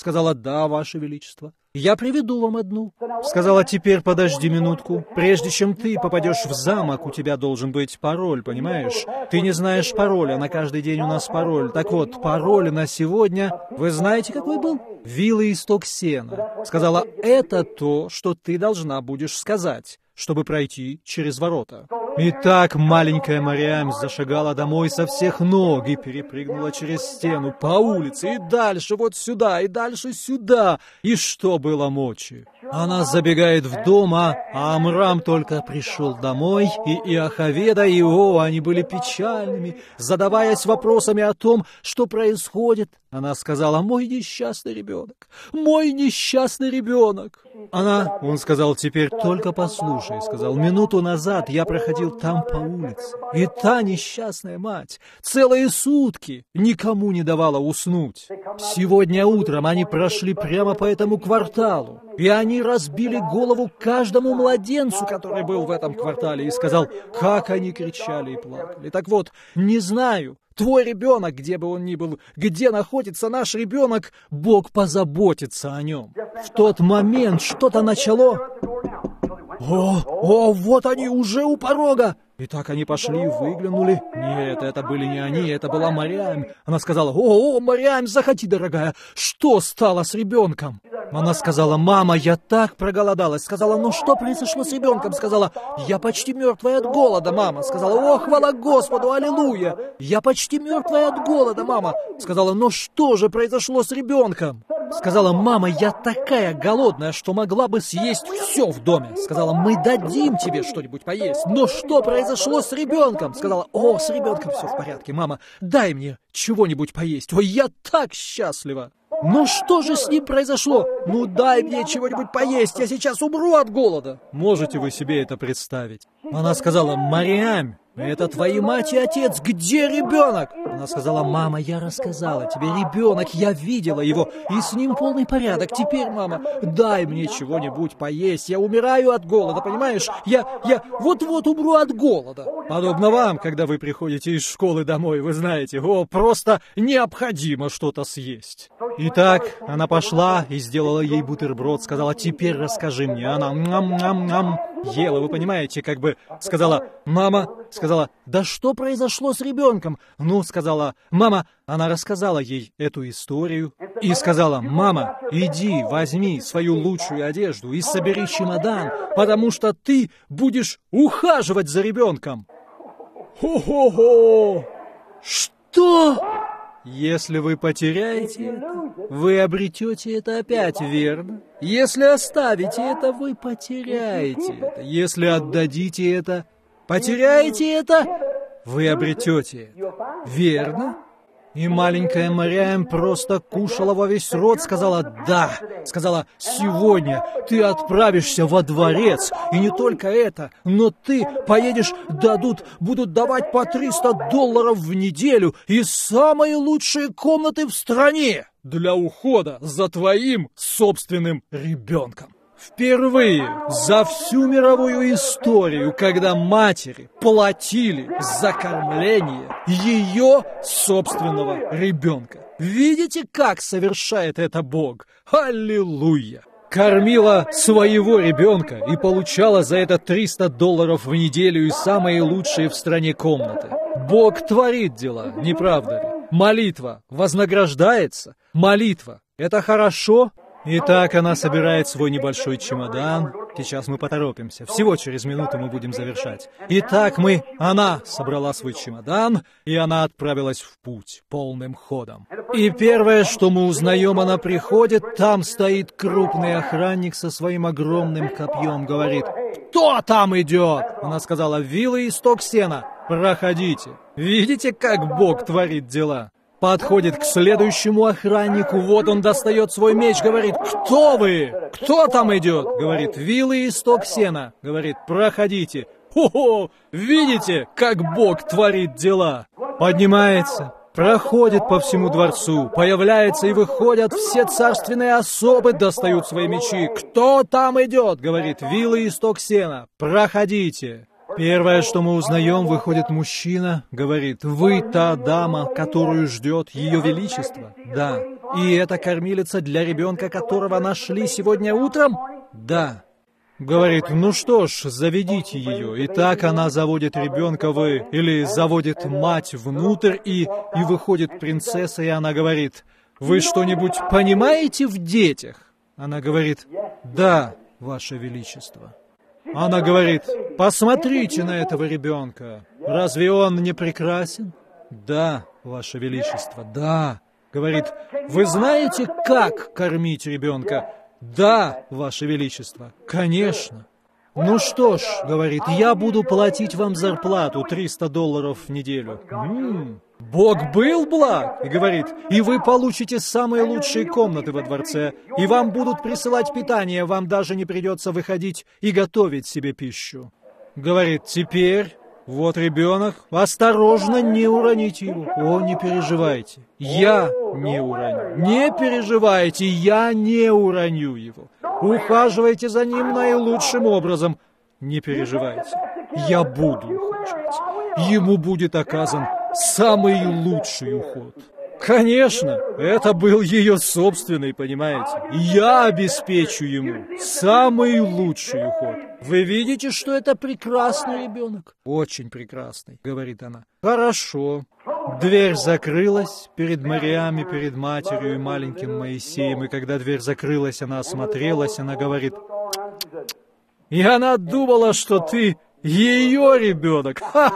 Сказала: да, Ваше Величество. Я приведу вам одну. Сказала: теперь подожди минутку. Прежде чем ты попадешь в замок, у тебя должен быть пароль, понимаешь? Ты не знаешь пароля, на каждый день у нас пароль. Так вот, пароль на сегодня, вы знаете, какой был? Вилла исток сена. Сказала: это то, что ты должна будешь сказать, чтобы пройти через ворота. Итак, маленькая Мариам зашагала домой со всех ног и перепрыгнула через стену по улице и дальше вот сюда, и дальше сюда. И что было мочи? Она забегает в дом, а Амрам только пришел домой, и Иохаведа, и О, они были печальными, задаваясь вопросами о том, что происходит. Она сказала: мой несчастный ребенок, мой несчастный ребенок. Она, он сказал: теперь только послушай, сказал: минуту назад я проходил там по улице, и та несчастная мать целые сутки никому не давала уснуть. Сегодня утром они прошли прямо по этому кварталу, и они разбили голову каждому младенцу, который был в этом квартале, и сказал, как они кричали и плакали. Так вот, не знаю, твой ребенок, где бы он ни был, где находится наш ребенок, Бог позаботится о нем. В тот момент что-то начало... О, о, вот они уже у порога! И так они пошли и выглянули. Нет, это были не они, это была Мариам. Она сказала: о, о, Мариам, заходи, дорогая, что стало с ребенком? Она сказала: мама, я так проголодалась. Сказала: ну что произошло с ребенком? Сказала: я почти мертвая от голода, мама. Сказала: о, хвала Господу, аллилуйя. Я почти мертвая от голода, мама. Сказала: ну что же произошло с ребенком? Сказала: мама, я такая голодная, что могла бы съесть все в доме. Сказала: мы дадим тебе что-нибудь поесть. Но что произошло с ребенком? Сказала: о, с ребенком все в порядке, мама. Дай мне чего-нибудь поесть. Ой, я так счастлива. Ну что же с ним произошло? Ну дай мне чего-нибудь поесть, я сейчас умру от голода. Можете вы себе это представить? Она сказала: Мариам, это твои мать и отец, где ребенок? Она сказала: мама, я рассказала тебе, ребенок, я видела его, и с ним полный порядок. Теперь, мама, дай мне чего-нибудь поесть, я умираю от голода, понимаешь? Я, я вот-вот умру от голода. Подобно вам, когда вы приходите из школы домой, вы знаете, о, просто необходимо что-то съесть. Итак, она пошла и сделала ей бутерброд, сказала: теперь расскажи мне. Она ням-ням-ням ела, вы понимаете, как бы сказала: мама, сказала: да что произошло с ребенком? Ну, сказала мама, она рассказала ей эту историю и сказала: мама, иди, возьми свою лучшую одежду и собери чемодан, потому что ты будешь ухаживать за ребенком. Хо-хо-хо! Что? Если вы потеряете это, вы обретете это опять, верно? Если оставите это, вы потеряете это. Если отдадите это, потеряете это, вы обретете это. Верно? И маленькая Мариам просто кушала во весь рот, сказала: да, сказала: сегодня ты отправишься во дворец, и не только это, но ты поедешь, дадут, будут давать по триста долларов в неделю и самые лучшие комнаты в стране для ухода за твоим собственным ребенком. Впервые за всю мировую историю, когда матери платили за кормление ее собственного ребенка. Видите, как совершает это Бог? Аллилуйя! Кормила своего ребенка и получала за это триста долларов в неделю и самые лучшие в стране комнаты. Бог творит дела, не правда ли? Молитва вознаграждается. Молитва — это хорошо. Итак, она собирает свой небольшой чемодан. Сейчас мы поторопимся. Всего через минуту мы будем завершать. Итак, мы... Она собрала свой чемодан, и она отправилась в путь полным ходом. И первое, что мы узнаем, она приходит, там стоит крупный охранник со своим огромным копьем. Говорит: кто там идет? Она сказала: вилла исток сена. Проходите. Видите, как Бог творит дела? Подходит к следующему охраннику, вот он достает свой меч, говорит: кто вы? Кто там идет? Говорит: вилла исток сена. Говорит: проходите. Хо-хо! Видите, как Бог творит дела? Поднимается, проходит по всему дворцу, появляется и выходят все царственные особы, достают свои мечи. Кто там идет? Говорит: вилла исток сена. Проходите. Первое, что мы узнаем, выходит мужчина, говорит: «Вы та дама, которую ждет Ее Величество?» Да. «И это кормилица для ребенка, которого нашли сегодня утром?» Да. Говорит: «Ну что ж, заведите ее». И так она заводит ребенка в... Или заводит мать внутрь, и, и выходит принцесса, и она говорит: «Вы что-нибудь понимаете в детях?» Она говорит: «Да, Ваше Величество». Она говорит: «Посмотрите на этого ребенка. Разве он не прекрасен?» «Да, Ваше Величество, да». Говорит: «Вы знаете, как кормить ребенка?» «Да, Ваше Величество, конечно». «Ну что ж, — говорит, — я буду платить вам зарплату триста долларов в неделю». М-м, Бог был благ, и говорит: «И вы получите самые лучшие комнаты во дворце, и вам будут присылать питание, вам даже не придется выходить и готовить себе пищу». Говорит: «Теперь... Вот ребенок, осторожно, не уроните его». «О, не переживайте, я не уроню». «Не переживайте, я не уроню его. Ухаживайте за ним наилучшим образом». «Не переживайте, я буду ухаживать. Ему будет оказан самый лучший уход». Конечно, это был ее собственный, понимаете? Я обеспечу ему самый лучший уход. «Вы видите, что это прекрасный ребенок?» «Очень прекрасный», — говорит она. «Хорошо». Дверь закрылась перед Мариам и перед матерью и маленьким Моисеем, и когда дверь закрылась, она осмотрелась, она говорит: «И она думала, что ты ее ребенок!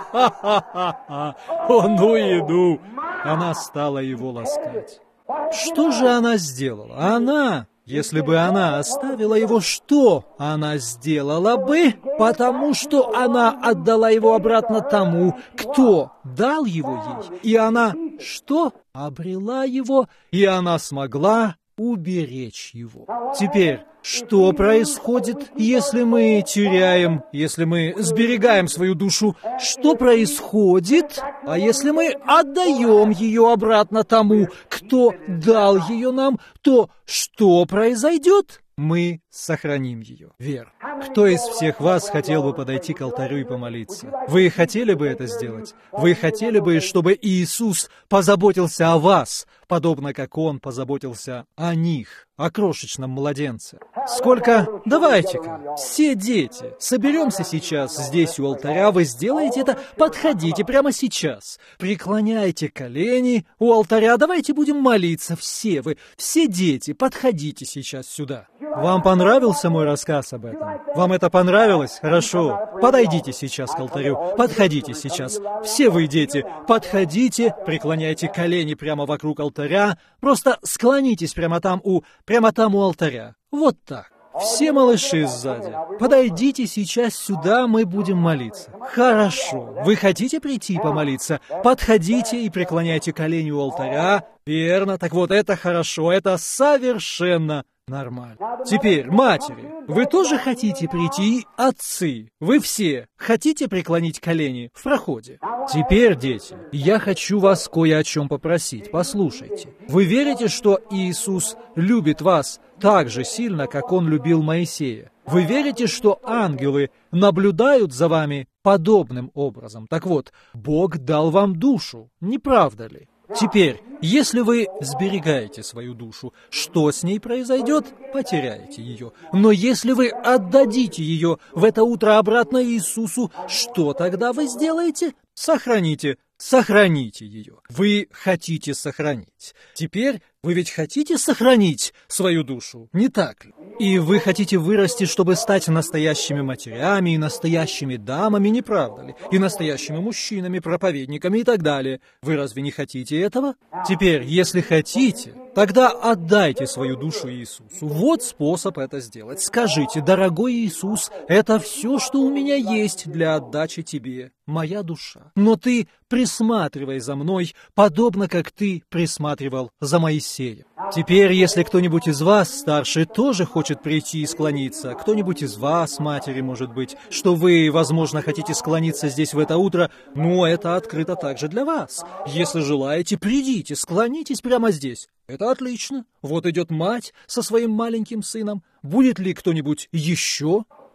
Ха-ха-ха-ха! О, ну и ну!» Она стала его ласкать. Что же она сделала? Она, если бы она оставила его, что она сделала бы? Потому что она отдала его обратно тому, кто дал его ей. И она что? Обрела его, и она смогла уберечь его. Теперь, что происходит, если мы теряем, если мы сберегаем свою душу? Что происходит, а если мы отдаем ее обратно тому, кто дал ее нам, то что произойдет? Мы сохраним ее. Вера. Кто из всех вас хотел бы подойти к алтарю и помолиться? Вы хотели бы это сделать? Вы хотели бы, чтобы Иисус позаботился о вас, подобно как Он позаботился о них, о крошечном младенце? Сколько? Давайте-ка, все дети, соберемся сейчас здесь у алтаря, вы сделаете это, подходите прямо сейчас, преклоняйте колени у алтаря, давайте будем молиться, все вы, все дети, подходите сейчас сюда. Вам понравился мой рассказ об этом? Вам это понравилось? Хорошо. Подойдите сейчас к алтарю. Подходите сейчас. Все вы, дети, подходите, преклоняйте колени прямо вокруг алтаря. Просто склонитесь прямо там у, прямо там у алтаря. Вот так. Все малыши сзади, подойдите сейчас сюда, мы будем молиться. Хорошо. Вы хотите прийти помолиться? Подходите и преклоняйте колени у алтаря. Верно. Так вот, это хорошо. Это совершенно нормально. Теперь, матери, вы тоже хотите прийти? Отцы, вы все хотите преклонить колени в проходе? Теперь, дети, я хочу вас кое о чем попросить. Послушайте. Вы верите, что Иисус любит вас так же сильно, как Он любил Моисея? Вы верите, что ангелы наблюдают за вами подобным образом? Так вот, Бог дал вам душу, не правда ли? Теперь, если вы сберегаете свою душу, что с ней произойдет? Потеряете ее. Но если вы отдадите ее в это утро обратно Иисусу, что тогда вы сделаете? Сохраните, сохраните ее. Вы хотите сохранить. Теперь вы ведь хотите сохранить свою душу, не так ли? И вы хотите вырасти, чтобы стать настоящими матерями и настоящими дамами, не правда ли? И настоящими мужчинами, проповедниками и так далее. Вы разве не хотите этого? Теперь, если хотите, тогда отдайте свою душу Иисусу. Вот способ это сделать. Скажите: «Дорогой Иисус, это все, что у меня есть для отдачи Тебе, моя душа. Но Ты присматривай за мной, подобно как Ты присматривал за Моисеем». Теперь, если кто-нибудь из вас, старший, тоже хочет прийти и склониться, кто-нибудь из вас, матери, может быть, что вы, возможно, хотите склониться здесь в это утро, но это открыто также для вас. Если желаете, придите, склонитесь прямо здесь. Это отлично. Вот идет мать со своим маленьким сыном. Будет ли кто-нибудь еще?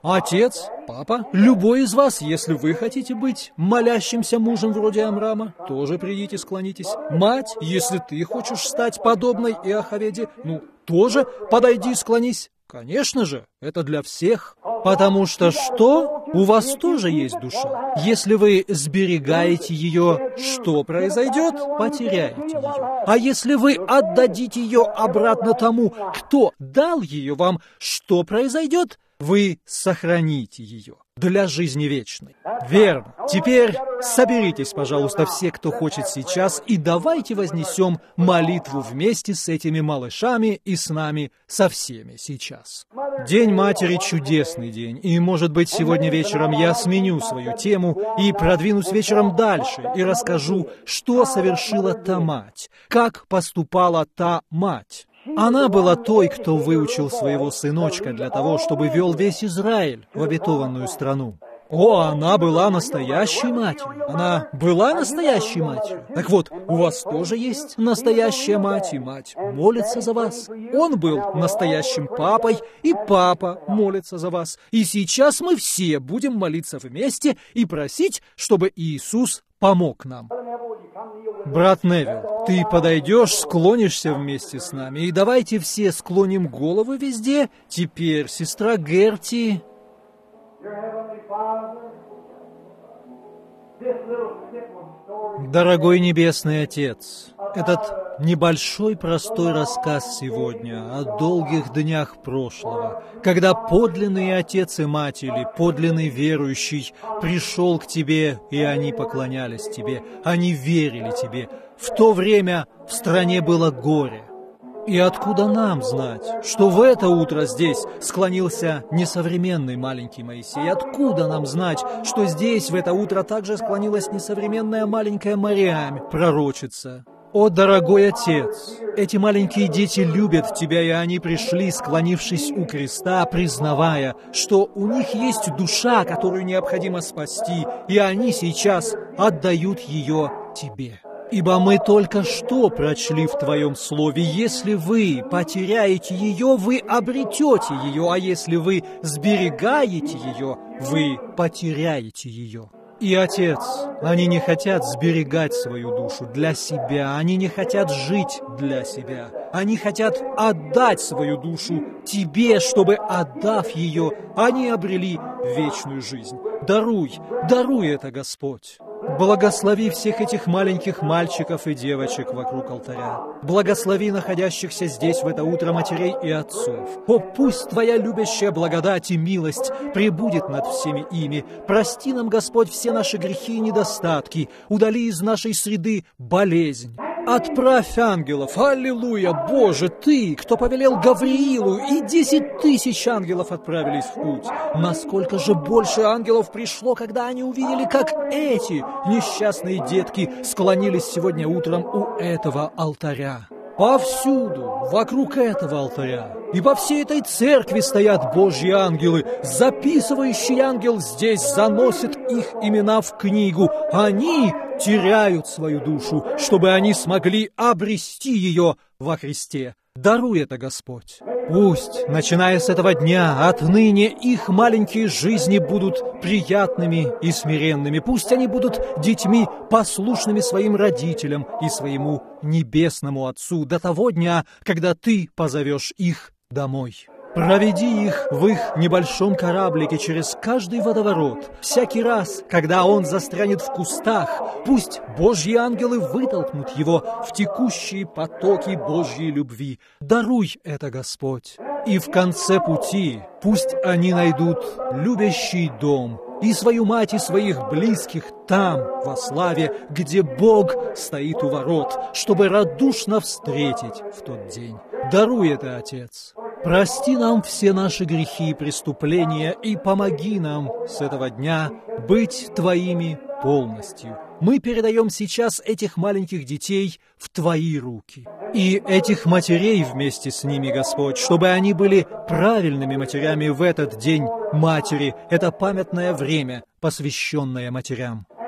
Отец, папа, любой из вас, если вы хотите быть молящимся мужем вроде Амрама, тоже придите, склонитесь. Мать, если ты хочешь стать подобной Иохаведе, ну, тоже подойди, склонись. Конечно же, это для всех. Потому что что? У вас тоже есть душа. Если вы сберегаете ее, что произойдет? Потеряете ее. А если вы отдадите ее обратно тому, кто дал ее вам, что произойдет? Вы сохраните ее для жизни вечной. Верно. Теперь соберитесь, пожалуйста, все, кто хочет сейчас, и давайте вознесем молитву вместе с этими малышами и с нами, со всеми сейчас. День Матери — чудесный день, и, может быть, сегодня вечером я сменю свою тему и продвинусь вечером дальше и расскажу, что совершила та мать, как поступала та мать. Она была той, кто выучил своего сыночка для того, чтобы вел весь Израиль в обетованную страну. О, она была настоящей матерью. Она была настоящей матерью. Так вот, у вас тоже есть настоящая мать, и мать молится за вас. Он был настоящим папой, и папа молится за вас. И сейчас мы все будем молиться вместе и просить, чтобы Иисус помог нам. Брат Невилл, ты подойдешь, склонишься вместе с нами, и давайте все склоним головы везде. Теперь сестра Герти. Дорогой Небесный Отец, этот небольшой простой рассказ сегодня о долгих днях прошлого, когда подлинный Отец и Мать или подлинный верующий пришел к Тебе, и они поклонялись Тебе, они верили Тебе. В то время в стране было горе. И откуда нам знать, что в это утро здесь склонился несовременный маленький Моисей? Откуда нам знать, что здесь в это утро также склонилась несовременная маленькая Мариам, пророчица? О, дорогой Отец, эти маленькие дети любят Тебя, и они пришли, склонившись у креста, признавая, что у них есть душа, которую необходимо спасти, и они сейчас отдают ее Тебе. Ибо мы только что прочли в Твоем Слове: если вы потеряете ее, вы обретете ее, а если вы сберегаете ее, вы потеряете ее. И, Отец, они не хотят сберегать свою душу для себя, они не хотят жить для себя, они хотят отдать свою душу Тебе, чтобы, отдав ее, они обрели вечную жизнь. Даруй, даруй это, Господь. Благослови всех этих маленьких мальчиков и девочек вокруг алтаря. Благослови находящихся здесь в это утро матерей и отцов. О, пусть Твоя любящая благодать и милость пребудет над всеми ими. Прости нам, Господь, все наши грехи и недостатки. Удали из нашей среды болезнь. Отправь ангелов, аллилуйя, Боже, Ты, кто повелел Гавриилу, и десять тысяч ангелов отправились в путь. Насколько же больше ангелов пришло, когда они увидели, как эти несчастные детки склонились сегодня утром у этого алтаря. Повсюду, вокруг этого алтаря и по всей этой церкви стоят Божьи ангелы. Записывающий ангел здесь заносит их имена в книгу. Они теряют свою душу, чтобы они смогли обрести ее во Христе. Даруй это, Господь. Пусть, начиная с этого дня, отныне их маленькие жизни будут приятными и смиренными. Пусть они будут детьми, послушными своим родителям и своему небесному Отцу до того дня, когда Ты позовешь их домой. Проведи их в их небольшом кораблике через каждый водоворот. Всякий раз, когда он застрянет в кустах, пусть Божьи ангелы вытолкнут его в текущие потоки Божьей любви. Даруй это, Господь. И в конце пути пусть они найдут любящий дом и свою мать, и своих близких там, во славе, где Бог стоит у ворот, чтобы радушно встретить в тот день. Даруй это, Отец. Прости нам все наши грехи и преступления и помоги нам с этого дня быть Твоими полностью. Мы передаем сейчас этих маленьких детей в Твои руки. И этих матерей вместе с ними, Господь, чтобы они были правильными матерями в этот день матери, это памятное время, посвященное матерям.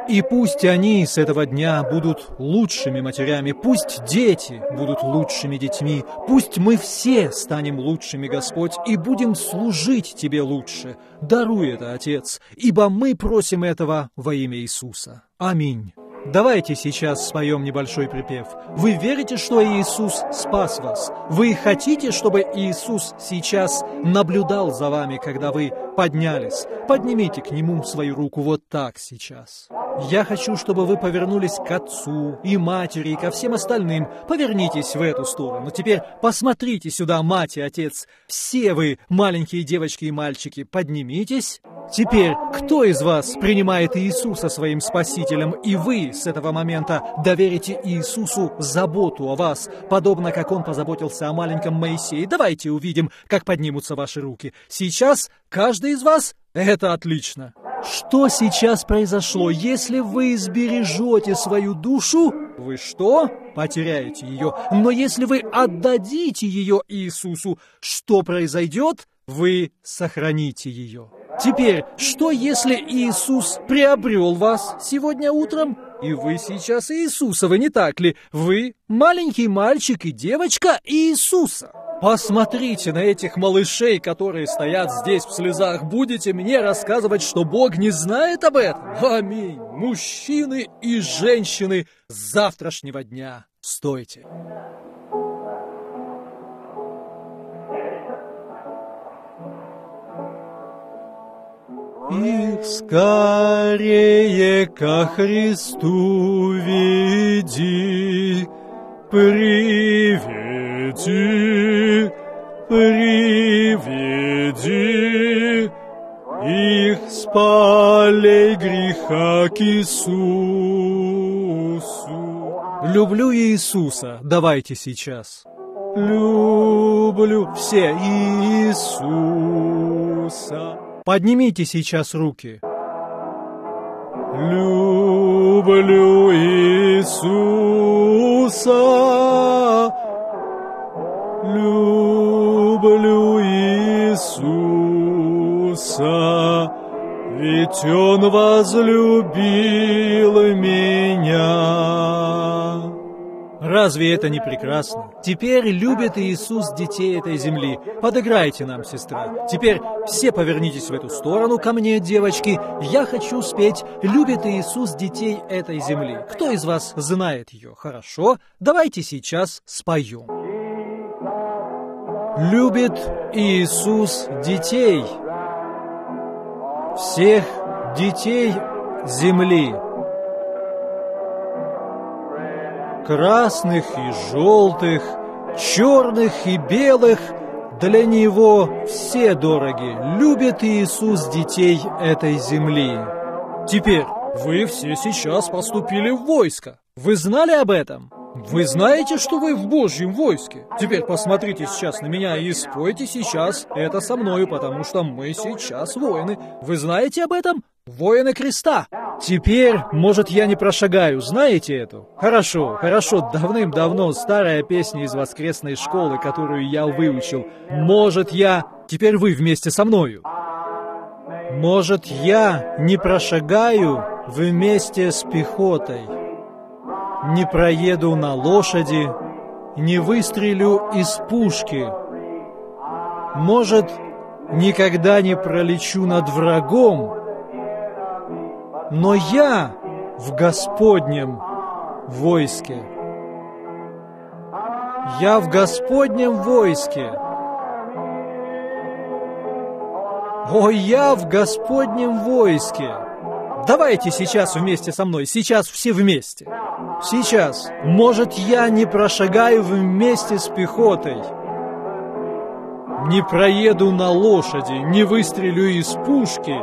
И пусть они с этого дня будут лучшими матерями, пусть дети будут лучшими детьми, пусть мы все станем лучшими, Господь, и будем служить Тебе лучше. Даруй это, Отец, ибо мы просим этого во имя Иисуса. Аминь. Давайте сейчас споем небольшой припев. Вы верите, что Иисус спас вас? Вы хотите, чтобы Иисус сейчас наблюдал за вами, когда вы поднялись? Поднимите к Нему свою руку вот так сейчас. Я хочу, чтобы вы повернулись к Отцу и Матери, и ко всем остальным. Повернитесь в эту сторону. Теперь посмотрите сюда, Мать и Отец. Все вы, маленькие девочки и мальчики, поднимитесь. Теперь, кто из вас принимает Иисуса своим Спасителем, и вы с этого момента доверите Иисусу заботу о вас, подобно как Он позаботился о маленьком Моисее? Давайте увидим, как поднимутся ваши руки. Сейчас каждый из вас? Это отлично. Что сейчас произошло? Если вы сбережете свою душу, вы что? Потеряете ее. Но если вы отдадите ее Иисусу, что произойдет? Вы сохраните ее. Теперь, что если Иисус приобрел вас сегодня утром, и вы сейчас Иисусовы, не так ли? Вы маленький мальчик и девочка Иисуса. Посмотрите на этих малышей, которые стоят здесь в слезах. Будете мне рассказывать, что Бог не знает об этом? Аминь. Мужчины и женщины с завтрашнего дня. Стойте. Их скорее ко Христу веди, приведи, приведи их с полей греха к Иисусу. Люблю Иисуса. Давайте сейчас. Люблю все Иисуса. Поднимите сейчас руки. Люблю Иисуса, люблю Иисуса, ведь Он возлюбил меня. Разве это не прекрасно? Теперь любит Иисус детей этой земли. Подыграйте нам, сестра. Теперь все повернитесь в эту сторону ко мне, девочки. Я хочу спеть «Любит Иисус детей этой земли». Кто из вас знает ее? Хорошо. Давайте сейчас споем. Любит Иисус детей, всех детей земли. Красных и желтых, черных и белых, для Него все дороги. Любит Иисус детей этой земли. Теперь, вы все сейчас поступили в войско. Вы знали об этом? Вы знаете, что вы в Божьем войске? Теперь посмотрите сейчас на меня и спойте сейчас это со мною, потому что мы сейчас воины. Вы знаете об этом? Воины креста. Теперь, может, я не прошагаю, знаете эту? Хорошо, хорошо, давным-давно старая песня из воскресной школы, которую я выучил. Может, я... Теперь вы вместе со мною. Может, я не прошагаю вместе с пехотой, не проеду на лошади, не выстрелю из пушки. Может, никогда не пролечу над врагом, но я в Господнем войске. Я в Господнем войске. О, я в Господнем войске. Давайте сейчас вместе со мной, сейчас все вместе. Сейчас. Может, я не прошагаю вместе с пехотой, не проеду на лошади, не выстрелю из пушки.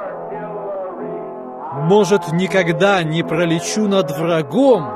Может, никогда не пролечу над врагом,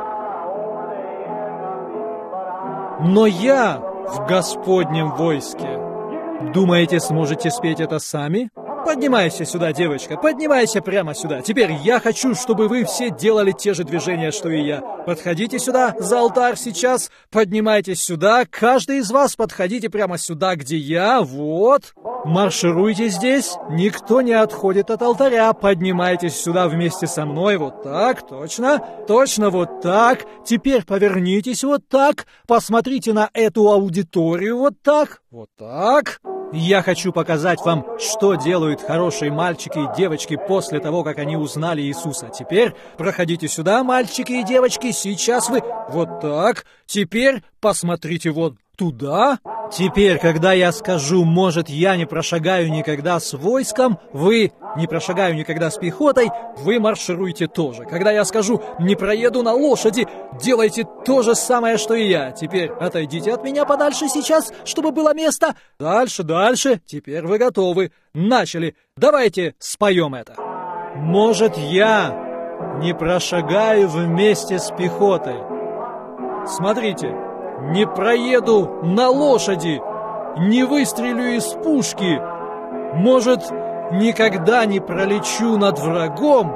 но я в Господнем войске. Думаете, сможете спеть это сами? Поднимайся сюда, девочка, поднимайся прямо сюда. Теперь я хочу, чтобы вы все делали те же движения, что и я. Подходите сюда, за алтарь сейчас, поднимайтесь сюда. Каждый из вас подходите прямо сюда, где я, вот. Маршируйте здесь, никто не отходит от алтаря. Поднимайтесь сюда вместе со мной, вот так, точно, точно вот так. Теперь повернитесь вот так, посмотрите на эту аудиторию вот так, вот так. Я хочу показать вам, что делают хорошие мальчики и девочки после того, как они узнали Иисуса. Теперь проходите сюда, мальчики и девочки, сейчас вы... Вот так. Теперь посмотрите вот туда. Теперь, когда я скажу, может, я не прошагаю никогда с войском, вы не прошагаю никогда с пехотой, вы маршируете тоже. Когда я скажу, не проеду на лошади, делайте то же самое, что и я. Теперь отойдите от меня подальше сейчас, чтобы было место. Дальше, дальше. Теперь вы готовы. Начали. Давайте споем это. Может, я не прошагаю вместе с пехотой. Смотрите. Не проеду на лошади, не выстрелю из пушки, может, никогда не пролечу над врагом,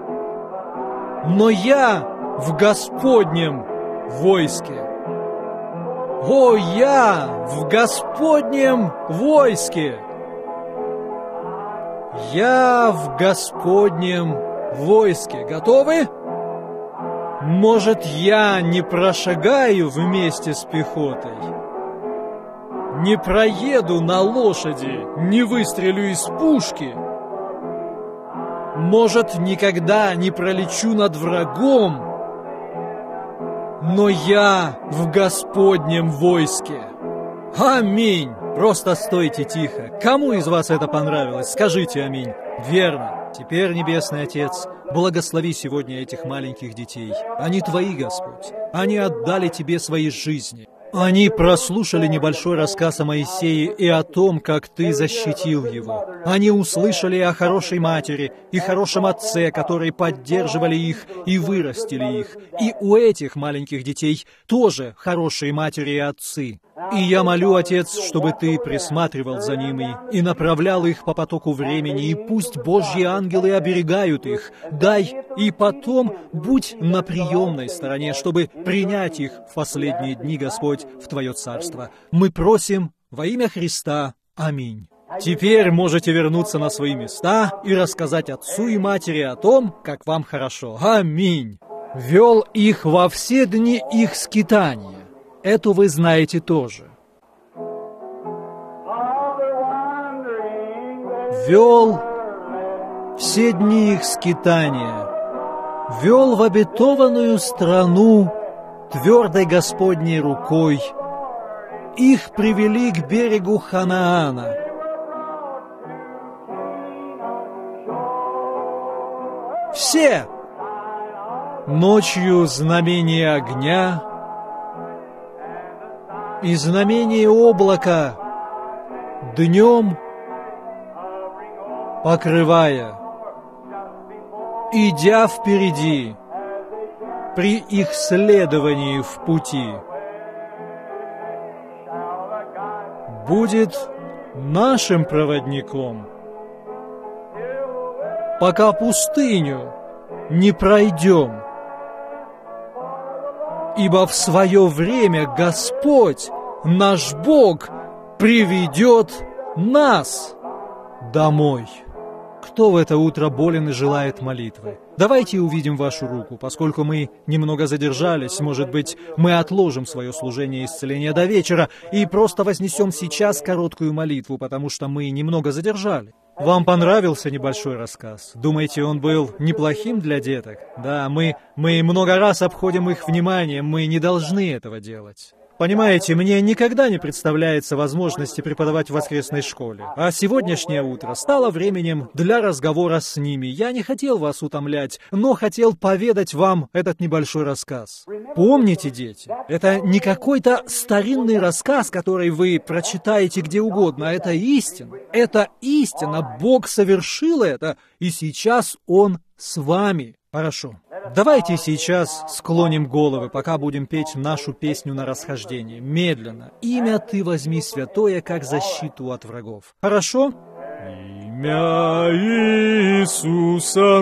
но я в Господнем войске. О, я в Господнем войске! Я в Господнем войске. Готовы? Может, я не прошагаю вместе с пехотой, не проеду на лошади, не выстрелю из пушки, может, никогда не пролечу над врагом, но я в Господнем войске. Аминь! Просто стойте тихо. Кому из вас это понравилось? Скажите аминь. Верно. Теперь, Небесный Отец, благослови сегодня этих маленьких детей. Они Твои, Господь. Они отдали Тебе свои жизни. Они прослушали небольшой рассказ о Моисее и о том, как Ты защитил его. Они услышали о хорошей матери и хорошем отце, которые поддерживали их и вырастили их. И у этих маленьких детей тоже хорошие матери и отцы. И я молю, Отец, чтобы Ты присматривал за ними и направлял их по потоку времени, и пусть Божьи ангелы оберегают их. Дай и потом будь на приемной стороне, чтобы принять их в последние дни, Господь, в Твое Царство. Мы просим во имя Христа. Аминь. Теперь можете вернуться на свои места и рассказать отцу и матери о том, как вам хорошо. Аминь. Вел их во все дни их скитания. Это вы знаете тоже. Вел все дни их скитания, вел в обетованную страну твердой Господней рукой. Их привели к берегу Ханаана. Все! Ночью знамение огня и знамение облака, днем покрывая, идя впереди при их следовании в пути, будет нашим проводником, пока пустыню не пройдем. Ибо в свое время Господь, наш Бог, приведет нас домой. Кто в это утро болен и желает молитвы? Давайте увидим вашу руку, поскольку мы немного задержались, может быть, мы отложим свое служение исцеления до вечера и просто вознесем сейчас короткую молитву, потому что мы немного задержали. Вам понравился небольшой рассказ? Думаете, он был неплохим для деток? Да, мы, мы много раз обходим их вниманием, мы не должны этого делать. Понимаете, мне никогда не представляется возможности преподавать в воскресной школе. А сегодняшнее утро стало временем для разговора с ними. Я не хотел вас утомлять, но хотел поведать вам этот небольшой рассказ. Помните, дети, это не какой-то старинный рассказ, который вы прочитаете где угодно. Это истина. Это истина. Бог совершил это, и сейчас Он с вами. Хорошо. Давайте сейчас склоним головы, пока будем петь нашу песню на расхождение. Медленно. Имя Ты возьми святое, как защиту от врагов. Хорошо? Имя Имя Иисуса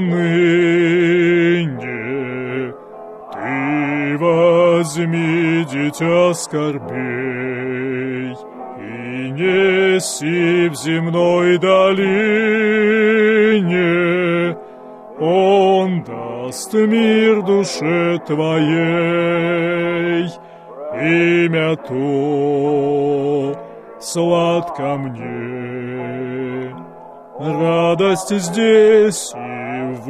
ныне ты возьми, дитя, скорбей, и неси в земной долине. Он даст мир душе твоей, имя то сладко мне. Радость здесь и в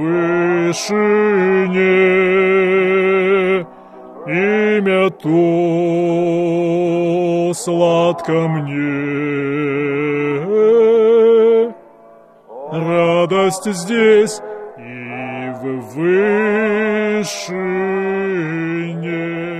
вышине, имя то сладко мне. Радость здесь и в вышине.